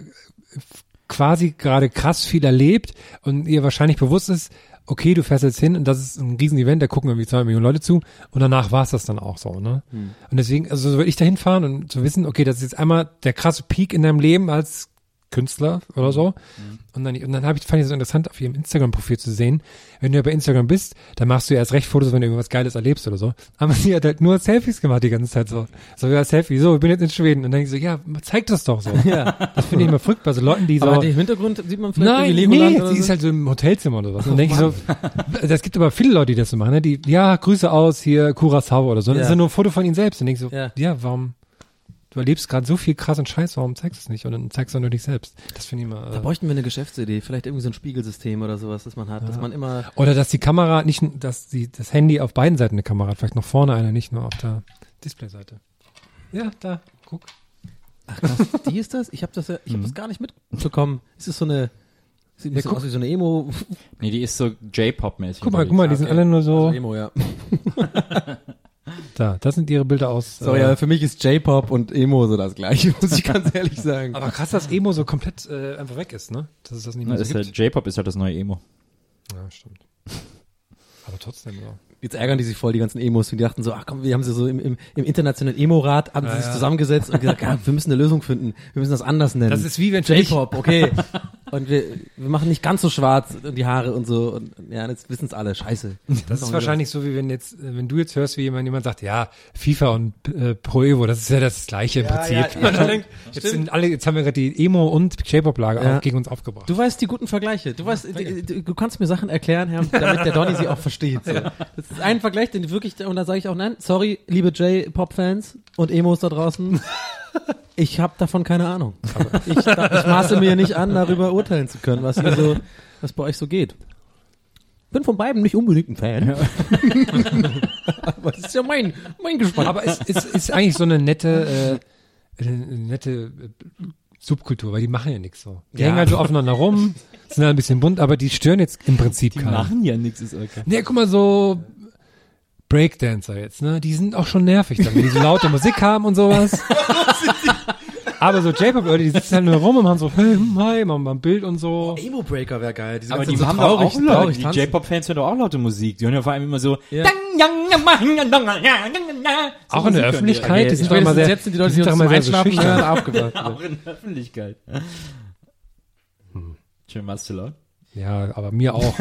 quasi gerade krass viel erlebt und ihr wahrscheinlich bewusst ist, okay, du fährst jetzt hin und das ist ein Riesen-Event, da gucken irgendwie 2 Millionen Leute zu und danach war es das dann auch so, ne? Und deswegen, also so will ich da hinfahren und zu wissen, okay, das ist jetzt einmal der krasse Peak in deinem Leben als Künstler oder so. Und dann fand ich es so interessant, auf ihrem Instagram-Profil zu sehen, wenn du ja bei Instagram bist, dann machst du ja erst recht Fotos, wenn du irgendwas Geiles erlebst oder so. Aber sie hat halt nur Selfies gemacht die ganze Zeit so. So, ja, Selfie, so, ich bin jetzt in Schweden. Und dann denke ich so, ja, zeig das doch so. Ja. Das finde ich immer verrückt bei so Leuten, die so. Aber im Hintergrund sieht man vielleicht Nein, irgendwie Legoland nee, oder sie so. ist halt so im Hotelzimmer oder was. Und dann denke ich so, es gibt aber viele Leute, die das so machen, ne? Die, ja, Grüße aus hier, Curaçao oder so. Und das ist ja nur ein Foto von ihnen selbst. Und denke ich so, ja, warum? Du erlebst gerade so viel krassen Scheiß, warum zeigst du es nicht? Und dann zeigst du nur dich selbst. Das finde ich immer. Da bräuchten wir eine Geschäftsidee, vielleicht irgendwie so ein Spiegelsystem oder sowas, das man hat, dass man immer. Oder dass die Kamera nicht, dass das Handy auf beiden Seiten eine Kamera hat, vielleicht noch vorne eine, nicht nur auf der Displayseite. Ja, da, guck. Ach krass, die ist das? Ich habe das gar nicht mitbekommen. Ist das so eine, sieht ein bisschen aus wie so eine Emo. Nee, die ist so J-Pop-mäßig. Guck mal, die sind alle nur so. Also Emo, ja. Da, das sind ihre Bilder aus. Sorry, aber für mich ist J-Pop und Emo so das Gleiche, muss ich ganz ehrlich sagen. Aber krass, dass Emo so komplett einfach weg ist, ne? Dass es das nicht mehr so gibt. J-Pop ist halt das neue Emo. Ja, stimmt. Aber trotzdem, ja. Jetzt ärgern die sich voll, die ganzen Emos, und die dachten so, ach komm, wir haben sie so im internationalen Emo-Rat, haben sie sich zusammengesetzt und gesagt, ja, wir müssen eine Lösung finden, wir müssen das anders nennen. Das ist wie wenn J-Pop, okay. Und wir machen nicht ganz so schwarz und die Haare und so. Und ja, jetzt wissen es alle. Scheiße. Das ist wahrscheinlich so, wie wenn du jetzt hörst, wie jemand sagt, ja, FIFA und Pro Evo, das ist ja das Gleiche im Prinzip. ja, Und dann denkt, jetzt haben wir gerade die Emo- und J-Pop-Lager auch gegen uns aufgebracht. Du weißt die guten Vergleiche. Du weißt, du kannst mir Sachen erklären, Herr, damit der Donny sie auch versteht. So. Das ist ein Vergleich, den wirklich, und da sage ich auch, nein, sorry, liebe J-Pop-Fans und Emos da draußen. Ich habe davon keine Ahnung. Ich maße mir nicht an, darüber urteilen zu können, was bei euch so geht. Bin von beiden nicht unbedingt ein Fan. Ja. Aber das ist ja mein Geschmack. Aber es ist eigentlich so eine nette Subkultur, weil die machen ja nichts so. Die hängen halt so aufeinander rum, sind halt ein bisschen bunt, aber die stören jetzt im Prinzip keinen. Die machen ja nichts, ist okay. Nee, guck mal, so Breakdancer jetzt, ne? Die sind auch schon nervig, dann, wenn die so laute Musik haben und sowas. Aber so J-Pop-Leute, die sitzen halt nur rum und machen so, hey, hi, machen mal ein Bild und so. Emo-Breaker wäre geil. Aber die haben doch auch traurig. Die J-Pop-Fans hören doch auch laute Musik. Die hören ja vor allem immer so. Ja. Auch in der Öffentlichkeit. Die sind doch immer sehr, jetzt sind die Leute, die uns zum Einschlafen hören, aufgewacht. Auch in der Öffentlichkeit. Schön, warst du laut? Ja, aber mir auch.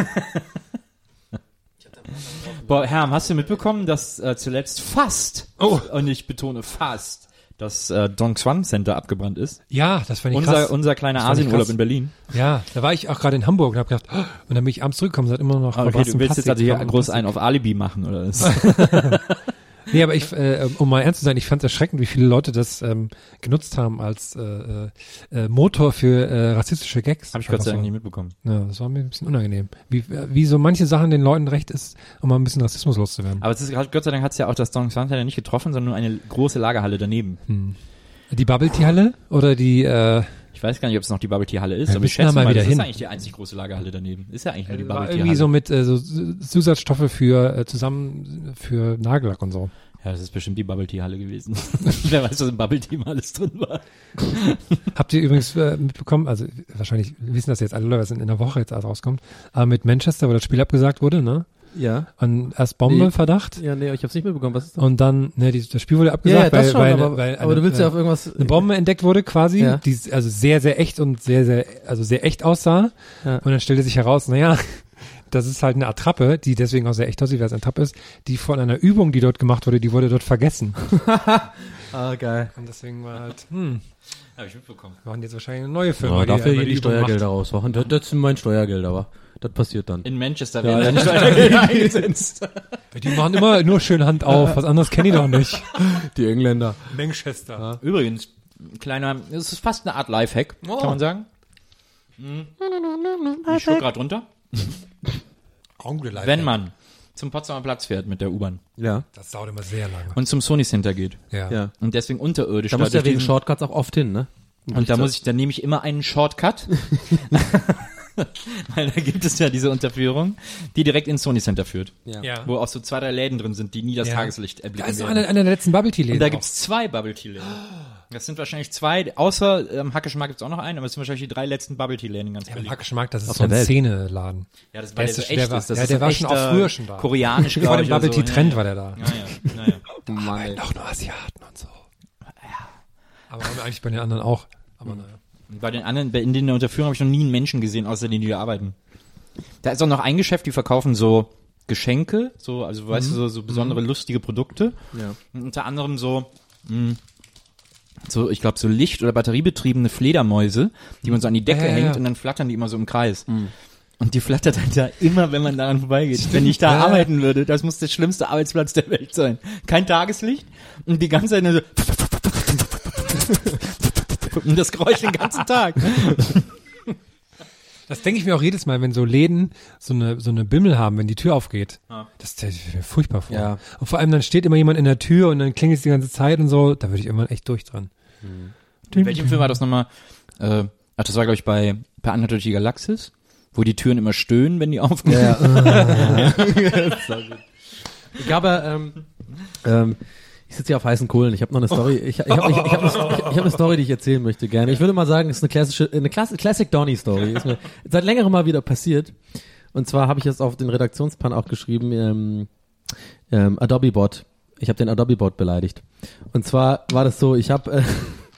Boah, Herr, hast du mitbekommen, dass zuletzt fast, und ich betone fast, das Dongsuan Center abgebrannt ist? Ja, das fand ich krass. Unser kleiner Asienurlaub in Berlin. Ja, da war ich auch gerade in Hamburg und habe gedacht, und dann bin ich abends zurückgekommen, seid immer noch. Okay, du willst jetzt also hier groß einen auf Alibi machen, oder was? Nee, aber um mal ernst zu sein, ich fand es erschreckend, wie viele Leute das genutzt haben als Motor für rassistische Gags. Habe ich Gott sei Dank nicht mitbekommen. Ja, das war mir ein bisschen unangenehm. Wie so manche Sachen den Leuten recht ist, um mal ein bisschen Rassismus loszuwerden. Aber es ist, Gott sei Dank hat es ja auch das Dongsuan Center nicht getroffen, sondern nur eine große Lagerhalle daneben. Die Bubble Tea Halle oder die ich weiß gar nicht, ob es noch die Bubble Tea Halle ist, ja, aber ich schätze mal, das ist eigentlich die einzig große Lagerhalle daneben. Ist ja eigentlich nur die Bubble Tea Halle. Irgendwie so mit so Zusatzstoffe für für Nagellack und so. Ja, das ist bestimmt die Bubble Tea Halle gewesen. Wer weiß, was im Bubble Tea mal alles drin war. Habt ihr übrigens mitbekommen, also wahrscheinlich wissen das jetzt alle Leute, was in der Woche jetzt alles rauskommt, aber mit Manchester, wo das Spiel abgesagt wurde, ne? Ja. Und erst Bombenverdacht. Ja, nee, ich hab's nicht mitbekommen. Was ist das? Und dann, ne, das Spiel wurde abgesagt, ja, das schon, weil aber du willst ja auf irgendwas. Eine Bombe entdeckt wurde quasi, die also sehr, sehr echt und sehr echt aussah. Ja. Und dann stellte sich heraus, naja, das ist halt eine Attrappe, die deswegen auch sehr echt aussieht, weil es eine Attrappe ist, die von einer Übung, die dort gemacht wurde, die wurde dort vergessen. Geil. Und deswegen war halt, Hab ich mitbekommen. Wir machen jetzt wahrscheinlich eine neue Firma. Ja, dafür die Steuergelder rausmachen. Das sind mein Steuergeld, aber das passiert dann. In Manchester werden dann Steuergelder eingesetzt. Die machen immer nur schön Hand auf, was anderes kenne ich doch nicht. Die Engländer. Manchester. Ja. Übrigens, das ist fast eine Art Lifehack, kann man sagen. Ich schluck gerade runter. Wenn man zum Potsdamer Platz fährt mit der U-Bahn. Ja. Das dauert immer sehr lange. Und zum Sony Center geht. Ja. Und deswegen unterirdisch. Da muss ja wegen Shortcuts auch oft hin, ne? Und dann nehme ich immer einen Shortcut. Weil da gibt es ja diese Unterführung, die direkt ins Sony Center führt. Ja. Wo auch so 2, 3 Läden drin sind, die nie das Tageslicht erblicken. Da ist einer der letzten Bubble Tea Läden. Und da gibt's 2 Bubble Tea Läden. Das sind wahrscheinlich 2, außer Hackeschmark gibt's auch noch einen, aber es sind wahrscheinlich die 3 letzten Bubble Tea Läden in ganz Berlin. Hackeschmark, das ist so ein Szeneladen. Ja, das war der so echt ist. Das der war schon auch früher schon da. Koreanisch, vor dem Bubble Tea Trend war der da. Naja. Mann, doch nur Asiaten und so. Ja. Aber eigentlich bei den anderen auch. Aber naja. Bei den anderen, in den Unterführungen habe ich noch nie einen Menschen gesehen, außer denen, die da arbeiten. Da ist auch noch ein Geschäft, die verkaufen so Geschenke, also weißt du, so besondere lustige Produkte. Ja. Und unter anderem so ich glaube so Licht- oder batteriebetriebene Fledermäuse, die man so an die Decke hängt und dann flattern die immer so im Kreis. Und die flattert halt da immer, wenn man daran vorbeigeht. Stimmt. Wenn ich da arbeiten würde, das muss der schlimmste Arbeitsplatz der Welt sein. Kein Tageslicht und die ganze Zeit nur so und das Geräusch den ganzen Tag. Das denke ich mir auch jedes Mal, wenn so Läden so eine Bimmel haben, wenn die Tür aufgeht. Das stellt mir furchtbar vor. Ja. Und vor allem dann steht immer jemand in der Tür und dann klingelt es die ganze Zeit und so. Da würde ich immer echt durch dran. In welchem Film war das nochmal? Das war, glaube ich, bei Anhalter durch die Galaxis, wo die Türen immer stöhnen, wenn die aufgehen. Ja. Ich glaube, ich sitze hier auf heißen Kohlen. Ich habe noch eine Story. Ich hab eine Story, die ich erzählen möchte gerne. Ich würde mal sagen, es ist eine Classic Donny Story. Ist mir seit längerem mal wieder passiert. Und zwar habe ich jetzt auf den Redaktionsplan auch geschrieben, Adobe Bot. Ich habe den Adobe Bot beleidigt. Und zwar war das so, ich habe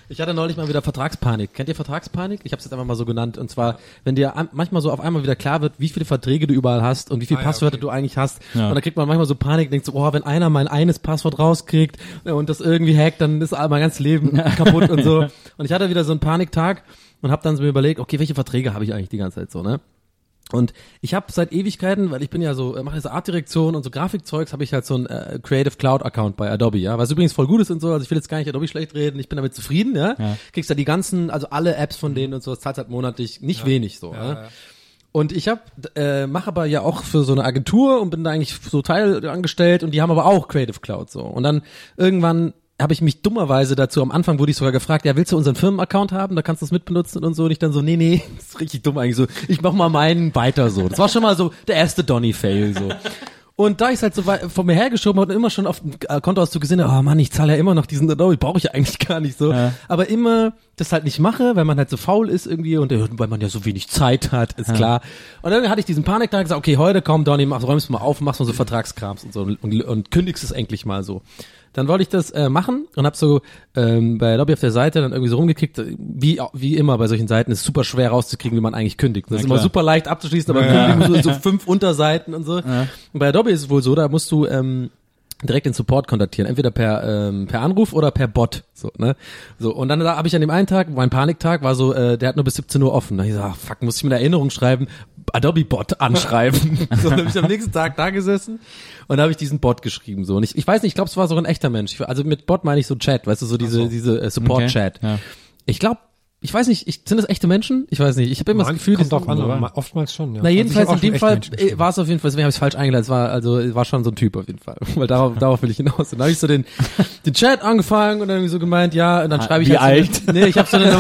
Ich hatte neulich mal wieder Vertragspanik. Kennt ihr Vertragspanik? Ich habe es jetzt einfach mal so genannt. Und zwar, wenn dir manchmal so auf einmal wieder klar wird, wie viele Verträge du überall hast und wie viele Passwörter du eigentlich hast. Ja. Und dann kriegt man manchmal so Panik, denkt so, wenn einer mein eines Passwort rauskriegt und das irgendwie hackt, dann ist mein ganzes Leben kaputt und so. Und ich hatte wieder so einen Paniktag und habe dann so mir überlegt, okay, welche Verträge habe ich eigentlich die ganze Zeit so, ne? Und ich habe seit Ewigkeiten, weil ich bin ja so, mache so Artdirektion und so Grafikzeugs, habe ich halt so ein Creative Cloud Account bei Adobe, ja, was übrigens voll gut ist und so, also ich will jetzt gar nicht Adobe schlecht reden, ich bin damit zufrieden, ja. Kriegst da die ganzen, also alle Apps von denen und so, das zahlt halt monatlich, nicht wenig so, ja. Und ich mache aber ja auch für so eine Agentur und bin da eigentlich so teilangestellt und die haben aber auch Creative Cloud so. Und dann irgendwann habe ich mich dummerweise dazu, am Anfang wurde ich sogar gefragt, ja, willst du unseren Firmenaccount haben, da kannst du es mitbenutzen und so, und ich dann so, nee, das ist richtig dumm eigentlich so, ich mach mal meinen weiter so. Das war schon mal so der erste Donny-Fail so. Und da ich es halt so weit von mir hergeschoben habe und immer schon auf dem Kontoauszug gesehen habe, oh Mann, ich zahle ja immer noch diesen Adobe, brauche ich ja eigentlich gar nicht so. Ja. Aber immer das halt nicht mache, weil man halt so faul ist irgendwie und weil man ja so wenig Zeit hat, ist klar. Und dann hatte ich diesen Paniktag gesagt, okay, heute komm Donny, räumst mal auf, machst mal so Vertragskrams und so und kündigst es endlich mal so. Dann wollte ich das machen und habe so bei Adobe auf der Seite dann irgendwie so rumgekickt, wie immer bei solchen Seiten, ist super schwer rauszukriegen, wie man eigentlich kündigt. Das ist immer super leicht abzuschließen, aber kündigen so 5 Unterseiten und so. Ja. Und bei Adobe ist es wohl so, da musst du direkt den Support kontaktieren, entweder per Anruf oder per Bot, so, ne? So, und dann habe ich an dem einen Tag, mein Paniktag war so, der hat nur bis 17 Uhr offen. Da hab ich gesagt, fuck, muss ich mir eine Erinnerung schreiben, Adobe Bot anschreiben. So, dann habe ich am nächsten Tag da gesessen und da habe ich diesen Bot geschrieben, so. Und ich weiß nicht, ich glaube, es war so ein echter Mensch. Also mit Bot meine ich so Chat, weißt du, so diese Support Chat. Okay. Ja. Ich glaube, ich weiß nicht, sind das echte Menschen? Ich weiß nicht. Ich habe immer das Gefühl, kommt drauf an, oftmals schon, ja. Na, jedenfalls in dem Fall war es auf jeden Fall, deswegen habe ich es falsch eingeleitet, es war schon so ein Typ auf jeden Fall. Weil darauf will ich hinaus. Und dann habe ich so den Chat angefangen und dann irgendwie so gemeint, ja, und dann schreibe ich wie halt alt? So nee, ich habe so eine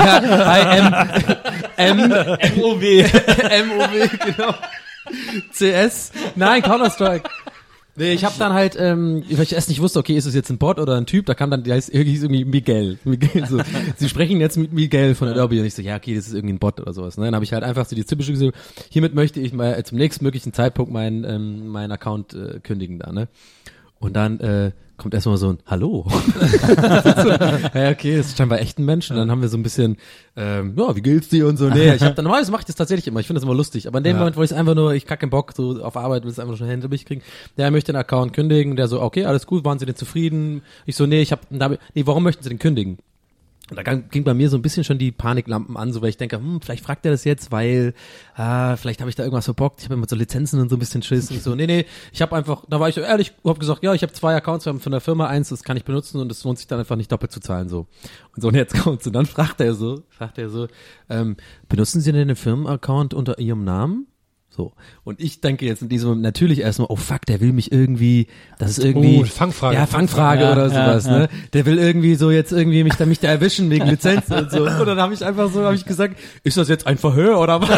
MOW, genau. CS. Nein, Counter-Strike. Nee, ich habe dann halt, weil ich erst nicht wusste, okay, ist es jetzt ein Bot oder ein Typ, da kam dann, der hieß irgendwie Miguel so. Sie sprechen jetzt mit Miguel von Adobe und ich so, ja, okay, das ist irgendwie ein Bot oder sowas, ne? Dann habe ich halt einfach so die typische gesagt, hiermit möchte ich mal zum nächstmöglichen Zeitpunkt meinen Account kündigen da, ne? Und dann kommt erstmal so ein Hallo. Ja, okay, das ist scheinbar echt ein Mensch. Und dann haben wir so ein bisschen, wie geht's dir und so. Nee, normalerweise mache ich das tatsächlich immer. Ich finde das immer lustig. Aber in dem Moment, wo ich einfach nur, ich kacke keinen Bock, so auf Arbeit, will es einfach nur schon Hände durchkriegen. Der möchte den Account kündigen. Der so, okay, alles gut, waren Sie denn zufrieden? Ich so, nee, warum möchten Sie den kündigen? Und da ging bei mir so ein bisschen schon die Paniklampen an, so weil ich denke, vielleicht fragt er das jetzt, weil vielleicht habe ich da irgendwas verbockt. Ich habe immer so Lizenzen und so ein bisschen Schiss. Und so, nee, ich habe einfach, da war ich so ehrlich, habe gesagt, ja, ich habe 2 Accounts von der Firma, eins, das kann ich benutzen und es lohnt sich dann einfach nicht doppelt zu zahlen so. Und jetzt kommt's und dann fragt er so, benutzen Sie denn den Firmenaccount unter Ihrem Namen? So. Und ich denke jetzt in diesem Moment natürlich erstmal, oh fuck, der will mich irgendwie, das ist irgendwie, Fangfrage. Ja, Fangfrage oder sowas, ne? Der will irgendwie so jetzt irgendwie mich da erwischen wegen Lizenzen und so. Und dann habe ich gesagt, ist das jetzt ein Verhör oder was?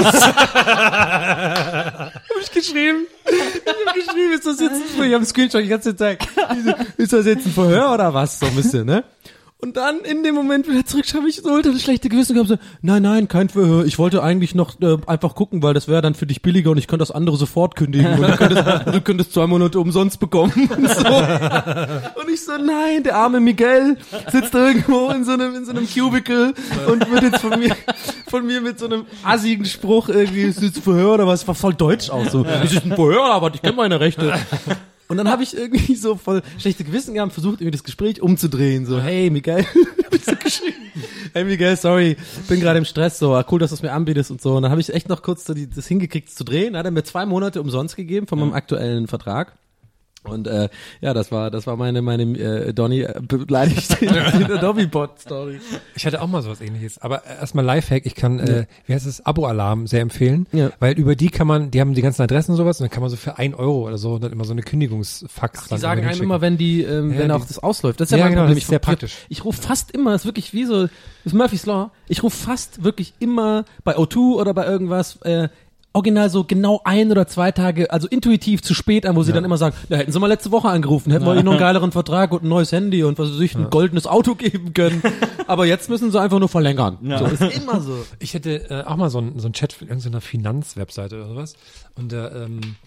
Habe ich geschrieben, ist das jetzt, ich habe einen Screenshot die ganze Zeit, ist das jetzt ein Verhör oder was? So ein bisschen, ne? Und dann in dem Moment wieder zurück, habe ich so unter das schlechte Gewissen gehabt, so, nein, kein Verhör. Ich wollte eigentlich noch einfach gucken, weil das wäre dann für dich billiger und ich könnte das andere sofort kündigen und du könntest 2 Monate umsonst bekommen. Und so. Und ich so, nein, der arme Miguel sitzt irgendwo in so einem Cubicle und wird jetzt von mir mit so einem assigen Spruch irgendwie, ist das ein Verhör oder was? War voll deutsch auch so. Das ist ein Verhör, aber ich kenne meine Rechte. Und dann habe ich irgendwie so voll schlechte Gewissen gehabt, versucht irgendwie das Gespräch umzudrehen. So, hey Miguel, hab ich so geschrieben. Hey Miguel, sorry, bin gerade im Stress, so, cool, dass du es mir anbietest und so. Und dann habe ich echt noch kurz so das hingekriegt zu drehen. Dann hat er mir 2 Monate umsonst gegeben von meinem aktuellen Vertrag. Und das war meine Donny beleidigt in der Adobe-Bot-Story. Ich hatte auch mal sowas ähnliches. Aber erstmal Lifehack, ich kann, wie heißt es, Abo-Alarm sehr empfehlen. Ja. Weil über die die haben die ganzen Adressen und sowas und dann kann man so für 1 Euro oder so dann immer so eine Kündigungsfax. Die sagen einem immer, wenn wenn auch das ausläuft. Das ist ja mein genau, Problem. das ist sehr praktisch. Ich rufe fast immer, das ist wirklich wie so, das ist Murphy's Law, ich rufe fast wirklich immer bei O2 oder bei irgendwas, original so genau 1 oder 2 Tage, also intuitiv zu spät an, wo sie dann immer sagen, da hätten sie mal letzte Woche angerufen, hätten wir ihnen noch einen geileren Vertrag und ein neues Handy und was weiß ich, ein goldenes Auto geben können. Aber jetzt müssen sie einfach nur verlängern. Ja. So, ist immer so. Ich hätte auch mal so einen Chat für irgendeiner Finanzwebseite oder sowas und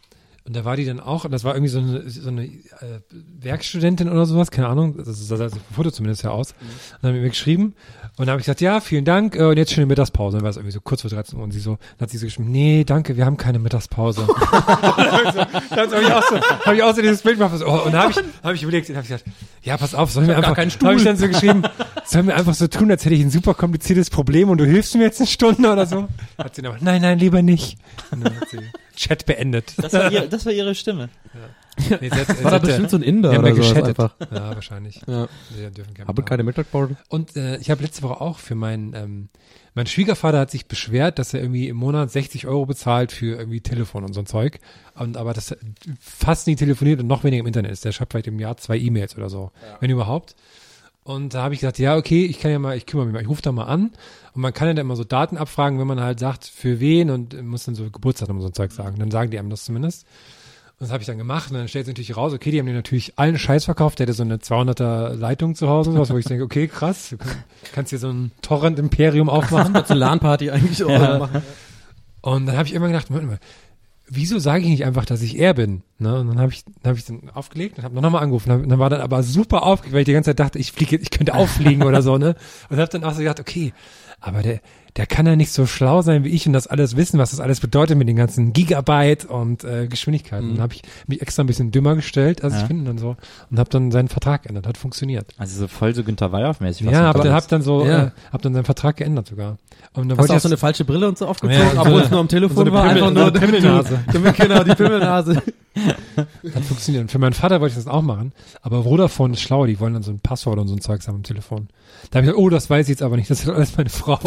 Und da war die dann auch, das war irgendwie so eine Werkstudentin oder sowas, keine Ahnung, das sah das Foto zumindest ja aus. Und dann haben wir mir geschrieben und dann habe ich gesagt, ja, vielen Dank, und jetzt schöne Mittagspause. Dann war es irgendwie so kurz vor 13 Uhr und dann hat sie so geschrieben, nee, danke, wir haben keine Mittagspause. Dann habe ich auch so dieses Bild gemacht, und dann habe ich überlegt, dann habe ich gesagt, ja, pass auf, sollen wir einfach, habe ich dann so geschrieben, sollen wir einfach so tun, als hätte ich ein super kompliziertes Problem und du hilfst mir jetzt eine Stunde oder so? Hat sie dann gesagt, nein, lieber nicht. Und dann hat sie Chat beendet. Das war ihre Stimme. Ja. Nee, War da bestimmt so ein Inder oder oder so geschattet. einfach. Ja, wahrscheinlich. Ja. Die dürfen gerne Habe keine Mittagspause. Und ich habe letzte Woche auch für mein Schwiegervater hat sich beschwert, dass er irgendwie im Monat 60 € bezahlt für irgendwie Telefon und so ein Zeug. Aber das fast nie telefoniert und noch weniger im Internet ist. Der schreibt vielleicht im Jahr 2 E-Mails oder so, wenn überhaupt. Und da habe ich gesagt, ja, okay, ich kümmere mich mal, ich rufe da mal an. Und man kann ja dann immer so Daten abfragen, wenn man halt sagt, für wen und muss dann so Geburtstag und so ein Zeug sagen. Dann sagen die einem das zumindest. Und das habe ich dann gemacht und dann stellt sich natürlich raus, okay, die haben dir natürlich allen Scheiß verkauft, der hatte so eine 200er Leitung zu Hause und sowas, wo ich denke, okay, krass, du kannst hier so ein Torrent-Imperium aufmachen. Kannst du eine LAN-Party eigentlich auch machen. Und dann habe ich immer gedacht, Moment mal, wieso sage ich nicht einfach, dass ich er bin? Ne? Und dann habe ich dann aufgelegt und habe nochmal angerufen. Und dann war dann aber super aufgeregt, weil ich die ganze Zeit dachte, ich könnte auffliegen oder so, ne? Und habe dann auch so gedacht, okay, aber der kann ja nicht so schlau sein wie ich und das alles wissen, was das alles bedeutet mit den ganzen Gigabyte und Geschwindigkeiten. Dann habe ich mich extra ein bisschen dümmer gestellt, als ich bin dann so, und habe dann seinen Vertrag geändert. Hat funktioniert. Also so voll so Günther Wallraff-mäßig. Ja, aber hab dann seinen Vertrag geändert sogar. Und dann Hast du auch so eine falsche Brille und so aufgezogen, obwohl es nur am Telefon war? Einfach nur die Pimmelnase. Genau, die Pimmelnase. Hat funktioniert. Und für meinen Vater wollte ich das auch machen, aber Vodafone ist schlau, die wollen dann so ein Passwort und so ein Zeugs haben am Telefon. Da habe ich gesagt, oh, das weiß ich jetzt aber nicht, das ist alles meine Frau.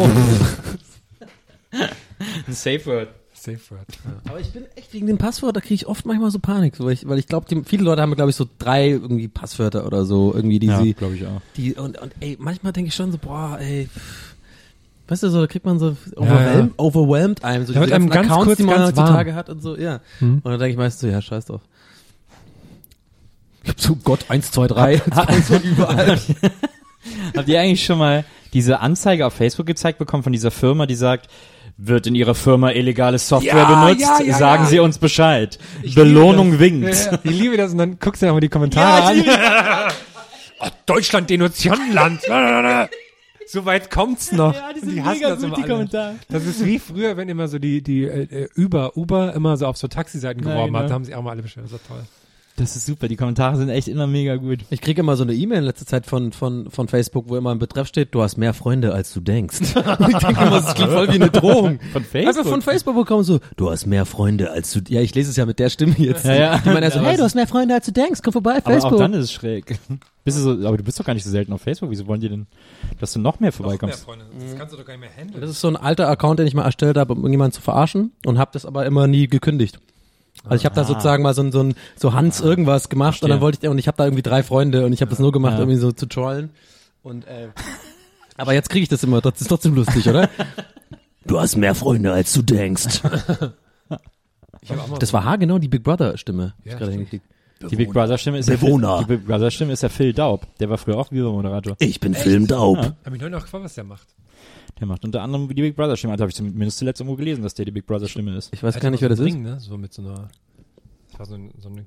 Ein Safe Word. Safe Word. Ja. Aber ich bin echt wegen dem Passwort, da kriege ich oft manchmal so Panik, so, weil ich glaube, viele Leute haben, glaube ich, so 3 irgendwie Passwörter oder so, irgendwie, die sie, glaube ich auch. und ey, manchmal denke ich schon so, boah, ey, weißt du, so, da kriegt man so overwhelmed einem, so da diese wird einem ganzen ganz Accounts, kurz die man ganz heutzutage warm. hat und so, ja. Und dann denke ich meistens so, ja, scheiß drauf. Ich hab so Gott 1, 2, 3, von überall. Habt ihr eigentlich schon mal diese Anzeige auf Facebook gezeigt bekommen von dieser Firma, die sagt, wird in ihrer Firma illegale Software benutzt, sagen Sie uns Bescheid. Belohnung winkt. Ja. Ich liebe das und dann guckst du dir nochmal die Kommentare an. Oh, Deutschland Denunziantenland. So weit kommt's noch. Ja, die Und sind hassen mega das gut, immer die alle. Kommentare. Das ist wie früher, wenn immer so die Uber immer so auf so Taxiseiten geworben hat, da haben sie auch mal alle beschwert. Das ist toll. Das ist super, die Kommentare sind echt immer mega gut. Ich kriege immer so eine E-Mail in letzter Zeit von Facebook, wo immer im Betreff steht, du hast mehr Freunde, als du denkst. Und ich denke immer, das klingt voll wie eine Drohung. Von Facebook? Einfach von Facebook bekommen so, du hast mehr Freunde, als du, ja, ich lese es ja mit der Stimme jetzt. Ja. Die meinen ja so, hey, du hast mehr Freunde, als du denkst, komm vorbei, Aber Facebook. auch dann ist es schräg. Aber du bist doch gar nicht so selten auf Facebook, wieso wollen die denn, dass du noch mehr vorbeikommst? Freunde. Das kannst du doch gar nicht mehr handeln. Das ist so ein alter Account, den ich mal erstellt habe, um irgendjemanden zu verarschen und habe das aber immer nie gekündigt. Also ich habe da sozusagen mal so Hans irgendwas gemacht. Verstehe. Und dann wollte ich, und ich habe da irgendwie 3 Freunde und ich habe das nur gemacht, irgendwie so zu trollen. Und aber jetzt kriege ich das immer, das ist trotzdem lustig, oder? Du hast mehr Freunde, als du denkst. Das war haargenau die Big Brother Stimme. Ja, Die Big Brother Stimme ist Bewohner. Die Big Brother Stimme ist ja Phil Daub. Der war früher auch Videomoderator. Ich bin Film Daub. Ja. Hab ich neulich noch gefragt, was der macht. Der macht unter anderem die Big Brother Stimme. Also habe ich zumindest zuletzt irgendwo gelesen, dass der die Big Brother Stimme ist. Ich weiß gar nicht, wer das ist. Ne? So mit so einer, das war so eine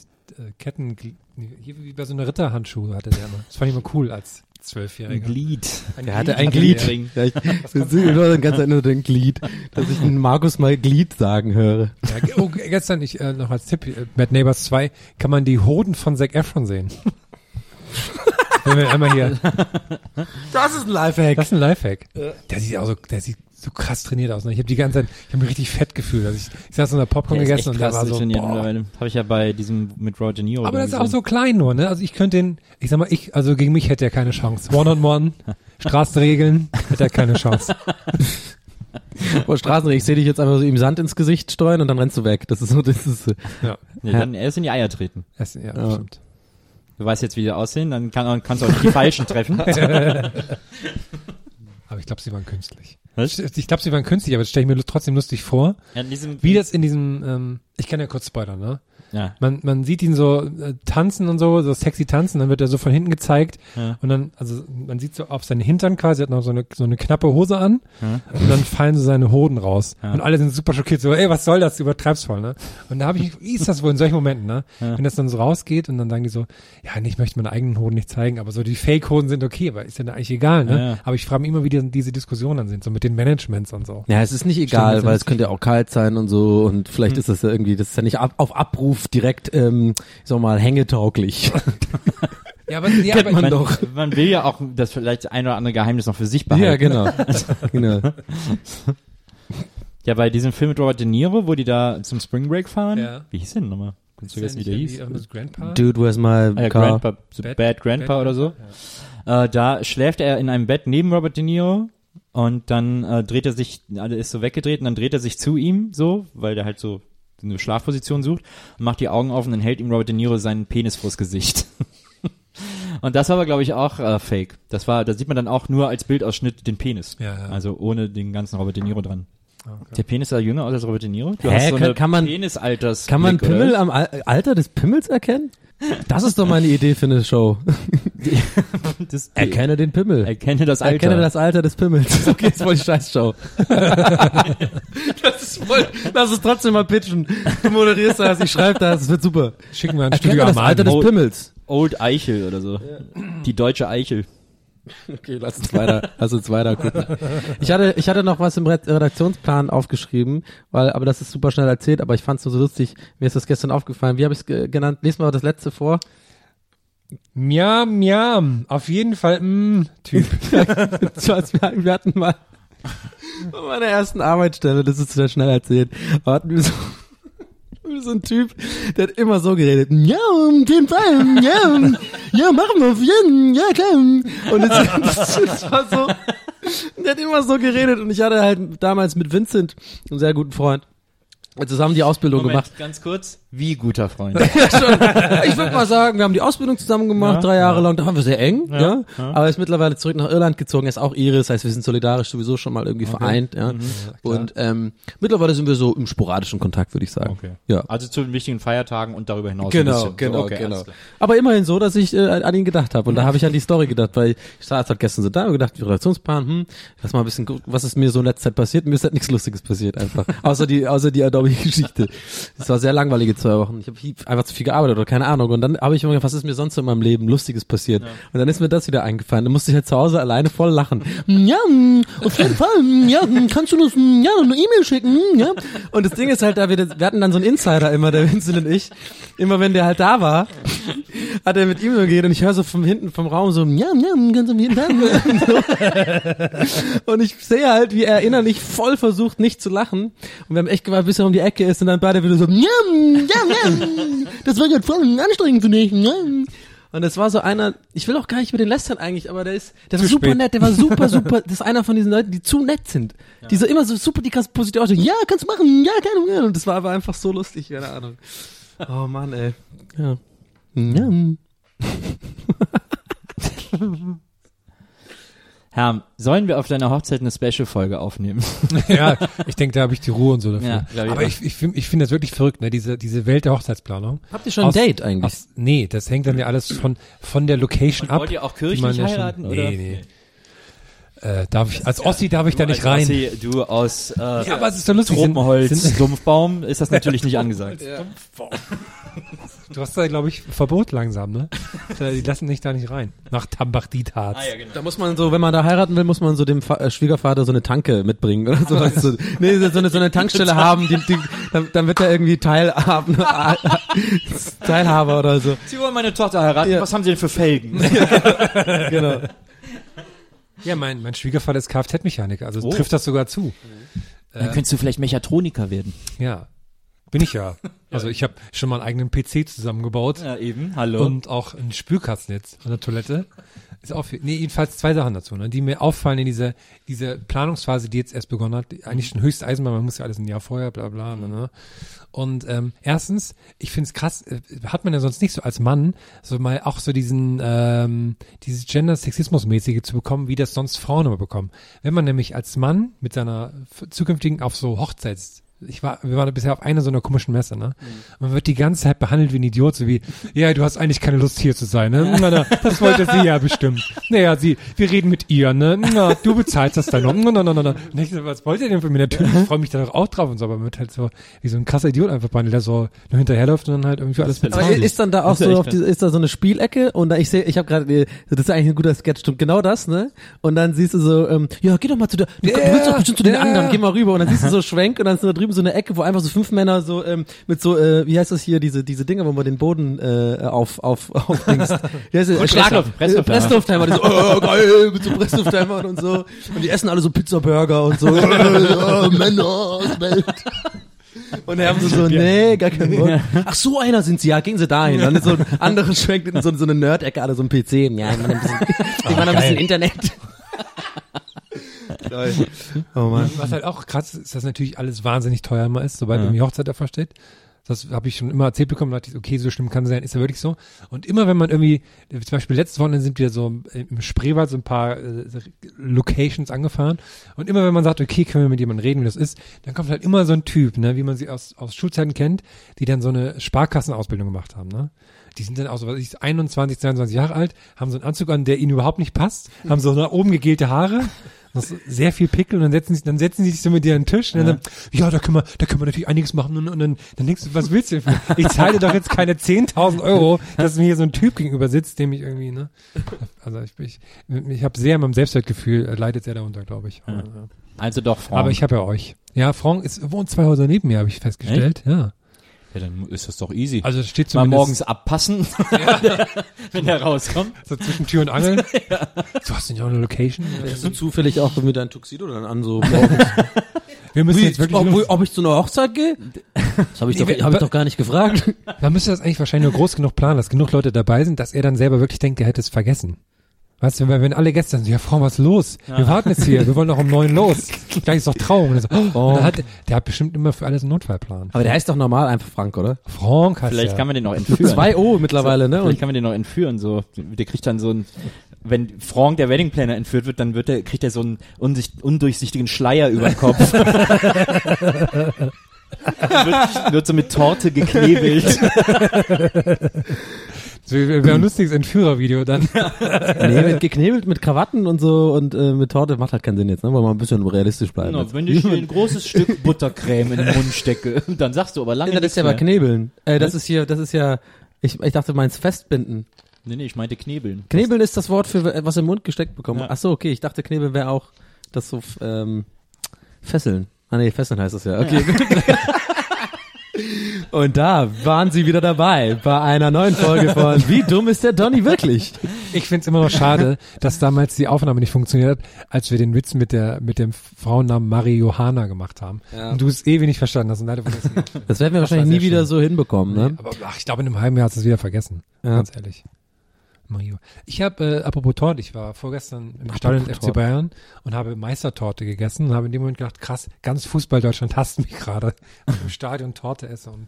hier wie bei so einer Ritterhandschuhe hatte der immer. Das fand ich immer cool als 12-Jähriger. Glied. Er hatte ein Glied. Ja, ich nur den ganzen nur den Glied, dass ich den Markus mal Glied sagen höre. Ja, gestern, noch als Tipp, Bad Neighbors 2, kann man die Hoden von Zac Efron sehen. Wenn wir einmal hier. Das ist ein Lifehack. Das ist ein Lifehack. Der sieht so krass trainiert aus. Ne? Ich habe mich richtig fett gefühlt. Also ich saß in der Popcorn Der ist gegessen echt und der krass war so, trainiert boah. mittlerweile. Habe ich ja bei diesem mit Roger Niro. Aber das ist auch gesehen. so klein nur, ne? Also ich könnte also gegen mich hätte er keine Chance. One-on-one, Straßenregeln, hätte er keine Chance. Boah, Straßenregeln, ich sehe dich jetzt einfach so ihm Sand ins Gesicht streuen und dann rennst du weg. Das ist so, Ja, Nee, dann erst in die Eier treten. ja. Stimmt. Du weißt jetzt, wie die aussehen, dann kannst du auch nicht die Falschen treffen. Aber ich glaube, sie waren künstlich. Was? Ich glaube, sie waren künstlich, aber das stelle ich mir trotzdem lustig vor. Ja, in diesem, Wie das in diesem, ich kann ja kurz spoilern, ne? Ja. Man sieht ihn so tanzen und so sexy tanzen, dann wird er so von hinten gezeigt und dann, also man sieht so auf seinen Hintern quasi, hat noch so eine knappe Hose an und dann fallen so seine Hoden raus und alle sind super schockiert, so, ey, was soll das, du übertreibst voll, ne? Und da habe ich, wie ist das wohl in solchen Momenten, ne? Wenn das dann so rausgeht und dann sagen die so, ja, ich möchte meine eigenen Hoden nicht zeigen, aber so die Fake-Hoden sind okay, aber ist ja eigentlich egal, ne? Ja. Aber ich frage mich immer, wie diese Diskussionen dann sind, so mit den Managements und so. Ja, es ist nicht egal, weil es könnte ja auch kalt sein und so und vielleicht ist das ja irgendwie, das ist ja nicht auf Abruf direkt, ich sag mal, hängetauglich. Ja, aber Kennt man doch. Man will ja auch das vielleicht ein oder andere Geheimnis noch für sich behalten. Ja, genau. Genau. Ja, bei diesem Film mit Robert De Niro, wo die da zum Spring Break fahren. Ja. Wie hieß der denn nochmal? Kannst du vergessen, wie der hieß? Das Grandpa? Dude, where's my Ja, car? Grandpa, so Bad Grandpa oder so. Da schläft er in einem Bett neben Robert De Niro und dann dreht er sich, ist so weggedreht und dann dreht er sich zu ihm so, weil der halt so eine Schlafposition sucht und macht die Augen auf und dann hält ihm Robert De Niro seinen Penis vors Gesicht. Und das war aber, glaube ich, auch fake. Da sieht man dann auch nur als Bildausschnitt den Penis. Ja. Also ohne den ganzen Robert De Niro dran. Okay. Der Penis sah jünger aus als Robert De Niro? Du Hä, hast so kann man- Penisalters. Kann man Pimmel am Alter des Pimmels erkennen? Das ist doch meine Idee für eine Show. Erkenne den Pimmel. Erkenne das Alter. Erkenne das Alter des Pimmels. Okay, jetzt voll die Scheißshow. Das ist voll, lass es trotzdem mal pitchen. Du moderierst das, ich schreibe das, es wird super. Schicken wir ein Erkenne Studio das am Alter des Abend. Pimmels. Old Eichel oder so. Die deutsche Eichel. Okay, lass uns weiter gucken. Ich hatte noch was im Redaktionsplan aufgeschrieben, aber das ist super schnell erzählt, aber ich fand es so lustig. Mir ist das gestern aufgefallen. Wie habe ich es genannt? Lies mal das letzte vor. Miam, miam. Auf jeden Fall, Typ. Wir hatten mal bei meiner ersten Arbeitsstelle, das ist sehr schnell erzählt, aber hatten wir so ein Typ, der hat immer so geredet. Ja, auf jeden Fall. Ja, machen wir auf jeden. Ja, klar. Und das war so, der hat immer so geredet und ich hatte halt damals mit Vincent, einem sehr guten Freund, zusammen die Ausbildung gemacht. Ganz kurz. Wie guter Freund. Ja, schon. Ich würde mal sagen, wir haben die Ausbildung zusammen gemacht, 3 Jahre lang, da waren wir sehr eng, ja. Aber er ist mittlerweile zurück nach Irland gezogen, er ist auch Iris, heißt, wir sind solidarisch sowieso schon mal irgendwie vereint, ja. Und mittlerweile sind wir so im sporadischen Kontakt, würde ich sagen. Okay. Ja. Also zu den wichtigen Feiertagen und darüber hinaus ein bisschen. Genau. So, okay, alles klar. Aber immerhin so, dass ich an ihn gedacht habe. Und da habe ich an die Story gedacht, weil ich saß halt gestern so da und gedacht, wie Redaktionsplan, lass mal ein bisschen gucken, was ist mir so in letzter Zeit passiert. Mir ist halt nichts Lustiges passiert einfach. außer die Adobe-Geschichte. Es war sehr langweilige 2 Wochen. Ich habe einfach zu viel gearbeitet oder keine Ahnung. Und dann habe ich immer gedacht, was ist mir sonst in meinem Leben Lustiges passiert? Ja. Und dann ist mir das wieder eingefallen. Dann musste ich halt zu Hause alleine voll lachen. Ja, auf jeden Fall. Ja, kannst du uns eine E-Mail schicken? Ja. Und das Ding ist halt, wir hatten dann so einen Insider immer, der Vincent und ich. Immer wenn der halt da war, hat er mit ihm so geredet und ich höre so von hinten vom Raum so, ja, ganz auf jeden Fall. Und ich sehe halt, wie er innerlich voll versucht, nicht zu lachen. Und wir haben echt gewartet, bis er um die Ecke ist und dann beide wieder so, ja, das war gerade voll anstrengend für dich. Ja. Und das war so einer, ich will auch gar nicht mit den lästern eigentlich, aber der war super nett, der war super, das ist einer von diesen Leuten, die zu nett sind. Ja. Die so immer so super die krass positiv aussehen, ja, kannst du machen, ja, keine Ahnung. Und das war aber einfach so lustig, keine Ahnung. Oh Mann, ey. Ja. Herr, sollen wir auf deiner Hochzeit eine Special-Folge aufnehmen? Ja, ich denke, da habe ich die Ruhe und so dafür. Ja, glaub ich aber auch. ich finde das wirklich verrückt, ne? Diese Welt der Hochzeitsplanung. Habt ihr schon ein Date eigentlich? Nee, das hängt dann ja alles von der Location ab. Wollt ihr auch die man kirchlich ja schon- heiraten, oder? Nee. Als Ossi darf ich da nicht rein. Ossi, du aus Ja, aber es ist doch lustig. Tropenholz, Sumpfbaum, ist das natürlich nicht angesagt. Du hast da, glaube ich, Verbot langsam, ne? Die lassen dich da nicht rein. Nach Tambach-Dietharz. Genau. Da muss man so, wenn man da heiraten will, muss man so dem Schwiegervater so eine Tanke mitbringen oder so. So eine Tankstelle haben, dann wird er irgendwie Teilhaber oder so. Sie wollen meine Tochter heiraten, Ja. was haben Sie denn für Felgen? Genau. Ja, mein Schwiegervater ist Kfz-Mechaniker, also trifft das sogar zu. Dann könntest du vielleicht Mechatroniker werden. Ja, bin ich ja. Also ich habe schon mal einen eigenen PC zusammengebaut Ja, eben, hallo. und auch ein Spülkastennetz an der Toilette. Ist auch jedenfalls 2 Sachen dazu, ne, die mir auffallen in diese Planungsphase, die jetzt erst begonnen hat. Eigentlich schon höchste Eisenbahn, man muss ja alles ein Jahr vorher, bla bla. Ne. Und erstens, ich finde es krass, hat man ja sonst nicht so als Mann, so mal auch so dieses Gender-Sexismus-mäßige zu bekommen, wie das sonst Frauen immer bekommen. Wenn man nämlich als Mann mit seiner zukünftigen auf so wir waren bisher auf einer so einer komischen Messe, ne? Und man wird die ganze Zeit behandelt wie ein Idiot, so wie, ja, du hast eigentlich keine Lust hier zu sein, ne? Na, das wollte sie ja bestimmt. Naja, wir reden mit ihr, ne? Na, du bezahlst das dann noch. Na. Und ich so, was wollt ihr denn von mir? Natürlich, ich freue mich da doch auch drauf und so, aber man wird halt so wie so ein krasser Idiot einfach behandelt, der so nur hinterherläuft und dann halt irgendwie alles bezahlt. Aber ist dann da auch so ist da so eine Spielecke und da ich habe gerade, das ist eigentlich ein guter Sketch, stimmt genau das, ne? Und dann siehst du so, ja, geh doch mal du willst doch bestimmt zu den anderen, geh mal rüber und dann siehst du so Schwenk und dann ist da drüben so eine Ecke, wo einfach so 5 Männer so mit so, wie heißt das hier, diese Dinger, wo man den Boden auf Dings. Wie heißt das? Pressluftheimer, die so, geil, mit so Pressluftheimern und so. Und die essen alle so Pizza-Burger und so, Männer aus Welt. Und dann haben sie so, nee, gar keinen Bock. Ach, so einer sind sie, ja, gehen sie dahin. Dann ist so ein anderes schwenkt in so eine Nerd-Ecke, alle so ein PC. Ja, ich meine ein bisschen Internet. Oh Mann. Was halt auch krass ist, dass natürlich alles wahnsinnig teuer immer ist, sobald irgendwie Hochzeit davor steht. Das habe ich schon immer erzählt bekommen, da dachte ich, okay, so schlimm kann es sein, ist ja wirklich so. Und immer wenn man irgendwie, zum Beispiel letztes Wochenende sind wir so im Spreewald so ein paar Locations angefahren und immer wenn man sagt, okay, können wir mit jemandem reden, wie das ist, dann kommt halt immer so ein Typ, ne, wie man sie aus Schulzeiten kennt, die dann so eine Sparkassenausbildung gemacht haben, ne. Die sind dann auch so, 21, 22 Jahre alt, haben so einen Anzug an, der ihnen überhaupt nicht passt, haben so nach oben gegelte Haare, sehr viel Pickel und dann setzen sie sich so mit dir an den Tisch und dann, ja, da können wir natürlich einiges machen und dann denkst du, was willst du denn? Ich zahle doch jetzt keine 10.000 Euro, dass mir hier so ein Typ gegenüber sitzt, dem ich irgendwie, ne? Also ich habe sehr an meinem Selbstwertgefühl, leidet sehr darunter, glaube ich. Ja. Also doch, Franck. Aber ich habe ja euch. Ja, Franck wohnt 2 Häuser neben mir, habe ich festgestellt. Echt? Ja. Ja, dann ist das doch easy. Also das steht mal zumindest morgens abpassen, wenn der rauskommt. So zwischen Tür und Angel. Ja. Du hast nicht auch eine Location? Hast du zufällig auch mit deinem Tuxedo dann an, so morgens? Wir müssen jetzt wirklich ob ich zu einer Hochzeit gehe? Das habe ich doch gar nicht gefragt. Man müsste das eigentlich wahrscheinlich nur groß genug planen, dass genug Leute dabei sind, dass er dann selber wirklich denkt, er hätte es vergessen. Weißt du, wenn alle Gäste sagen, ja, Frau, was ist los? Ja. Wir warten jetzt hier, wir wollen doch um 9 los. Gleich ist doch Trauung. Und so, und der hat bestimmt immer für alles einen Notfallplan. Aber der heißt doch normal einfach Frank, oder? Frank heißt Vielleicht kann man den noch entführen. 2 O mittlerweile, ne? Vielleicht kann man den noch entführen, so. Der kriegt dann so ein, wenn Frank, der Weddingplaner, entführt wird, dann kriegt er so einen undurchsichtigen Schleier über den Kopf. wird so mit Torte geknebelt. So, wäre ein lustiges Entführervideo dann. Nee, geknebelt mit Krawatten und so und mit Torte macht halt keinen Sinn jetzt, ne? Weil man ein bisschen realistisch bleiben. Genau, wenn ich ein großes Stück Buttercreme in den Mund stecke, dann sagst du aber lange das ist ja bei Knebeln. Das ist ja, ich dachte, du meinst festbinden. Nee, ich meinte knebeln. Knebeln ist das Wort für was im Mund gesteckt bekommen. Ja. Ach so, okay, ich dachte Knebeln wäre auch das so, fesseln. Ah nee, fesseln heißt das ja. Okay, gut. Und da waren sie wieder dabei bei einer neuen Folge von Wie dumm ist der Donny wirklich? Ich find's immer noch schade, dass damals die Aufnahme nicht funktioniert hat, als wir den Witz mit dem Frauennamen Marie Johanna gemacht haben. Ja. Und du es ewig nicht verstanden hast. Und leider das werden wir wahrscheinlich nie wieder so hinbekommen, ne? Nee, aber ich glaube, in einem halben Jahr hast du es wieder vergessen. Ja. Ganz ehrlich. Mario. Ich habe, apropos Torte, ich war vorgestern im Stadion FC Bayern und habe Meistertorte gegessen und habe in dem Moment gedacht, krass, ganz Fußball-Deutschland hasst mich gerade, wenn ich im Stadion Torte esse und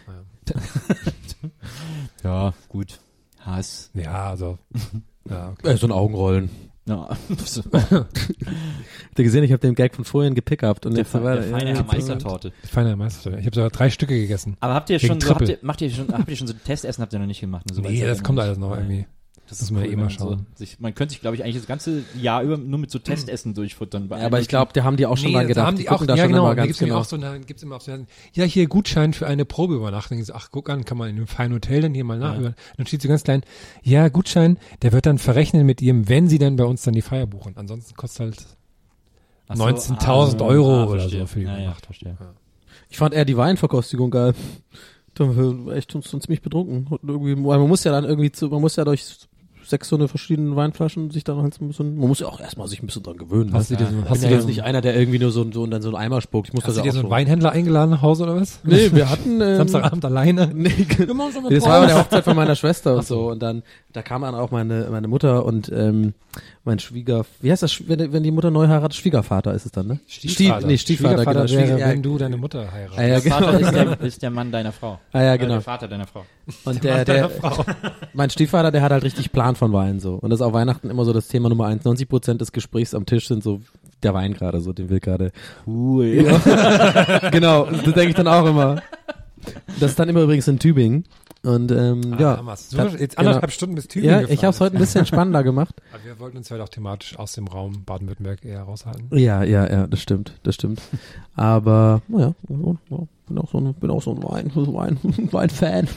ja, gut. Hass. Ja, also ja, okay. So ein Augenrollen. Ja. Habt ihr gesehen, ich habe den Gag von vorhin gepickt und jetzt der feine Meistertorte. Die feine Meistertorte. Ich habe sogar 3 Stücke gegessen. Aber habt ihr schon so Testessen habt ihr noch nicht gemacht? So nee, das kommt alles noch irgendwie. Das muss man ja immer schauen. Man könnte sich, glaube ich, eigentlich das ganze Jahr über nur mit so Testessen durchfuttern. Ja, aber ich glaube, da haben die auch schon mal gedacht. Haben die auch, ja genau, da gibt's immer auch so, ja, hier Gutschein für eine Probeübernachtung. Ich so, ach, guck an, kann man in einem feinen Hotel dann hier mal nach. Ja. Dann steht so ganz klein, ja, Gutschein, der wird dann verrechnet mit ihrem, wenn sie dann bei uns dann die Feier buchen. Ansonsten kostet halt 19.000 Euro oder so für die Übernachtung. Verstehe. Ja. Ich fand eher die Weinverkostigung geil. Da haben wir echt uns ziemlich betrunken. Und irgendwie, man muss ja durch 6 so eine verschiedenen Weinflaschen sich dann halt so ein bisschen, man muss ja auch erstmal sich ein bisschen dran gewöhnen. Hast du jetzt nicht einer, der irgendwie nur so und dann so einen Eimer spuckt. Hast du dir so einen Weinhändler eingeladen nach Hause oder was? Nee, wir hatten Samstagabend alleine. Nee, das war bei der Hochzeit von meiner Schwester und so und dann da kam dann auch meine Mutter und mein wie heißt das, wenn die Mutter neu heiratet, Schwiegervater ist es dann, ne? Stiefvater. Stiefvater genau. Wäre, wenn du deine Mutter heiratest. Ja, genau. Vater ist der Mann deiner Frau. Ah, ja, genau. Der Vater deiner Frau. Und mein Stiefvater, der hat halt richtig Plan von Wein so. Und das ist auf Weihnachten immer so das Thema Nummer 1. 90% des Gesprächs am Tisch sind so, der Wein gerade so, den will gerade. Cool. Ja. Genau, das denke ich dann auch immer. Das ist dann immer übrigens in Tübingen. Und ja. Hammer's. Du hast jetzt 1,5 Stunden bis Tübingen Ja, gefahren. ich habe es heute ein bisschen spannender gemacht. Aber wir wollten uns heute auch thematisch aus dem Raum Baden-Württemberg eher raushalten. Ja, das stimmt. Aber, naja, bin auch so ein Wein-Fan.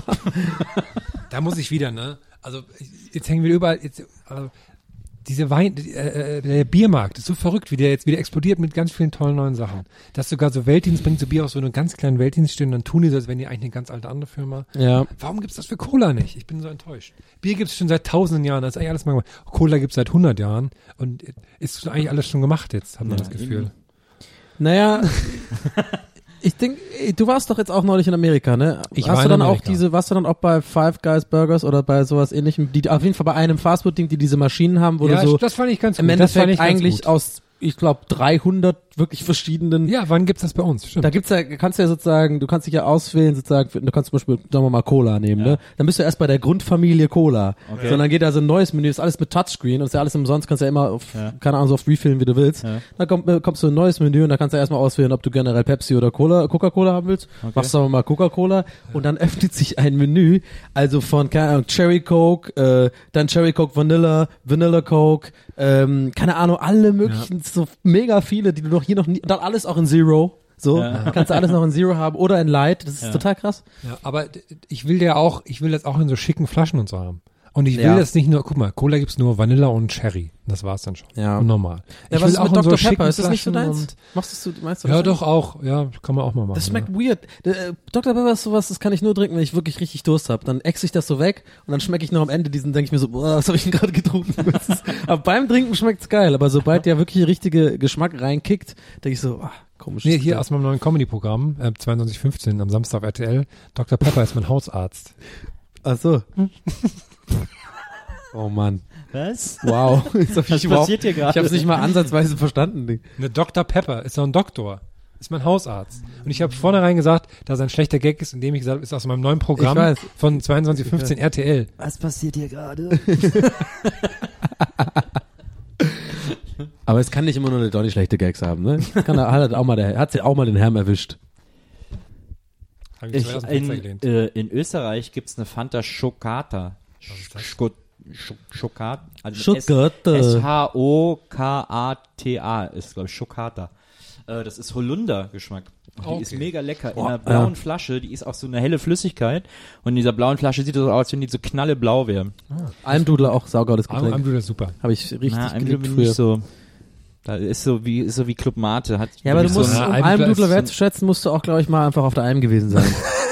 Da muss ich wieder, ne? Also, jetzt hängen wir überall, diese der Biermarkt ist so verrückt, wie der jetzt wieder explodiert mit ganz vielen tollen neuen Sachen. Dass sogar so Weltdienst bringt so Bier aus so einem ganz kleinen Weltdienst stehen, dann tun die so, als wären die eigentlich eine ganz alte andere Firma. Ja. Warum gibt's das für Cola nicht? Ich bin so enttäuscht. Bier gibt's schon seit 1000 Jahren, das ist eigentlich alles mal gemacht. Cola gibt's seit 100 Jahren und ist eigentlich alles schon gemacht jetzt, hat man das Gefühl. Naja, ich denke, du warst doch jetzt auch neulich in Amerika, ne? Warst du dann auch bei Five Guys Burgers oder bei sowas ähnlichem, die auf jeden Fall bei einem Fastfood-Ding, die diese Maschinen haben, wo ja, du so das fand ich ganz gut. im Das fand Endeffekt ich ganz eigentlich gut. aus, ich glaube, 300 wirklich verschiedenen. Ja, wann gibt's das bei uns? Stimmt. Da gibt's ja, kannst du dich ja auswählen, sozusagen, du kannst zum Beispiel, sagen wir mal, Cola nehmen, ne? Dann bist du erst bei der Grundfamilie Cola. Okay. Sondern geht da so ein neues Menü, ist alles mit Touchscreen und ist ja alles umsonst, kannst ja immer auf, keine Ahnung, so oft refillen, wie du willst. Ja. Dann kommst du ein neues Menü und da kannst du erstmal auswählen, ob du generell Pepsi oder Coca-Cola haben willst. Machst du aber mal Coca-Cola und dann öffnet sich ein Menü, also von, keine Ahnung, Cherry Coke, dann Cherry Coke Vanilla Coke, keine Ahnung, alle möglichen, so mega viele, die du noch hier noch nie, und dann alles auch in Zero. So, kannst du alles noch in Zero haben oder in Light, das ist total krass. Ja, aber ich will das auch in so schicken Flaschen und so haben. Und ich will das nicht nur, guck mal, Cola gibt's nur Vanilla und Cherry. Das war's dann schon. Ja. Und normal. Ja, Ich was will ist auch mit in so Dr. schicken Pepper? Ist das nicht so Flaschen deins? Meinst du und, das ja, nicht? doch auch. Ja, kann man auch mal machen. Das schmeckt ja. weird. Dr. Pepper ist sowas, das kann ich nur trinken, wenn ich wirklich richtig Durst habe. Dann ex ich das so weg und dann schmecke ich noch am Ende denke ich mir so, boah, was habe ich denn gerade getrunken? Aber beim Trinken schmeckt's geil, aber sobald der wirklich der richtige Geschmack reinkickt, denke ich so, komisch. Nee, hier aus meinem neuen Comedy-Programm, 22.15 am Samstag auf RTL, Dr. Pepper ist mein Hausarzt. Ach so. Oh Mann. Was? Wow. Was passiert hier gerade? Ich habe es nicht mal ansatzweise verstanden. Eine Dr. Pepper ist doch ein Doktor. Ist mein Hausarzt. Und ich habe vornherein gesagt, dass ein schlechter Gag ist, indem ich gesagt habe, ist aus meinem neuen Programm Ich weiß. von 22.15 RTL. Was passiert hier gerade? Aber es kann nicht immer nur eine Donny schlechte Gags haben, ne? Hat auch mal den Herrn erwischt. Hab ich aus dem Fenster gelehnt. In Österreich gibt's eine Fanta Schokata. Schokata. Also Schokata. Schokata ist, glaube ich, Schokata. Das ist Holunder-Geschmack. Die ist mega lecker. In einer blauen Flasche, die ist auch so eine helle Flüssigkeit. Und in dieser blauen Flasche sieht es so aus, als wenn die so knalleblau wäre. Almdudler auch saugeiles Getränk. Almdudler ist super. Habe ich richtig geliebt bin früher. nicht so. Da ist so wie Club Mate. Ja, aber du musst, so- um Almdudler Almdudler ist so- wertzuschätzen, musst du auch, glaube ich, mal einfach auf der Alm gewesen sein.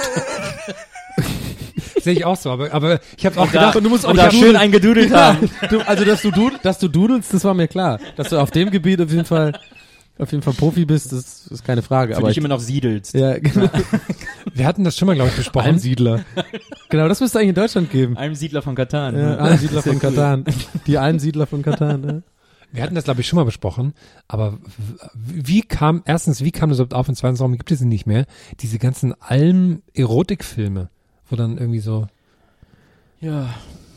Sehe ich auch so, aber ich habe auch gedacht, und du musst auch da dudeln. schön eingedudelt haben. Dass du dudelst, das war mir klar. Dass du auf dem Gebiet auf jeden Fall Profi bist, das ist keine Frage. Für Aber dich immer noch siedelst. ja, genau. wir hatten das schon mal, glaube ich, besprochen. Almsiedler. Genau, das müsste eigentlich in Deutschland geben. Einem Siedler von Katan. Ja, Almsiedler von Katan. Die Almsiedler von Katan. Ja. Wir hatten das, glaube ich, schon mal besprochen, aber wie kam das überhaupt auf? Und zweitens, warum gibt es sie nicht mehr? Diese ganzen Alm-Erotikfilme, wo dann irgendwie so, Ja.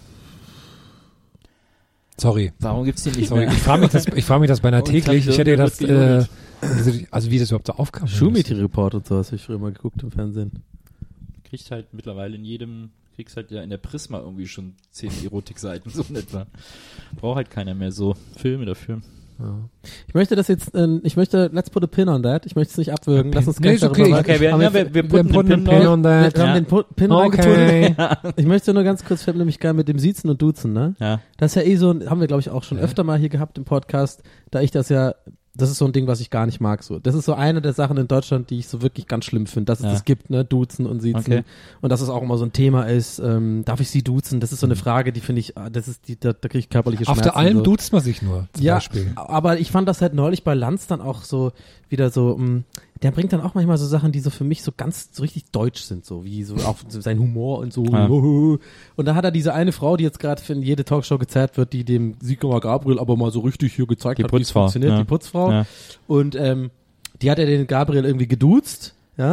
sorry, Warum gibt's die nicht sorry, mehr? ich frage mich das beinahe Und täglich. Ich hätte wird gedacht, gejohlt. also wie das überhaupt so aufkam. Schulmädchenreport und sowas habe ich früher mal geguckt im Fernsehen. Kriegst halt mittlerweile kriegst halt ja in der Prisma irgendwie schon 10 Erotikseiten, so in etwa. Braucht halt keiner mehr so Filme dafür. Ich möchte let's put a pin on that. Ich möchte es nicht abwürgen. Lass uns Nee, gleich ist okay. darüber Okay, wir putten einen den Pin drauf. on that. Wir haben den Pin Okay. reingetunnelt. Ich möchte nur ganz kurz, ich habe nämlich gerne mit dem Siezen und Duzen, ne? Ja. Das ist ja so, haben wir glaube ich auch schon öfter mal hier gehabt im Podcast, das ist so ein Ding, was ich gar nicht mag. So, das ist so eine der Sachen in Deutschland, die ich so wirklich ganz schlimm finde, dass es das gibt, ne, Duzen und Siezen. Okay. Und dass es auch immer so ein Thema ist. Darf ich Sie duzen? Das ist so eine Frage, die finde ich, da kriege ich körperliche Auf Schmerzen. der Alm so. duzt man sich nur, zum Ja, Beispiel. aber ich fand das halt neulich bei Lanz dann auch so wieder so, der bringt dann auch manchmal so Sachen, die so für mich so ganz so richtig deutsch sind, so wie so auch so sein Humor und so. Ja. Und da hat er diese eine Frau, die jetzt gerade in jede Talkshow gezerrt wird, die dem Sigmar Gabriel aber mal so richtig hier gezeigt Die hat, wie es Putzfrau, funktioniert, ja. die Putzfrau. Ja. Und die hat ja den Gabriel irgendwie geduzt, ja,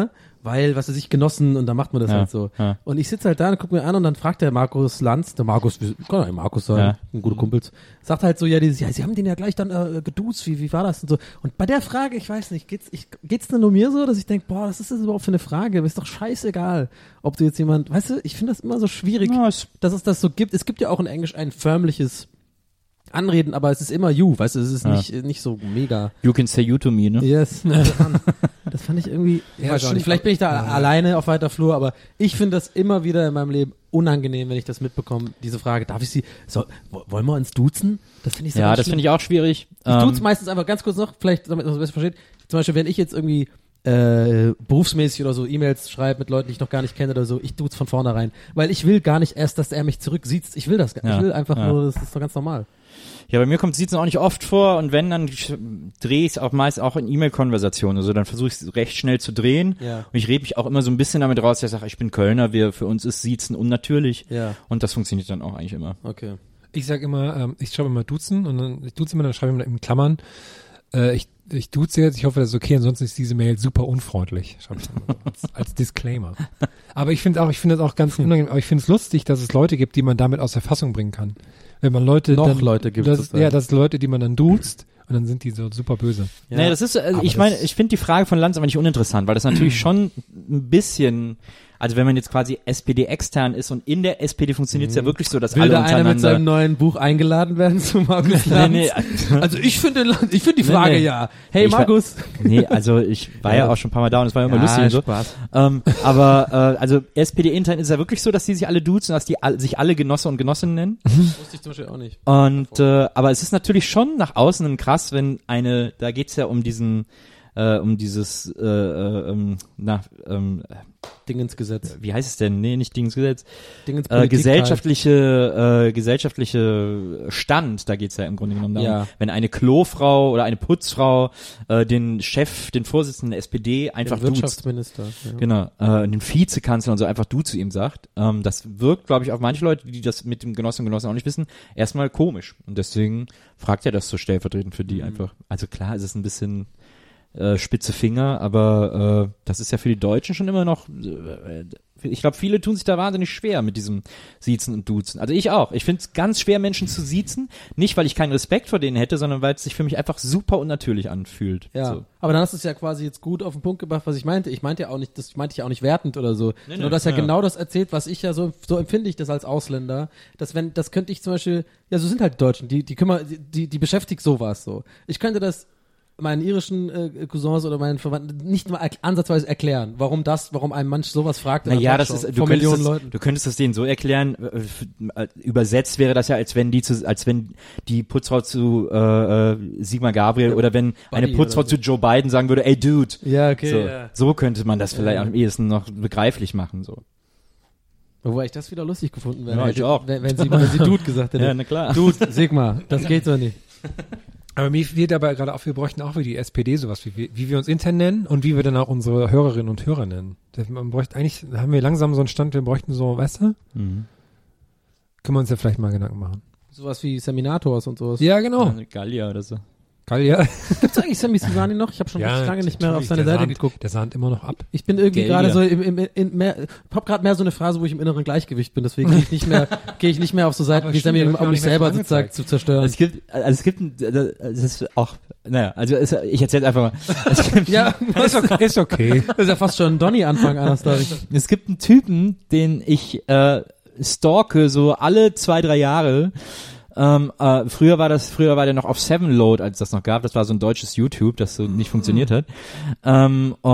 weil, was weiß ich, genossen und dann macht man das halt so. Ja. Und ich sitze halt da und gucke mir an und dann fragt der Markus Lanz, kann ja Markus sein, ein guter Kumpel, sagt halt so, sie haben den ja gleich dann geduzt, wie war das und so. Und bei der Frage, ich weiß nicht, geht's denn nur mir so, dass ich denke, boah, was ist das überhaupt für eine Frage? Ist doch scheißegal, ob du jetzt weißt du, ich finde das immer so schwierig, dass es das so gibt. Es gibt ja auch in Englisch ein förmliches Anreden, aber es ist immer you, weißt du, es ist nicht so mega. You can say you to me, ne? Yes. Das fand ich irgendwie, vielleicht bin ich da alleine auf weiter Flur, aber ich finde das immer wieder in meinem Leben unangenehm, wenn ich das mitbekomme, diese Frage, wollen wir uns duzen? Das finde ich so das finde ich auch schwierig. Ich duze meistens einfach ganz kurz noch, vielleicht, damit man es besser versteht, zum Beispiel, wenn ich jetzt irgendwie berufsmäßig oder so E-Mails schreibe mit Leuten, die ich noch gar nicht kenne oder so, ich duze von vornherein, weil ich will gar nicht erst, dass er mich zurück sieht. Ich will das gar nicht. Ich will einfach nur, das ist doch ganz normal. Ja, bei mir kommt Siezen auch nicht oft vor und wenn, dann drehe ich es auch meist auch in E-Mail-Konversationen. Also dann versuche ich es recht schnell zu drehen und ich rede mich auch immer so ein bisschen damit raus, dass ich sage, ich bin Kölner, für uns ist Siezen unnatürlich und das funktioniert dann auch eigentlich immer. Okay. Ich sag immer, ich schreibe immer duzen und dann dann schreibe ich immer in Klammern, ich duze jetzt, ich hoffe, das ist okay, ansonsten ist diese Mail super unfreundlich, schreibe ich dann als Disclaimer. Aber ich finde das auch ganz unangenehm, aber ich finde es lustig, dass es Leute gibt, die man damit aus der Fassung bringen kann. Wenn man Leute Leute gibt es. Das ist Leute, die man dann duzt und dann sind die so super böse. Ja. Nee, das ist, ich finde die Frage von Lanz aber nicht uninteressant, weil das natürlich schon ein bisschen, also wenn man jetzt quasi SPD extern ist und in der SPD funktioniert es ja wirklich so, dass Will alle da untereinander... einer mit seinem neuen Buch eingeladen werden zu Markus Lanz? Nee. Also ich finde die Frage ja. Hey Markus. Also ich war ja auch schon ein paar Mal da und es war immer lustig und so. Spaß. Aber also SPD intern ist ja wirklich so, dass die sich alle duzen, dass die sich alle Genosse und Genossinnen nennen. Wusste ich zum Beispiel auch nicht. Und aber es ist natürlich schon nach außen krass, wenn da geht's ja um diesen Dingensgesetz. Wie heißt es denn? Nee, nicht Dingensgesetz. Gesellschaftliche gesellschaftliche Stand, da geht's ja im Grunde genommen darum. Wenn eine Klofrau oder eine Putzfrau den Vorsitzenden der SPD einfach duzt. Wirtschaftsminister. Ja. Genau. Den Vizekanzler und so einfach du zu ihm sagt. Das wirkt, glaube ich, auf manche Leute, die das mit dem Genossen und Genossen auch nicht wissen, erstmal komisch. Und deswegen fragt er das so stellvertretend für die einfach. Also klar, es ist ein bisschen spitze Finger, aber das ist ja für die Deutschen schon immer noch, ich glaube, viele tun sich da wahnsinnig schwer mit diesem Siezen und Duzen. Also ich auch. Ich finde es ganz schwer, Menschen zu siezen, nicht weil ich keinen Respekt vor denen hätte, sondern weil es sich für mich einfach super unnatürlich anfühlt. Ja, so. Aber dann hast du es ja quasi jetzt gut auf den Punkt gebracht, was ich meinte. Ich meinte ja auch nicht wertend oder so. Nee, du hast ja genau das erzählt, was ich ja so empfinde ich das als Ausländer, das könnte ich zum Beispiel, ja, so sind halt die Deutschen, die beschäftigt sowas so. Ich könnte das meinen irischen Cousins oder meinen Verwandten nicht mal ansatzweise erklären, warum ein Mensch sowas fragt. Naja, du könntest das denen so erklären, übersetzt wäre das ja, als wenn die Putzfrau zu Sigmar Gabriel oder wenn eine Putzfrau zu Joe Biden sagen würde, ey Dude. Ja, okay. So könnte man das vielleicht am ehesten noch begreiflich machen, so. Wobei ich das wieder lustig gefunden wäre. Ja, ich auch. Wenn sie Dude gesagt hätte. Ja, na klar. Dude, Sigmar, das geht so nicht. Aber mir fehlt dabei gerade auf, wir bräuchten auch wie die SPD sowas, wie wir uns intern nennen und wie wir dann auch unsere Hörerinnen und Hörer nennen. Man bräuchte eigentlich, haben wir langsam so einen Stand, wir bräuchten so, weißt du? Mhm. Können wir uns ja vielleicht mal Gedanken machen. Sowas wie Seminators und sowas. Ja, genau. Gallia oder so. Gallia. Gibt's eigentlich Sammy Sivani noch? Ich habe schon lange nicht mehr auf seine Seite geguckt. Der sahnt immer noch ab. Ich bin irgendwie gerade so hab gerade mehr so eine Phase, wo ich im inneren Gleichgewicht bin, deswegen gehe ich nicht mehr auf so Seiten wie Sammy, um mich selber sozusagen zu zerstören. Es gibt das ist auch, naja, also ich erzähl's einfach mal. Ja, ist okay. Das ist ja fast schon ein Donny-Anfang einer Story. Es gibt einen Typen, den ich stalke so alle 2-3 Jahre. Früher war der noch auf Sevenload, als das noch gab. Das war so ein deutsches YouTube, das so nicht funktioniert hat. Da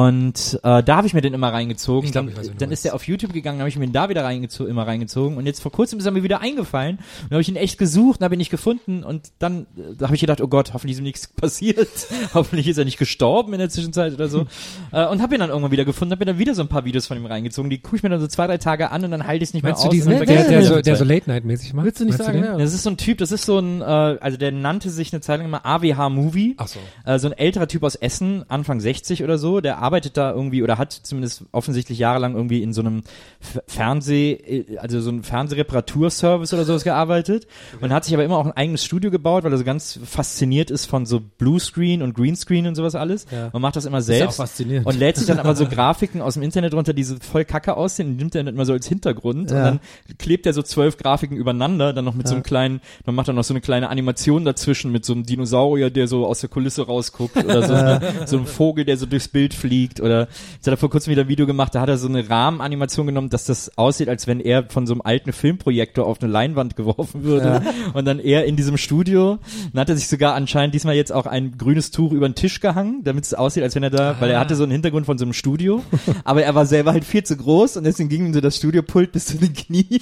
habe ich mir den immer reingezogen. Dann ist der auf YouTube gegangen, habe ich mir den da wieder immer reingezogen. Und jetzt vor kurzem ist er mir wieder eingefallen. Und habe ich ihn echt gesucht und habe ihn nicht gefunden. Und dann habe ich gedacht, oh Gott, hoffentlich ist ihm nichts passiert. Hoffentlich ist er nicht gestorben in der Zwischenzeit oder so. Und habe ihn dann irgendwann wieder gefunden, habe mir dann wieder so ein paar Videos von ihm reingezogen. Die gucke ich mir dann so 2-3 Tage an und dann halte ich es nicht mehr aus. Meinst du diesen, der so Late-Night-mäßig macht? Willst du nicht sagen, ja. Das ist so ein Typ, Typ, das ist so ein, also der nannte sich eine Zeit lang immer AWH Movie. Ach so. So ein älterer Typ aus Essen, Anfang 60 oder so, der arbeitet da irgendwie oder hat zumindest offensichtlich jahrelang irgendwie in so einem also so einem Fernsehreparaturservice oder sowas gearbeitet und hat sich aber immer auch ein eigenes Studio gebaut, weil er so ganz fasziniert ist von so Bluescreen und Greenscreen und sowas alles und macht das immer ja selbst auch faszinierend. und lädt sich dann aber so Grafiken aus dem Internet runter, die so voll kacke aussehen und nimmt er dann immer so als Hintergrund und dann klebt er so 12 Grafiken übereinander, dann noch mit so einem kleinen, dann macht er noch so eine kleine Animation dazwischen mit so einem Dinosaurier, der so aus der Kulisse rausguckt oder so ein Vogel, der so durchs Bild fliegt oder jetzt hat er vor kurzem wieder ein Video gemacht, da hat er so eine Rahmenanimation genommen, dass das aussieht, als wenn er von so einem alten Filmprojektor auf eine Leinwand geworfen würde und dann er in diesem Studio, dann hat er sich sogar anscheinend diesmal jetzt auch ein grünes Tuch über den Tisch gehangen, damit es aussieht, als wenn er da, weil er hatte so einen Hintergrund von so einem Studio, aber er war selber halt viel zu groß und deswegen ging ihm so das Studiopult bis zu den Knien.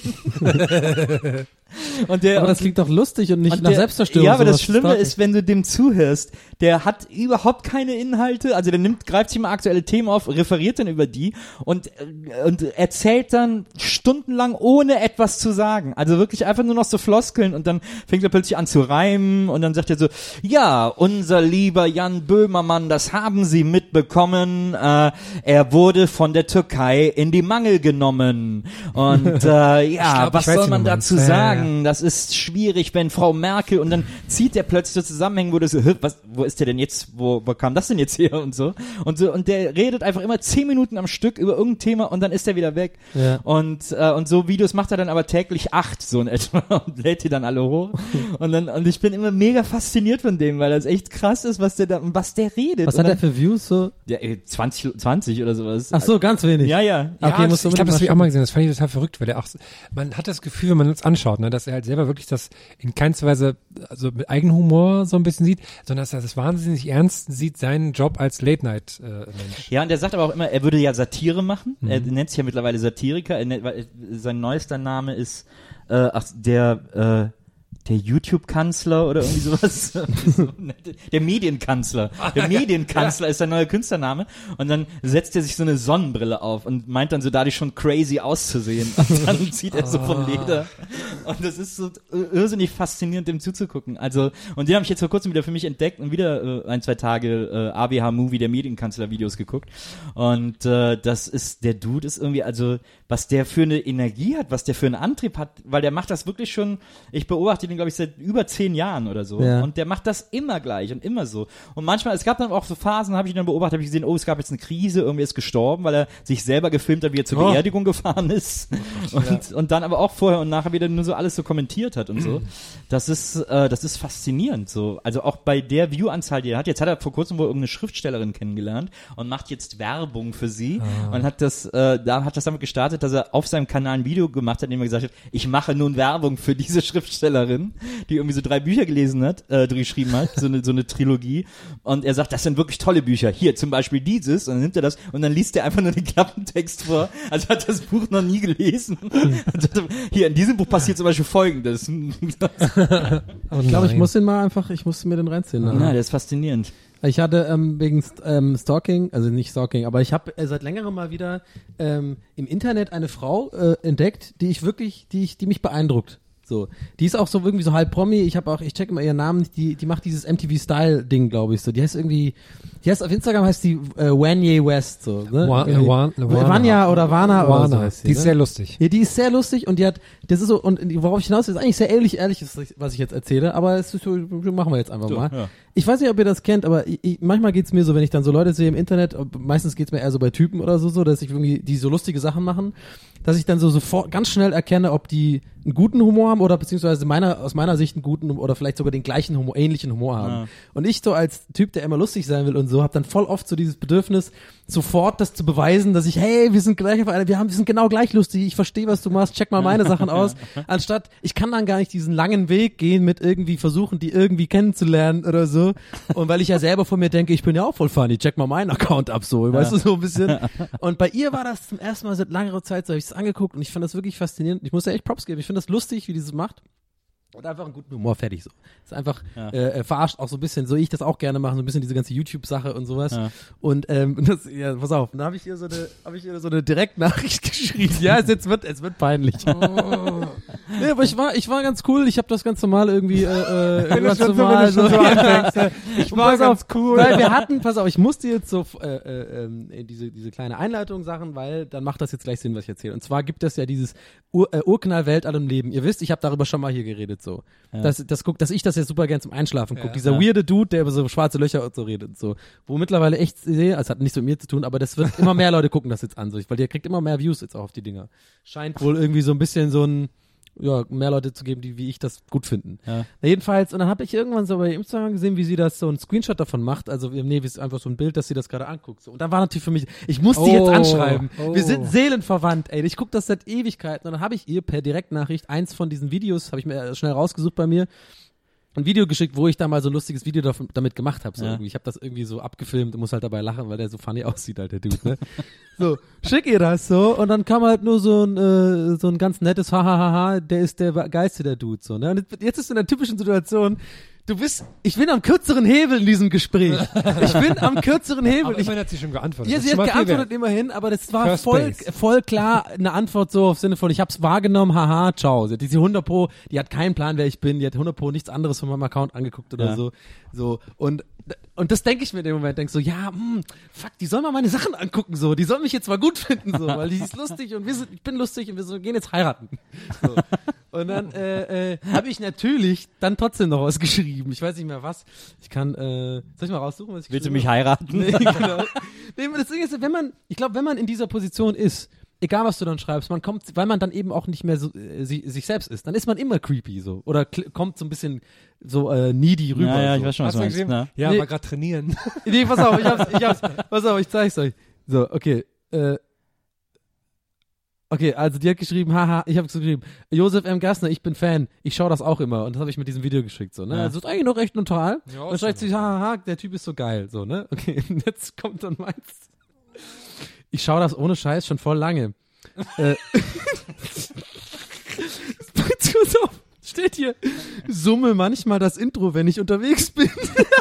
Aber das klingt doch lustig und nicht nach Selbstzerstörung. Ja, aber das Schlimme ist, wenn du dem zuhörst, der hat überhaupt keine Inhalte, also der greift sich mal aktuelle Themen auf, referiert dann über die und erzählt dann stundenlang ohne etwas zu sagen. Also wirklich einfach nur noch so Floskeln und dann fängt er plötzlich an zu reimen und dann sagt er so, ja, unser lieber Jan Böhmermann, das haben Sie mitbekommen, er wurde von der Türkei in die Mangel genommen und was soll man dazu sagen? Das ist schwierig, wenn Frau Merkel und dann zieht er plötzlich so Zusammenhänge, wo du so, wo ist der denn jetzt, wo kam das denn jetzt her und so und der redet einfach immer 10 Minuten am Stück über irgendein Thema und dann ist er wieder weg und so Videos macht er dann aber täglich 8 so in etwa und lädt die dann alle hoch und ich bin immer mega fasziniert von dem, weil das echt krass ist, was der redet. Was hat er für Views so? Ja, 20 oder sowas. Ach so, ganz wenig. Ja. Okay, ich glaube, das habe ich auch mal gesehen, das fand ich total verrückt, weil er auch, man hat das Gefühl, wenn man uns anschaut, ne, dass er halt selber wirklich das in keinster Weise also mit Eigenhumor so ein bisschen sieht, sondern dass er das wahnsinnig ernst sieht, seinen Job als Late-Night-Mensch. Ja, und er sagt aber auch immer, er würde ja Satire machen. Er nennt sich ja mittlerweile Satiriker. Sein neuester Name ist der YouTube-Kanzler oder irgendwie sowas. Der Medienkanzler. Der Medienkanzler ist sein neuer Künstlername. Und dann setzt er sich so eine Sonnenbrille auf und meint dann so dadurch schon crazy auszusehen. Und dann zieht er so vom Leder. Und das ist so irrsinnig faszinierend, dem zuzugucken. Also, und den habe ich jetzt vor kurzem wieder für mich entdeckt und wieder 1-2 Tage AWH Movie, der Medienkanzler Videos geguckt. Und das ist, der Dude ist irgendwie, also, was der für eine Energie hat, was der für einen Antrieb hat, weil der macht das wirklich schon, ich beobachte den, glaube ich, seit über 10 Jahren oder so. Ja. Und der macht das immer gleich und immer so. Und manchmal, es gab dann auch so Phasen, habe ich dann beobachtet, habe ich gesehen, es gab jetzt eine Krise, irgendwie ist gestorben, weil er sich selber gefilmt hat, wie er zur Beerdigung gefahren ist. Und dann aber auch vorher und nachher wieder nur so alles so kommentiert hat und so. Das ist faszinierend so. Also auch bei der View-Anzahl, die er hat. Jetzt hat er vor kurzem wohl irgendeine Schriftstellerin kennengelernt und macht jetzt Werbung für sie und hat das damit gestartet, dass er auf seinem Kanal ein Video gemacht hat, in dem er gesagt hat, ich mache nun Werbung für diese Schriftstellerin, die irgendwie so 3 Bücher geschrieben hat, so eine Trilogie. Und er sagt, das sind wirklich tolle Bücher. Hier zum Beispiel dieses. Und dann nimmt er das und dann liest er einfach nur den Klappentext vor. Also hat das Buch noch nie gelesen. Hier, in diesem Buch passiert zum Beispiel Folgendes. Ich glaube, ich musste mir den reinziehen. Ja, der ist faszinierend. Ich hatte wegen Stalking, also nicht Stalking, aber ich habe seit längerem mal wieder im Internet eine Frau entdeckt, die mich beeindruckt. So, die ist auch so irgendwie so halb Promi. Ich check immer ihren Namen. Die macht dieses MTV-Style-Ding, glaube ich. So, die heißt auf Instagram heißt die Wanye West. So, ne? Vanya oder Vana oder so heißt die ist sehr lustig. Ja, die ist sehr lustig und das ist so, und worauf ich hinaus will, ist eigentlich sehr ehrlich ist, was ich jetzt erzähle, aber es ist so, machen wir jetzt einfach mal. Ja. Ich weiß nicht, ob ihr das kennt, aber manchmal geht's mir so, wenn ich dann so Leute sehe im Internet, meistens geht's mir eher so bei Typen oder so, dass ich irgendwie, die so lustige Sachen machen, dass ich dann so sofort ganz schnell erkenne, ob die einen guten Humor haben oder beziehungsweise aus meiner Sicht einen guten oder vielleicht sogar den gleichen ähnlichen Humor haben. Ja. Und ich so als Typ, der immer lustig sein will und so, habe dann voll oft so dieses Bedürfnis, sofort das zu beweisen, dass wir sind genau gleich lustig, ich verstehe, was du machst, check mal meine Sachen aus, anstatt, ich kann dann gar nicht diesen langen Weg gehen mit irgendwie versuchen, die irgendwie kennenzulernen oder so. Und weil ich ja selber von mir denke, ich bin ja auch voll funny, check mal meinen Account ab, so, weißt du, so ein bisschen. Und bei ihr war das zum ersten Mal seit längerer Zeit, so habe ich es angeguckt und ich fand das wirklich faszinierend. Ich muss ja echt Props geben, ich finde das lustig, wie die das macht. Und einfach einen guten Humor, fertig so. Ist einfach verarscht auch so ein bisschen, so ich das auch gerne mache, so ein bisschen diese ganze YouTube-Sache und sowas. Ja. Und pass auf, da habe ich ihr so eine Direktnachricht geschrieben. Ja, es wird peinlich. Oh. Nee, aber ich war ganz cool, ich habe das ganz normal irgendwie ganz normal so ich war ganz cool. Weil wir hatten, pass auf, ich musste jetzt so diese kleine Einleitung sagen, weil dann macht das jetzt gleich Sinn, was ich erzähle. Und zwar gibt es ja dieses Urknall Weltall im Leben. Ihr wisst, ich habe darüber schon mal hier geredet. So. Ja. Dass ich das jetzt super gern zum Einschlafen gucke. Dieser weirde Dude, der über so schwarze Löcher und so redet und so. Wo mittlerweile echt sehe, es hat nichts mit mir zu tun, aber das wird immer mehr Leute gucken das jetzt an, so, weil der kriegt immer mehr Views jetzt auch auf die Dinger. Scheint wohl irgendwie so ein bisschen mehr Leute zu geben, die wie ich das gut finden. Ja. Na jedenfalls, und dann habe ich irgendwann so bei Instagram gesehen, wie sie das so ein Screenshot davon macht, also ist einfach so ein Bild, dass sie das gerade anguckt. So. Und dann war natürlich für mich, ich muss die jetzt anschreiben. Wir sind seelenverwandt, ey. Ich gucke das seit Ewigkeiten. Und dann habe ich ihr per Direktnachricht eins von diesen Videos, habe ich mir schnell rausgesucht bei mir, ein Video geschickt, wo ich da mal so ein lustiges Video damit gemacht habe. So irgendwie. Ich habe das irgendwie so abgefilmt und muss halt dabei lachen, weil der so funny aussieht, halt der Dude, ne? So, schick ihr das so und dann kam halt nur so ein ganz nettes Hahaha, der ist der geilste, der Dude, so, ne? Und jetzt ist in der typischen Situation, ich bin am kürzeren Hebel in diesem Gespräch. Ich bin am kürzeren Hebel. Aber immerhin hat sie schon geantwortet. Ja, sie hat geantwortet immerhin, aber das war voll klar eine Antwort so auf Sinne von, ich hab's wahrgenommen, haha, ciao. Sie hat diese 100 Pro, die hat keinen Plan, wer ich bin, die hat 100 Pro nichts anderes von meinem Account angeguckt oder so. Und das denke ich mir in dem Moment, denke so, fuck, die sollen mal meine Sachen angucken, so. Die sollen mich jetzt mal gut finden, so, weil die ist lustig und ich bin lustig und wir gehen jetzt heiraten. So. Und dann habe ich natürlich dann trotzdem noch was geschrieben. Ich weiß nicht mehr was. Ich kann, soll ich mal raussuchen, was ich Willst du mich heiraten? Nee, genau. Nee, das Ding ist, wenn man in dieser Position ist, egal was du dann schreibst, weil man dann eben auch nicht mehr so sich selbst ist, dann ist man immer creepy so. Oder kommt so ein bisschen so needy rüber. Ja, so. ich weiß schon, was du meinst. Ja, aber gerade trainieren. Nee, pass auf, pass auf, ich zeig's euch. So, okay, okay, also die hat geschrieben, haha, ich habe geschrieben, Josef M. Gassner, ich bin Fan, ich schaue das auch immer und das habe ich mit diesem Video geschickt, so, ne? Ja. Also ist eigentlich noch recht neutral. Ja, und schreibt sie, haha, der Typ ist so geil, so, ne? Okay, jetzt kommt dann meins. Ich schaue das ohne Scheiß schon voll lange. Pass auf, steht hier, summe manchmal das Intro, wenn ich unterwegs bin.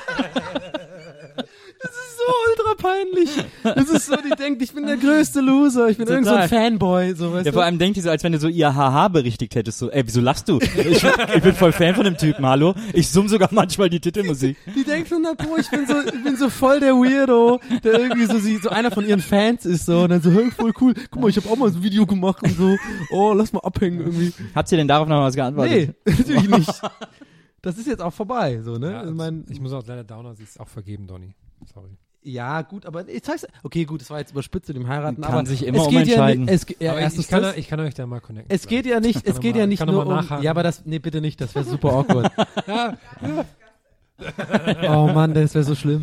Das ist so ultra peinlich. Das ist so, die denkt, ich bin der größte Loser, ich bin irgend so ein Fanboy, so, weißt du? Vor allem denkt die so, als wenn du so ihr Haha berichtigt hättest, so, ey, wieso lachst du? Ich bin voll Fan von dem Typen, hallo? Ich summe sogar manchmal die Titelmusik. Die denkt 100 Pro, ich bin so voll der Weirdo, der irgendwie so einer von ihren Fans ist, so, und dann so, hey, voll cool, guck mal, ich habe auch mal so ein Video gemacht und so, oh, lass mal abhängen irgendwie. Habt ihr denn darauf noch was geantwortet? Nee, natürlich nicht. Das ist jetzt auch vorbei, so, ne? Ja, ich muss auch leider Downer, sie ist auch vergeben, Donny. Sorry. Ja, gut, aber ich zeig's. Okay, gut, das war jetzt überspitzt mit dem Heiraten, kann aber sich immer umentscheiden. Ich kann euch da mal connecten. Es geht ja nicht nur um. Ja, aber bitte nicht, das wäre super awkward. Ja. Oh Mann, das wäre so schlimm.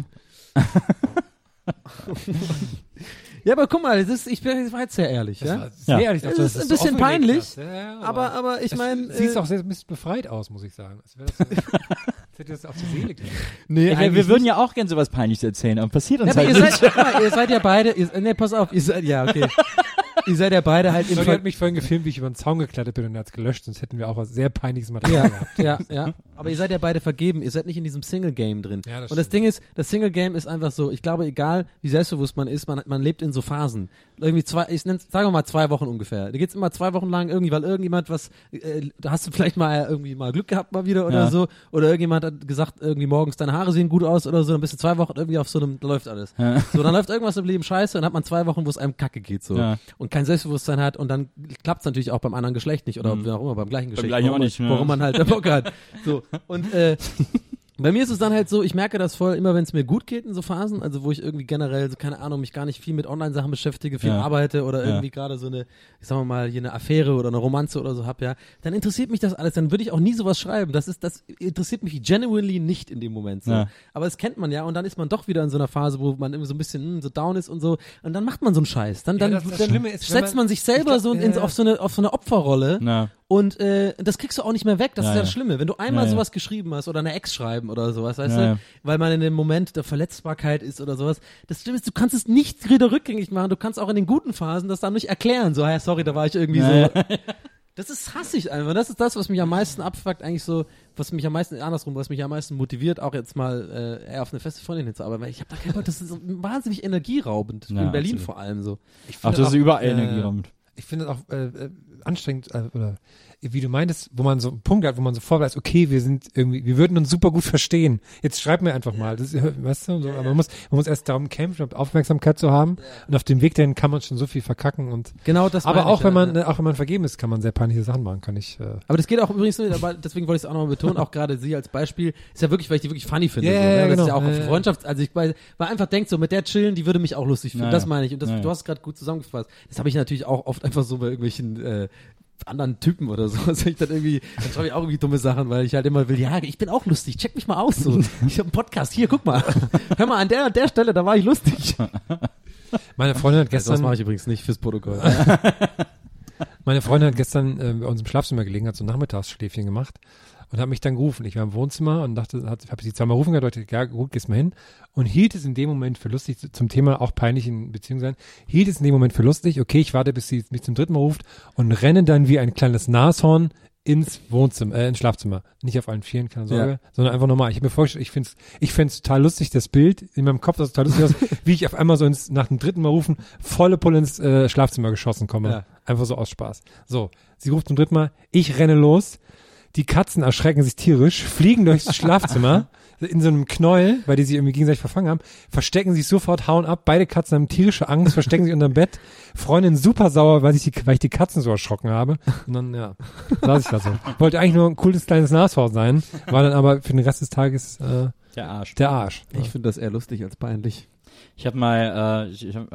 Ja, aber guck mal, ich war jetzt sehr ehrlich, ja? Sehr ehrlich. Das ist ein bisschen peinlich, aber ich meine... Siehst auch sehr befreit aus, muss ich sagen. Hätte das auf die Seele gehen. Nee, wir würden ja auch gern sowas Peinliches erzählen, aber passiert uns halt nicht. Ihr seid ja beide, pass auf, ihr seid ja beide halt im hat mich vorhin gefilmt, wie ich über den Zaun geklettert bin und er hat's gelöscht, sonst hätten wir auch was sehr peinliches Material gehabt. Ja. Aber ihr seid ja beide vergeben, ihr seid nicht in diesem Single-Game drin. Ja, das und das Ding ist, das Single-Game ist einfach so, ich glaube, egal wie selbstbewusst man ist, man lebt in so Phasen. Irgendwie sagen wir mal 2 Wochen ungefähr. Da geht's immer 2 Wochen lang irgendwie, weil irgendjemand da hast du vielleicht mal irgendwie mal Glück gehabt mal wieder oder so, oder irgendjemand hat gesagt, irgendwie morgens deine Haare sehen gut aus oder so, dann bist du 2 Wochen irgendwie auf so einem, da läuft alles. Ja. So, dann läuft irgendwas im Leben scheiße und dann hat man 2 Wochen, wo es einem kacke geht, so. Ja. Und kein Selbstbewusstsein hat und dann klappt's natürlich auch beim anderen Geschlecht nicht oder auch immer beim gleichen Geschlecht. Warum man halt Bock hat. So. Und, bei mir ist es dann halt so, ich merke das voll, immer wenn es mir gut geht in so Phasen, also wo ich irgendwie generell, so keine Ahnung, mich gar nicht viel mit Online-Sachen beschäftige, viel arbeite oder irgendwie gerade so eine, ich sag mal, hier eine Affäre oder eine Romanze oder so hab, ja, dann interessiert mich das alles, dann würde ich auch nie sowas schreiben. Das interessiert mich genuinely nicht in dem Moment so. Ja. Aber das kennt man ja und dann ist man doch wieder in so einer Phase, wo man immer so ein bisschen so down ist und so und dann macht man so einen Scheiß. Dann setzt man sich selber auf so eine Opferrolle. Ja. Und das kriegst du auch nicht mehr weg, das ist ja das Schlimme. Wenn du einmal sowas geschrieben hast oder eine Ex schreiben oder sowas, weißt du, weil man in dem Moment der Verletzbarkeit ist oder sowas, das Schlimme ist, du kannst es nicht wieder rückgängig machen, du kannst auch in den guten Phasen das dann nicht erklären, so, ja, sorry, da war ich irgendwie so. Das ist hassig einfach. Das ist das, was mich am meisten abfuckt, eigentlich so, was mich am meisten motiviert, auch jetzt mal eher auf eine feste Freundin hinzuarbeiten, weil ich habe da keinen Bock, das ist so wahnsinnig energieraubend. Ja, in Berlin absolut. vor allem so. Ach, das ist überall energieraubend. Ich finde es auch anstrengend, oder wie du meintest, wo man so einen Punkt hat, wo man so weiß, okay, wir würden uns super gut verstehen. Jetzt schreib mir einfach mal. Das, weißt du, so, aber man muss erst darum kämpfen, um Aufmerksamkeit zu haben. Und auf dem Weg dahin kann man schon so viel verkacken und. Genau das. Aber auch ich, wenn man vergeben ist, kann man sehr peinliche Sachen machen, Aber das geht auch übrigens nicht, aber deswegen wollte ich es auch nochmal betonen, auch gerade sie als Beispiel, ist ja wirklich, weil ich die wirklich funny finde. Ja, so, ne? Das genau. ist ja auch auf Freundschaft, also weil einfach denkt, so mit der chillen, die würde mich auch lustig finden. Naja. Das meine ich. Und das, Naja. du hast es gerade gut zusammengefasst. Das habe ich natürlich auch oft einfach so bei irgendwelchen anderen Typen oder so. Also dann schreibe ich auch irgendwie dumme Sachen, weil ich halt immer will, ja, ich bin auch lustig, check mich mal aus. So. Ich habe einen Podcast, hier, guck mal. Hör mal, an der Stelle, da war ich lustig. Meine Freundin hat Das gestern, mache ich übrigens nicht fürs Protokoll. bei uns im Schlafzimmer gelegen, hat so ein Nachmittagsschläfchen gemacht und hat mich dann gerufen. Ich war im Wohnzimmer und habe sie zweimal rufen gehört, dachte, ja gut, gehst mal hin. Und hielt es in dem Moment für lustig, zum Thema auch peinlich in Beziehungen sein, hielt es in dem Moment für lustig, okay, ich warte, bis sie mich zum 3. Mal ruft und renne dann wie ein kleines Nashorn ins Schlafzimmer. Nicht auf allen Vieren, keine Sorge, sondern einfach normal. Ich habe mir vorgestellt, ich find's total lustig, das Bild in meinem Kopf, das total lustig aus, wie ich auf einmal so nach dem 3. Mal rufen, volle Pulle ins Schlafzimmer geschossen komme. Ja. Einfach so aus Spaß. So, sie ruft zum 3. Mal, ich renne los, die Katzen erschrecken sich tierisch, fliegen durchs Schlafzimmer in so einem Knäuel, weil die sich irgendwie gegenseitig verfangen haben, verstecken sich sofort, hauen ab, beide Katzen haben tierische Angst, verstecken sich unterm Bett, Freundin super sauer, weil ich die Katzen so erschrocken habe. Und dann, saß ich da so. Wollte eigentlich nur ein cooles kleines Nashorn sein, war dann aber für den Rest des Tages Der Arsch. der Arsch. Ich finde das eher lustig als peinlich. Ich habe mal,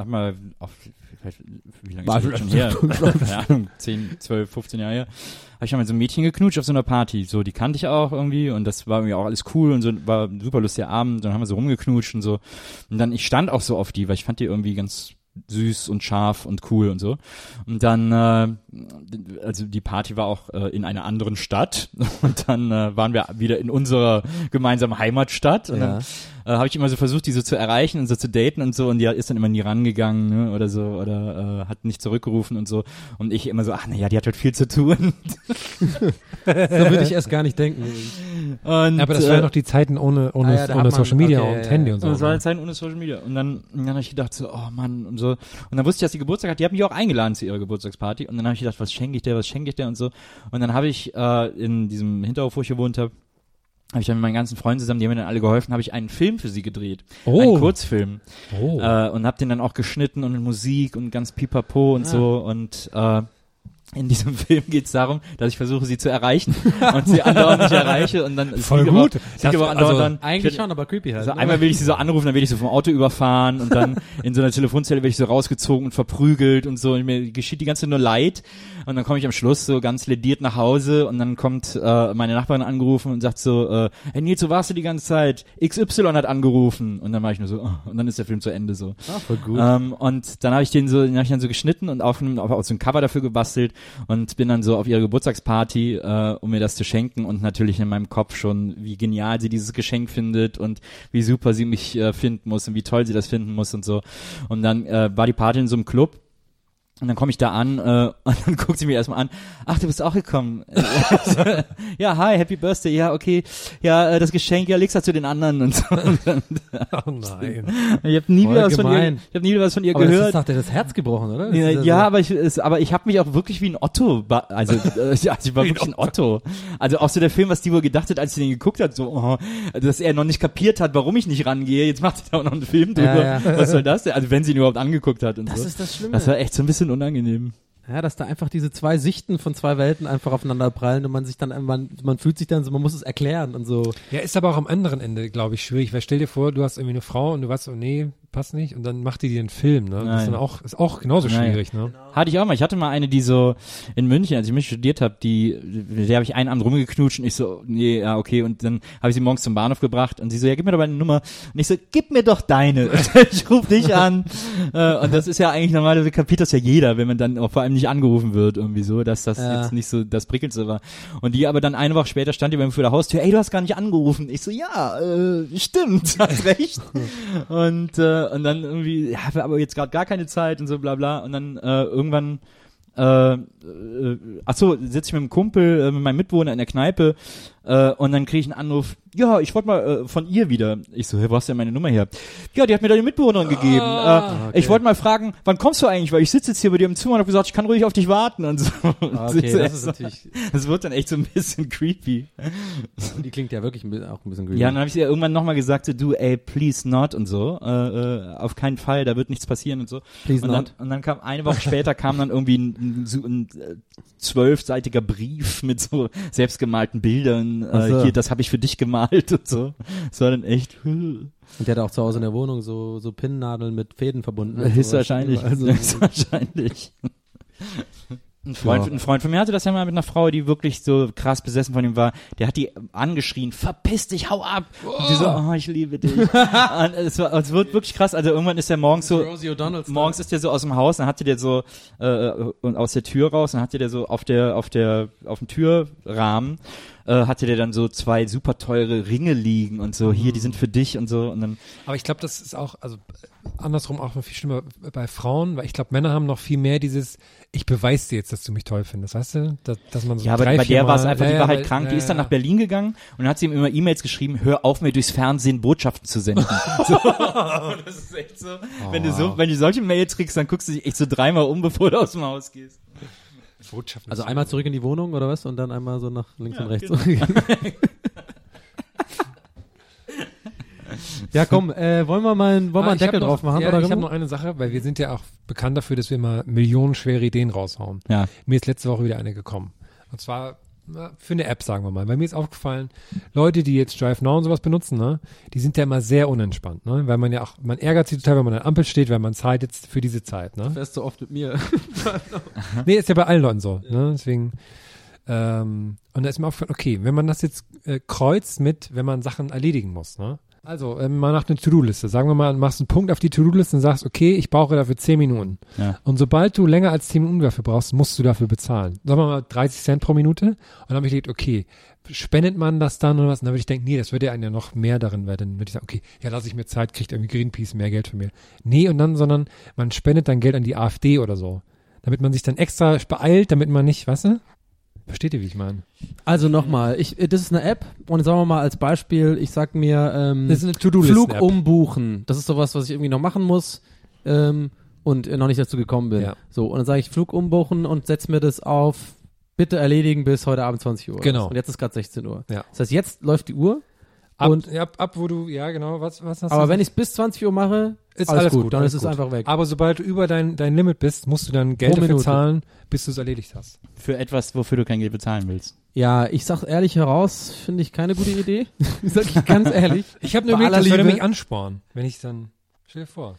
wie lange ist das schon her? Keine Ahnung, 10, 12, 15 Jahre her. Habe ich mal mit so einem Mädchen geknutscht auf so einer Party. So, die kannte ich auch irgendwie und das war irgendwie auch alles cool und so, war ein super lustiger Abend. Dann haben wir so rumgeknutscht und so. Und dann, ich stand auch so auf die, weil ich fand die irgendwie ganz süß und scharf und cool und so. Und dann, also die Party war auch in einer anderen Stadt und dann waren wir wieder in unserer gemeinsamen Heimatstadt und dann habe ich immer so versucht, die so zu erreichen und so zu daten und so und die ist dann immer nie rangegangen, ne, oder so oder hat nicht zurückgerufen und so und ich immer so, ach naja, die hat halt viel zu tun. So würde ich erst gar nicht denken. Und, Aber das waren noch die Zeiten ohne da hat man- Social Media okay, und ja, Handy und so. das war halt Zeiten ohne Social Media. Und dann habe ich gedacht so, oh Mann, und so. Und dann wusste ich, dass sie Geburtstag hat. Die hat mich auch eingeladen zu ihrer Geburtstagsparty. Und dann habe ich gedacht, was schenke ich der und so. Und dann habe ich in diesem Hinterhof, wo ich gewohnt habe, ich dann mit meinen ganzen Freunden zusammen, die haben mir dann alle geholfen, habe ich einen Film für sie gedreht. Oh. Einen Kurzfilm. Oh. Und habe den dann auch geschnitten und mit Musik und ganz pipapo und so. Und in diesem Film geht es darum, dass ich versuche, sie zu erreichen und sie andauernd nicht erreiche und dann Voll gut. Eigentlich schon, aber creepy halt. also einmal will ich sie so anrufen, dann werde ich so vom Auto überfahren und dann in so einer Telefonzelle werde ich so rausgezogen und verprügelt und so. Und mir geschieht die ganze Zeit nur Leid. Und dann komme ich am Schluss so ganz lediert nach Hause und dann kommt meine Nachbarin angerufen und sagt so, hey Nils, wo warst du die ganze Zeit? XY hat angerufen. Und dann war ich nur so, oh, und dann ist der Film zu Ende so. Ah, voll gut. Und dann habe ich den dann so geschnitten und aufgenommen, auch so ein Cover dafür gebastelt und bin dann so auf ihre Geburtstagsparty, um mir das zu schenken und natürlich in meinem Kopf schon, wie genial sie dieses Geschenk findet und wie super sie mich finden muss und wie toll sie das finden muss und so. Und dann war die Party in so einem Club. Und dann komme ich da an und dann guckt sie mir erstmal an. Ach, du bist auch gekommen. Ja, hi, Happy Birthday. Ja, okay. Ja, das Geschenk, ja, leg's halt zu den anderen und so. Und dann, Oh nein. ich habe nie Voll wieder was von ihr, gemein. ich habe nie wieder was von ihr Aber gehört. das hat dir das Herz gebrochen, oder? Das Ja, ist ja, so- aber ich habe mich auch wirklich wie ein Otto, ich war wirklich ein Otto. Also auch so der Film, was die wohl gedacht hat, als sie den geguckt hat, so, oh, dass er noch nicht kapiert hat, warum ich nicht rangehe. Jetzt macht sie da auch noch einen Film drüber. Ja. Was soll das denn? Also wenn sie ihn überhaupt angeguckt hat und Das so. ist das Schlimme. Das war echt so ein bisschen unangenehm. Ja, dass da einfach diese zwei Sichten von zwei Welten einfach aufeinander prallen und man sich dann, man fühlt sich dann so, man muss es erklären und so. Ja, ist aber auch am anderen Ende, glaube ich, schwierig, weil stell dir vor, du hast irgendwie eine Frau und du weißt so, nee, passt nicht und dann macht die dir einen Film, ne? Das ist Nein. dann ist auch genauso Nein. schwierig, ne? Hatte ich auch mal. Ich hatte mal eine, die so in München, als ich mich studiert habe, der habe ich einen Abend rumgeknutscht und ich so, nee, ja, okay. Und dann habe ich sie morgens zum Bahnhof gebracht und sie so, ja, gib mir doch mal eine Nummer. Und ich so, gib mir doch deine. Ich ruf dich an. Und das ist ja eigentlich normalerweise kapiert das ja jeder, wenn man dann auch vor allem nicht angerufen wird irgendwie so, dass das jetzt nicht so das Prickelndste war. Und die aber dann eine Woche später stand die bei mir vor der Haustür, ey, du hast gar nicht angerufen. Ich so, ja, stimmt, hast recht. Und dann irgendwie, ja, aber jetzt gerade gar keine Zeit und so bla bla. Und dann irgendwann sitze ich mit einem Kumpel, mit meinem Mitbewohner in der Kneipe und dann kriege ich einen Anruf, ja, ich wollte mal von ihr wieder. Ich so, hey, wo hast du denn meine Nummer her? Ja, die hat mir deine Mitbewohnerin gegeben. Okay. Ich wollte mal fragen, wann kommst du eigentlich? Weil ich sitze jetzt hier bei dir im Zimmer und habe gesagt, ich kann ruhig auf dich warten und so. Okay, das ist natürlich, Das wird dann echt so ein bisschen creepy. die klingt ja wirklich auch ein bisschen creepy. Ja, und dann habe ich ihr irgendwann nochmal gesagt, so, du, ey, please not und so. Auf keinen Fall, da wird nichts passieren und so. Please und not. Dann kam eine Woche später kam dann irgendwie ein 12-seitiger Brief mit so selbstgemalten Bildern. Ach so. Hier, das habe ich für dich gemalt und so. Das war dann echt. Und der hat auch zu Hause in der Wohnung so Pinnnadeln mit Fäden verbunden. und sowas. Höchstwahrscheinlich. Also, Höchstwahrscheinlich. Ein Freund von mir hatte das ja mal mit einer Frau, die wirklich so krass besessen von ihm war. Der hat die angeschrien, verpiss dich, hau ab. Und die so, oh, ich liebe dich. Und es wird wirklich krass. Also irgendwann ist der morgens so, Rosie O'Donnell Style. morgens ist der so aus dem Haus, dann hatte der so, und aus der Tür raus, dann hatte der so auf dem Türrahmen, hatte der dann so 2 super teure Ringe liegen und so, hier, die sind für dich und so. Und dann, Aber ich glaube, das ist auch, also andersrum auch noch viel schlimmer bei Frauen, weil ich glaube, Männer haben noch viel mehr dieses, ich beweise dir jetzt, dass du mich toll findest, weißt du? Dass man so ja, aber 3, bei 4 der war es Mal- einfach, die Ja, war halt weil- krank, die ja, ist dann ja. nach Berlin gegangen und dann hat sie ihm immer E-Mails geschrieben, hör auf, mir durchs Fernsehen Botschaften zu senden. So. Das ist echt so, wenn du solche Mails kriegst, dann guckst du dich echt so 3-mal um, bevor du aus dem Haus gehst. Botschaften. Also einmal zurück in die Wohnung oder was? Und dann einmal so nach links und rechts. Genau. Ja, komm, wollen wir mal einen ich Deckel hab noch- drauf machen? Ja, oder ich habe Remo? noch eine Sache, weil wir sind ja auch bekannt dafür, dass wir mal millionenschwere Ideen raushauen. Ja. Mir ist letzte Woche wieder eine gekommen. Und zwar für eine App, sagen wir mal. Weil mir ist aufgefallen, Leute, die jetzt Drive Now und sowas benutzen, ne, die sind ja immer sehr unentspannt, ne? Weil man ja auch, man ärgert sich total, wenn man an der Ampel steht, weil man zahlt jetzt für diese Zeit, ne? Fährst du oft mit mir. Nee, ist ja bei allen Leuten so, ne? Deswegen, und da ist mir aufgefallen, okay, wenn man das jetzt kreuzt mit, wenn man Sachen erledigen muss, ne? Also, mal nach einer To-Do-Liste. Sagen wir mal, machst einen Punkt auf die To-Do-Liste und sagst, okay, ich brauche dafür 10 Minuten. Ja. Und sobald du länger als 10 Minuten dafür brauchst, musst du dafür bezahlen. Sagen wir mal 30 Cent pro Minute. Und dann habe ich gedacht, okay, spendet man das dann oder was? Und dann würde ich denken, nee, das würde ja einen ja noch mehr darin, weil dann würde ich sagen, okay, ja, lasse ich mir Zeit, kriegt irgendwie Greenpeace mehr Geld für mir. Nee, und dann, sondern man spendet dann Geld an die AfD oder so. Damit man sich dann extra beeilt, damit man nicht, weißt du? Versteht ihr, wie ich meine? Also nochmal, das ist eine App und sagen wir mal als Beispiel, ich sag mir, Das ist eine To-Do-Listen-App. Flug umbuchen. Das ist sowas, was ich irgendwie noch machen muss und noch nicht dazu gekommen bin. Ja. So, und dann sage ich Flug umbuchen und setz mir das auf, bitte erledigen bis heute Abend 20 Uhr. Genau. Und jetzt ist gerade 16 Uhr. Ja. Das heißt, jetzt läuft die Uhr. Und ab wo du, ja genau, was hast du? Aber wenn ich es bis 20 Uhr mache, ist alles alles gut, gut, dann alles ist es gut. einfach weg. Aber sobald du über dein Limit bist, musst du dann Geld Pro dafür Minute. zahlen, bis du es erledigt hast. Für etwas, wofür du kein Geld bezahlen willst. Ja, ich sag ehrlich heraus, finde ich keine gute Idee. Sag ich ganz ehrlich. Ich habe nur Bei überlegt, aller das würde Liebe. mich anspornen, wenn ich dann, stell dir vor.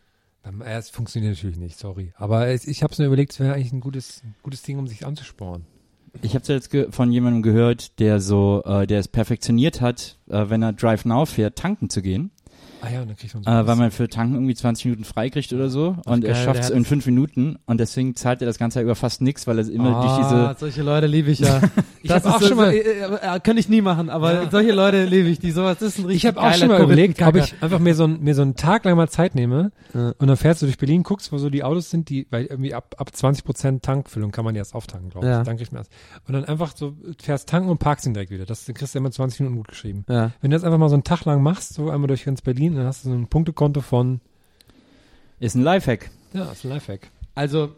Es funktioniert natürlich nicht, sorry. Aber ich habe es nur überlegt, es wäre eigentlich ein gutes Ding, um sich anzuspornen. Ich habe jetzt von jemandem gehört, der der es perfektioniert hat, wenn er Drive Now fährt, tanken zu gehen. Ah ja, und dann kriegt man so Weil man für Tanken irgendwie 20 Minuten freikriegt oder so. Und er geil, schafft es der in 5 Minuten. Und deswegen zahlt er das Ganze über fast nichts, weil er immer durch diese... Solche Leute liebe ich ja. Ich hab auch schon mal- könnte ich nie machen, aber solche Leute liebe ich, die sowas, das ist ein richtig Ich habe auch geiler schon mal überlegt, ob Korinthenkacker. ich einfach mir so einen Tag lang mal Zeit nehme Ja. und dann fährst du durch Berlin, guckst, wo so die Autos sind, weil irgendwie ab 20% Tankfüllung kann man erst auftanken, glaube ich. Ja. Dann kriegt man das. Und dann einfach so fährst tanken und parkst ihn direkt wieder. Das kriegst du immer 20 Minuten gut geschrieben. Ja. Wenn du das einfach mal so einen Tag lang machst, so einmal durch ganz Berlin, dann hast du so ein Punktekonto von, Ist ein Lifehack. ja, ist ein Lifehack. Also,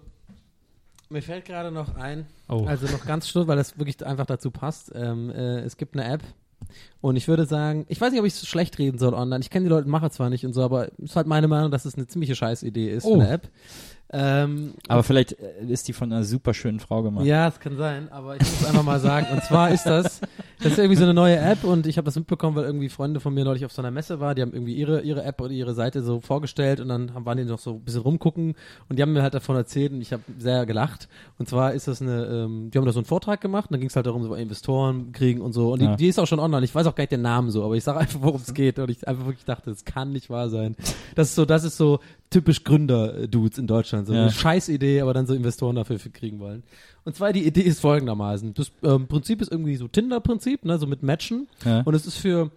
mir fällt gerade noch ein, Oh. also noch ganz schnell, weil das wirklich einfach dazu passt. Es gibt eine App und ich würde sagen, ich weiß nicht, ob ich es schlecht reden soll online. Ich kenne die Leute, mache zwar nicht und so, aber ist halt meine Meinung, dass es eine ziemliche Scheißidee ist für eine App. Aber vielleicht ist die von einer super schönen Frau gemacht. Ja, es kann sein, aber ich muss einfach mal sagen, und zwar ist das ist irgendwie so eine neue App und ich habe das mitbekommen, weil irgendwie Freunde von mir neulich auf so einer Messe war, die haben irgendwie ihre App oder ihre Seite so vorgestellt und dann waren die noch so ein bisschen rumgucken und die haben mir halt davon erzählt und ich habe sehr gelacht. Und zwar ist das die haben da so einen Vortrag gemacht und dann ging es halt darum, so Investoren kriegen und so und die ist auch schon online, ich weiß auch gar nicht den Namen so, aber ich sage einfach, worum es geht und ich einfach wirklich dachte, das kann nicht wahr sein. Das ist so typisch Gründer-Dudes in Deutschland. So eine Scheißidee, aber dann so Investoren dafür kriegen wollen. Und zwar die Idee ist folgendermaßen. Das Prinzip ist irgendwie so Tinder-Prinzip, ne, so mit Matchen. Ja. Und es ist für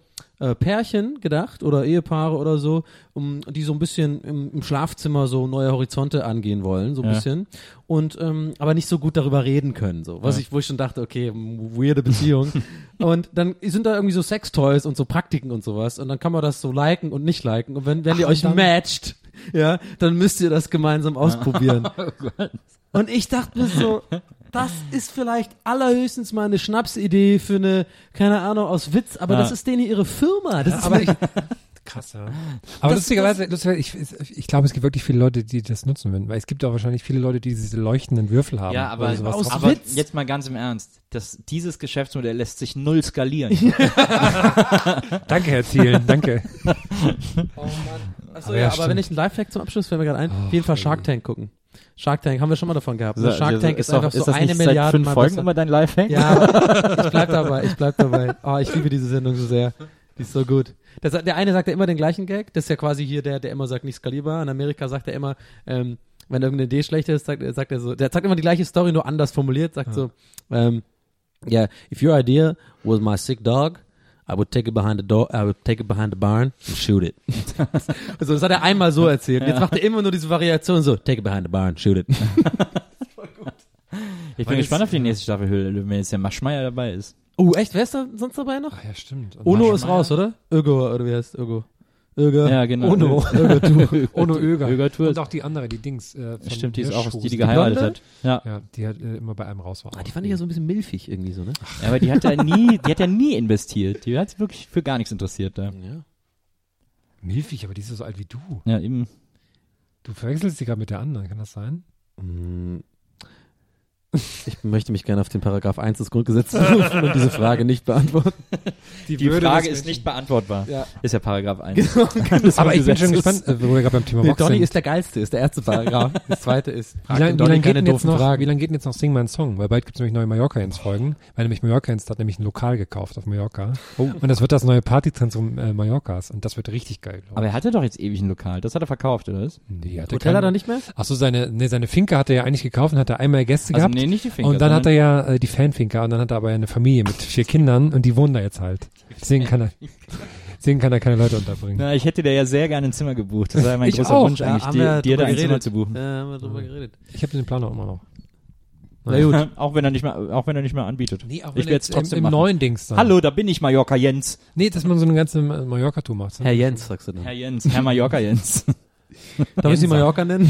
Pärchen gedacht oder Ehepaare oder so, die so ein bisschen im Schlafzimmer so neue Horizonte angehen wollen, so ein bisschen. Und aber nicht so gut darüber reden können. So. Wo ich schon dachte, okay, weirde Beziehung. Und dann sind da irgendwie so Sextoys und so Praktiken und sowas. Und dann kann man das so liken und nicht liken. Und wenn ihr euch matcht, ja, dann müsst ihr das gemeinsam ausprobieren. Und ich dachte mir so, das ist vielleicht allerhöchstens mal eine Schnapsidee für eine, keine Ahnung, aus Witz, aber das ist denen ihre Firma. Das ist aber krass, ja. Aber lustigerweise, ich glaube, es gibt wirklich viele Leute, die das nutzen würden, weil es gibt auch wahrscheinlich viele Leute, die diese leuchtenden Würfel haben. Ja, aber, aus aber Witz. jetzt mal ganz im Ernst, dieses Geschäftsmodell lässt sich null skalieren. Danke, Herr Thielen, danke. Oh Mann. Achso, ja, aber wenn ich einen Lifehack zum Abschluss, fällt mir gerade ein, auf jeden Fall Shark Tank gucken. Shark Tank, haben wir schon mal davon gehabt. So, Shark Tank ist einfach so das 1 nicht Milliarde seit 5 Mal Folgen besser. immer dein Lifehack? Ja, ich bleib dabei. Oh, ich liebe diese Sendung so sehr. Die ist so gut. Der eine sagt ja immer den gleichen Gag. Das ist ja quasi hier der immer sagt, nicht skalierbar. In Amerika sagt er immer, wenn irgendeine Idee schlecht ist, sagt er so, der sagt immer die gleiche Story, nur anders formuliert, sagt so, yeah, if your idea was my sick dog, I would take it behind the barn and shoot it. Also das hat er einmal so erzählt. Jetzt macht er immer nur diese Variation so, take it behind the barn, shoot it. Voll gut. Ich bin gespannt auf die nächste Staffel Höhle, wenn jetzt der Maschmeyer dabei ist. Echt? Wer ist da sonst dabei noch? Ach ja, stimmt. Und Ono ist raus, oder? Ögo, oder wie heißt Ögo? Öger. Ja, genau. Ono. Ono Öger. Öger-Tour. Und auch die andere, die Dings. Von Stimmt, die ist auch, die Hirschhus. geheiratet hat. Ja. Ja, die hat immer bei einem raus war. Die fand ich ja so ein bisschen milfig irgendwie so, ne? Ja, aber die hat ja nie investiert. Die hat sich wirklich für gar nichts interessiert da. Ja. Milfig, aber die ist so alt wie du. Ja, eben. Du verwechselst sie gerade mit der anderen, kann das sein? Ich möchte mich gerne auf den Paragraph 1 des Grundgesetzes berufen und diese Frage nicht beantworten. Die Frage ist nicht beantwortbar. Ja. Ist ja Paragraph 1. Aber ich bin schon gespannt, wo wir gerade beim Thema Nee, Box Donny sind. ist der geilste, ist der erste Paragraph. Das zweite ist, Wie lange geht keine denn jetzt doofen noch, Fragen. wie lang geht denn jetzt noch Sing mein Song? Weil bald gibt es nämlich neue Mallorca-Ins-Folgen. Weil nämlich Mallorca-Ins hat nämlich ein Lokal gekauft auf Mallorca. Und das wird das neue Partyzentrum Mallorcas. Und das wird richtig geil, glaube ich. Aber er hatte doch jetzt ewig ein Lokal. Das hat er verkauft, oder was? Nee, hat Hotel hat er nicht mehr? Achso, seine Finca hat er ja eigentlich gekauft und hat da einmal Gäste Also gehabt. nee, nicht die Finca, Und dann hat sondern- er ja die Fanfinca und dann hat er aber eine Familie mit 4 Kindern und die wohnen da jetzt halt. Deswegen kann er keine Leute unterbringen. Na, ich hätte dir ja sehr gerne ein Zimmer gebucht. Das war mein Ich großer auch. Wunsch eigentlich, haben wir dir da drüber ein Zimmer geredet. zu buchen. Ja, haben wir drüber geredet. Ich habe den Plan auch immer noch. Na gut. Auch wenn er nicht mehr anbietet. Nee, auch ich werde es trotzdem im machen. neuen Dings dann. Hallo, da bin ich, Mallorca Jens. Nee, dass man so eine ganze Mallorca-Tour macht. Herr Jens, sagst du dann. Herr Jens, Herr Mallorca Jens. Darf ich sie Mallorca nennen?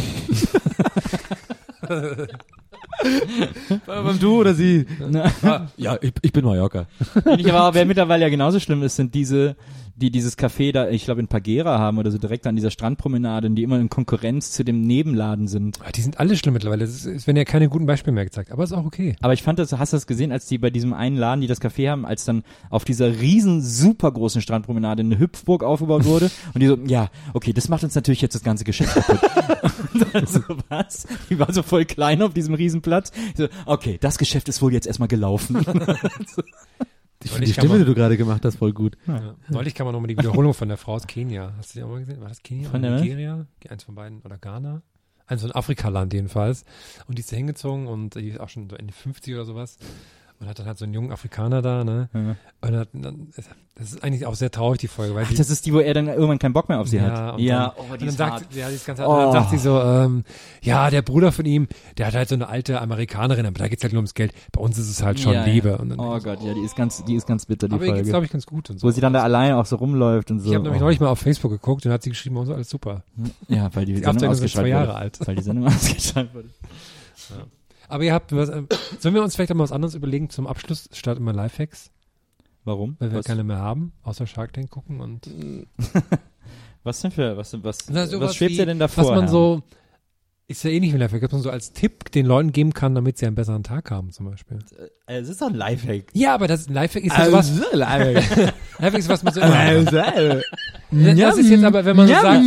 Beim Du oder sie? Ja, ich bin Mallorca. Aber wer mittlerweile ja genauso schlimm ist, sind diese, die dieses Café da, ich glaube in Pagera haben oder so direkt an dieser Strandpromenade, die immer in Konkurrenz zu dem Nebenladen sind. Die sind alle schlimm mittlerweile. Es werden ja keine guten Beispiele mehr gezeigt. Aber ist auch okay. Aber ich fand das, hast du das gesehen, als die bei diesem einen Laden, die das Café haben, als dann auf dieser riesen, super großen Strandpromenade eine Hüpfburg aufgebaut wurde und die so, ja, okay, das macht uns natürlich jetzt das ganze Geschäft kaputt. Und dann so, was? Die war so voll klein auf diesem Riesenplatz. Ich so, okay, das Geschäft ist wohl jetzt erstmal gelaufen. Ich finde die Stimme, die du gerade gemacht hast, voll gut. Ja. Neulich kam man nochmal die Wiederholung von der Frau aus Kenia. Hast du die auch mal gesehen? War das Kenia Von oder der? Nigeria? Eins von beiden. Oder Ghana? Eins von Afrikaland jedenfalls. Und die ist da hingezogen und die ist auch schon so Ende 50 oder sowas. Und hat dann halt so einen jungen Afrikaner da, ne? Ja. Und dann, das ist eigentlich auch sehr traurig, die Folge, weil Ach, das ist die, wo er dann irgendwann keinen Bock mehr auf sie hat. und Ja, dann, oh, die und dann ist sagt, hart. ja, die ist ganz hart. Und dann sagt sie so, ja, der Bruder von ihm, der hat halt so eine alte Amerikanerin, aber da geht's halt nur ums Geld. Bei uns ist es halt schon Ja, Liebe. ja. Und dann Oh Gott, ja, die ist ganz bitter, die aber ihr geht's, Folge. glaube ich, ganz gut und so. Wo sie dann da alleine auch so rumläuft und so. Ich habe nämlich Oh. neulich mal auf Facebook geguckt und hat sie geschrieben, und so alles super. Ja, weil die Die Sendung Aufzeichnung ist 2 ausgestrahlt Jahre wurde. alt. Weil die Sendung ausgestrahlt wurde. Aber ihr habt, sollen wir uns vielleicht auch mal was anderes überlegen zum Abschluss, statt immer Lifehacks? Warum? Weil wir Was- keine mehr haben, außer Shark Tank gucken und Was denn für, was Na, sowas schwebt wie, dir denn davor? was man Herr? so, ist ja eh nicht mehr Lifehack, was man so als Tipp den Leuten geben kann, damit sie einen besseren Tag haben, zum Beispiel. Es ist doch ein Lifehack. Ja, aber das Lifehack ist ja sowas, Lifehack ist was man so immer, das ist jetzt aber, wenn man so sagt,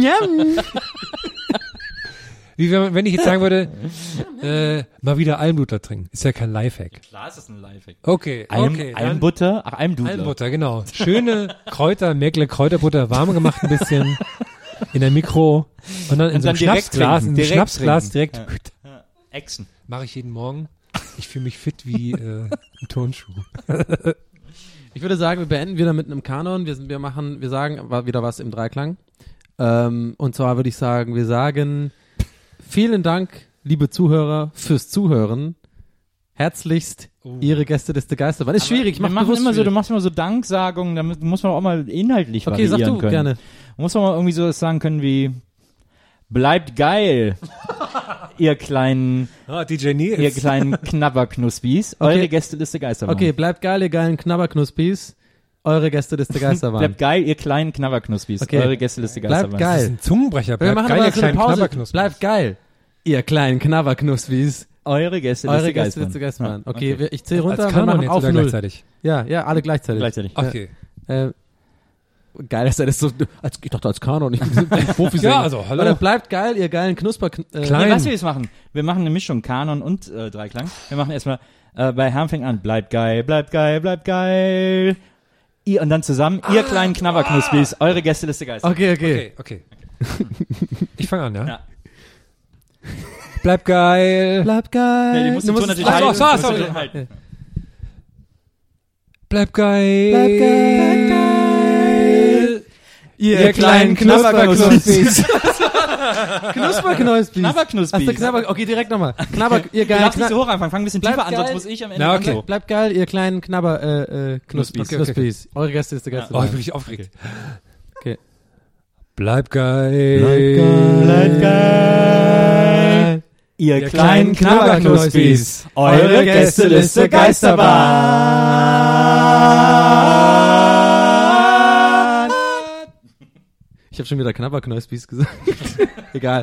wie wenn ich jetzt sagen würde, mal wieder Almdudler trinken, ist ja kein Lifehack. Klar ist das ein Lifehack. Okay, dann- Almbutter? Ach, Almdudler. Almbutter, genau. Schöne Kräuter, Merkle Kräuterbutter, warm gemacht ein bisschen in der Mikro und dann in Und so einem dann direkt Schnapsglas, trinken, in einem direkt Schnapsglas direkt trinken. Echsen. mache ich jeden Morgen. Ich fühle mich fit wie ein Turnschuh. Ich würde sagen, wir beenden wieder mit einem Kanon. Wir sagen wieder was im Dreiklang. Und zwar würde ich sagen, wir sagen vielen Dank, liebe Zuhörer, fürs Zuhören. Herzlichst Ihre Gästeliste Geisterbahn. Ist schwierig. Du machst immer so Danksagungen, da muss man auch mal inhaltlich variieren können. Okay, sag du gerne. Muss man mal irgendwie so sagen können wie bleibt geil, ihr kleinen DJ Nils. Ihr kleinen Knabberknuspis. Okay. Eure Gästeliste Geisterbahn. Okay, bleibt geil, ihr geilen Knabberknuspis. Eure Gästeliste Geisterbahn. Bleibt geil, ihr kleinen Knabberknuspis. Okay. Eure Gästeliste Geisterbahn. Bleibt geil. Das ist ein Zungenbrecher. Wir Bleibt machen geil, aber ihr so eine kleinen Pause. Knabberknuspis. Bleibt geil, ihr kleinen Knabberknuspis. Eure Gästeliste Geisterbahn. Okay, ich zähle runter. Als wir Kanon machen jetzt auf oder 0. gleichzeitig? Ja, alle gleichzeitig. Okay. Geil, dass er das so, ich dachte als Kanon, ich bin Profi. Ja, also, hallo. Aber bleibt geil, ihr geilen Knusper. Nee, was wir jetzt machen? Wir machen eine Mischung Kanon und Dreiklang. Wir machen erstmal bei Herrn fängt an, bleibt geil, bleibt geil, bleibt geil. Ihr und dann zusammen, ihr kleinen Knabberknuspis, eure Gästeliste Geisterbahn. Okay. Ich fange an, ja? Bleib geil. Bleibt geil. Ja, die musst du natürlich halten. Bleib geil. Bleibt geil. Ihr kleinen Knusperknuspis. Knusperknuspis. Knabberknuspis. Okay, direkt nochmal. Ihr Du geilen darfst nicht so hoch anfangen, fang ein bisschen tiefer an, geil. sonst muss ich am Ende Na, okay. so. Bleibt geil, ihr kleinen Knuspis. Okay. Eure Gästeliste Oh, ich Geisterbahn. bin richtig aufgeregt. Okay. Bleib geil. Bleibt geil. Ihr kleinen Knabberknuspis, eure Gästeliste Geisterbahn. Ich habe schon wieder Knabberknuspis gesagt. Egal.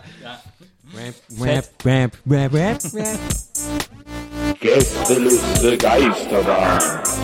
Gästeliste Geisterbahn.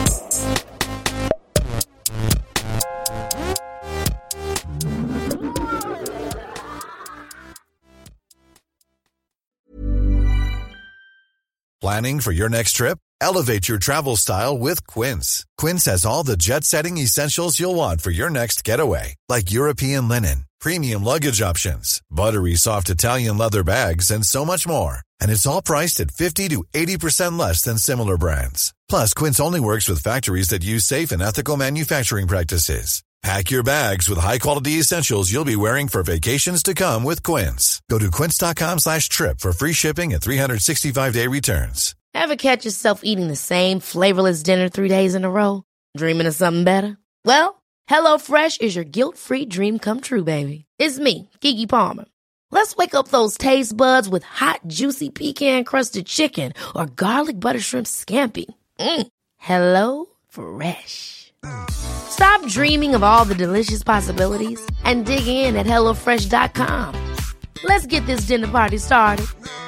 Planning for your next trip? Elevate your travel style with Quince. Quince has all the jet-setting essentials you'll want for your next getaway, like European linen, premium luggage options, buttery soft Italian leather bags, and so much more. And it's all priced at 50 to 80% less than similar brands. Plus, Quince only works with factories that use safe and ethical manufacturing practices. Pack your bags with high-quality essentials you'll be wearing for vacations to come with Quince. Go to quince.com/trip for free shipping and 365-day returns. Ever catch yourself eating the same flavorless dinner 3 days in a row? Dreaming of something better? Well, HelloFresh is your guilt-free dream come true, baby. It's me, Keke Palmer. Let's wake up those taste buds with hot, juicy pecan-crusted chicken or garlic butter shrimp scampi. Hello Fresh. Stop dreaming of all the delicious possibilities and dig in at HelloFresh.com. Let's get this dinner party started.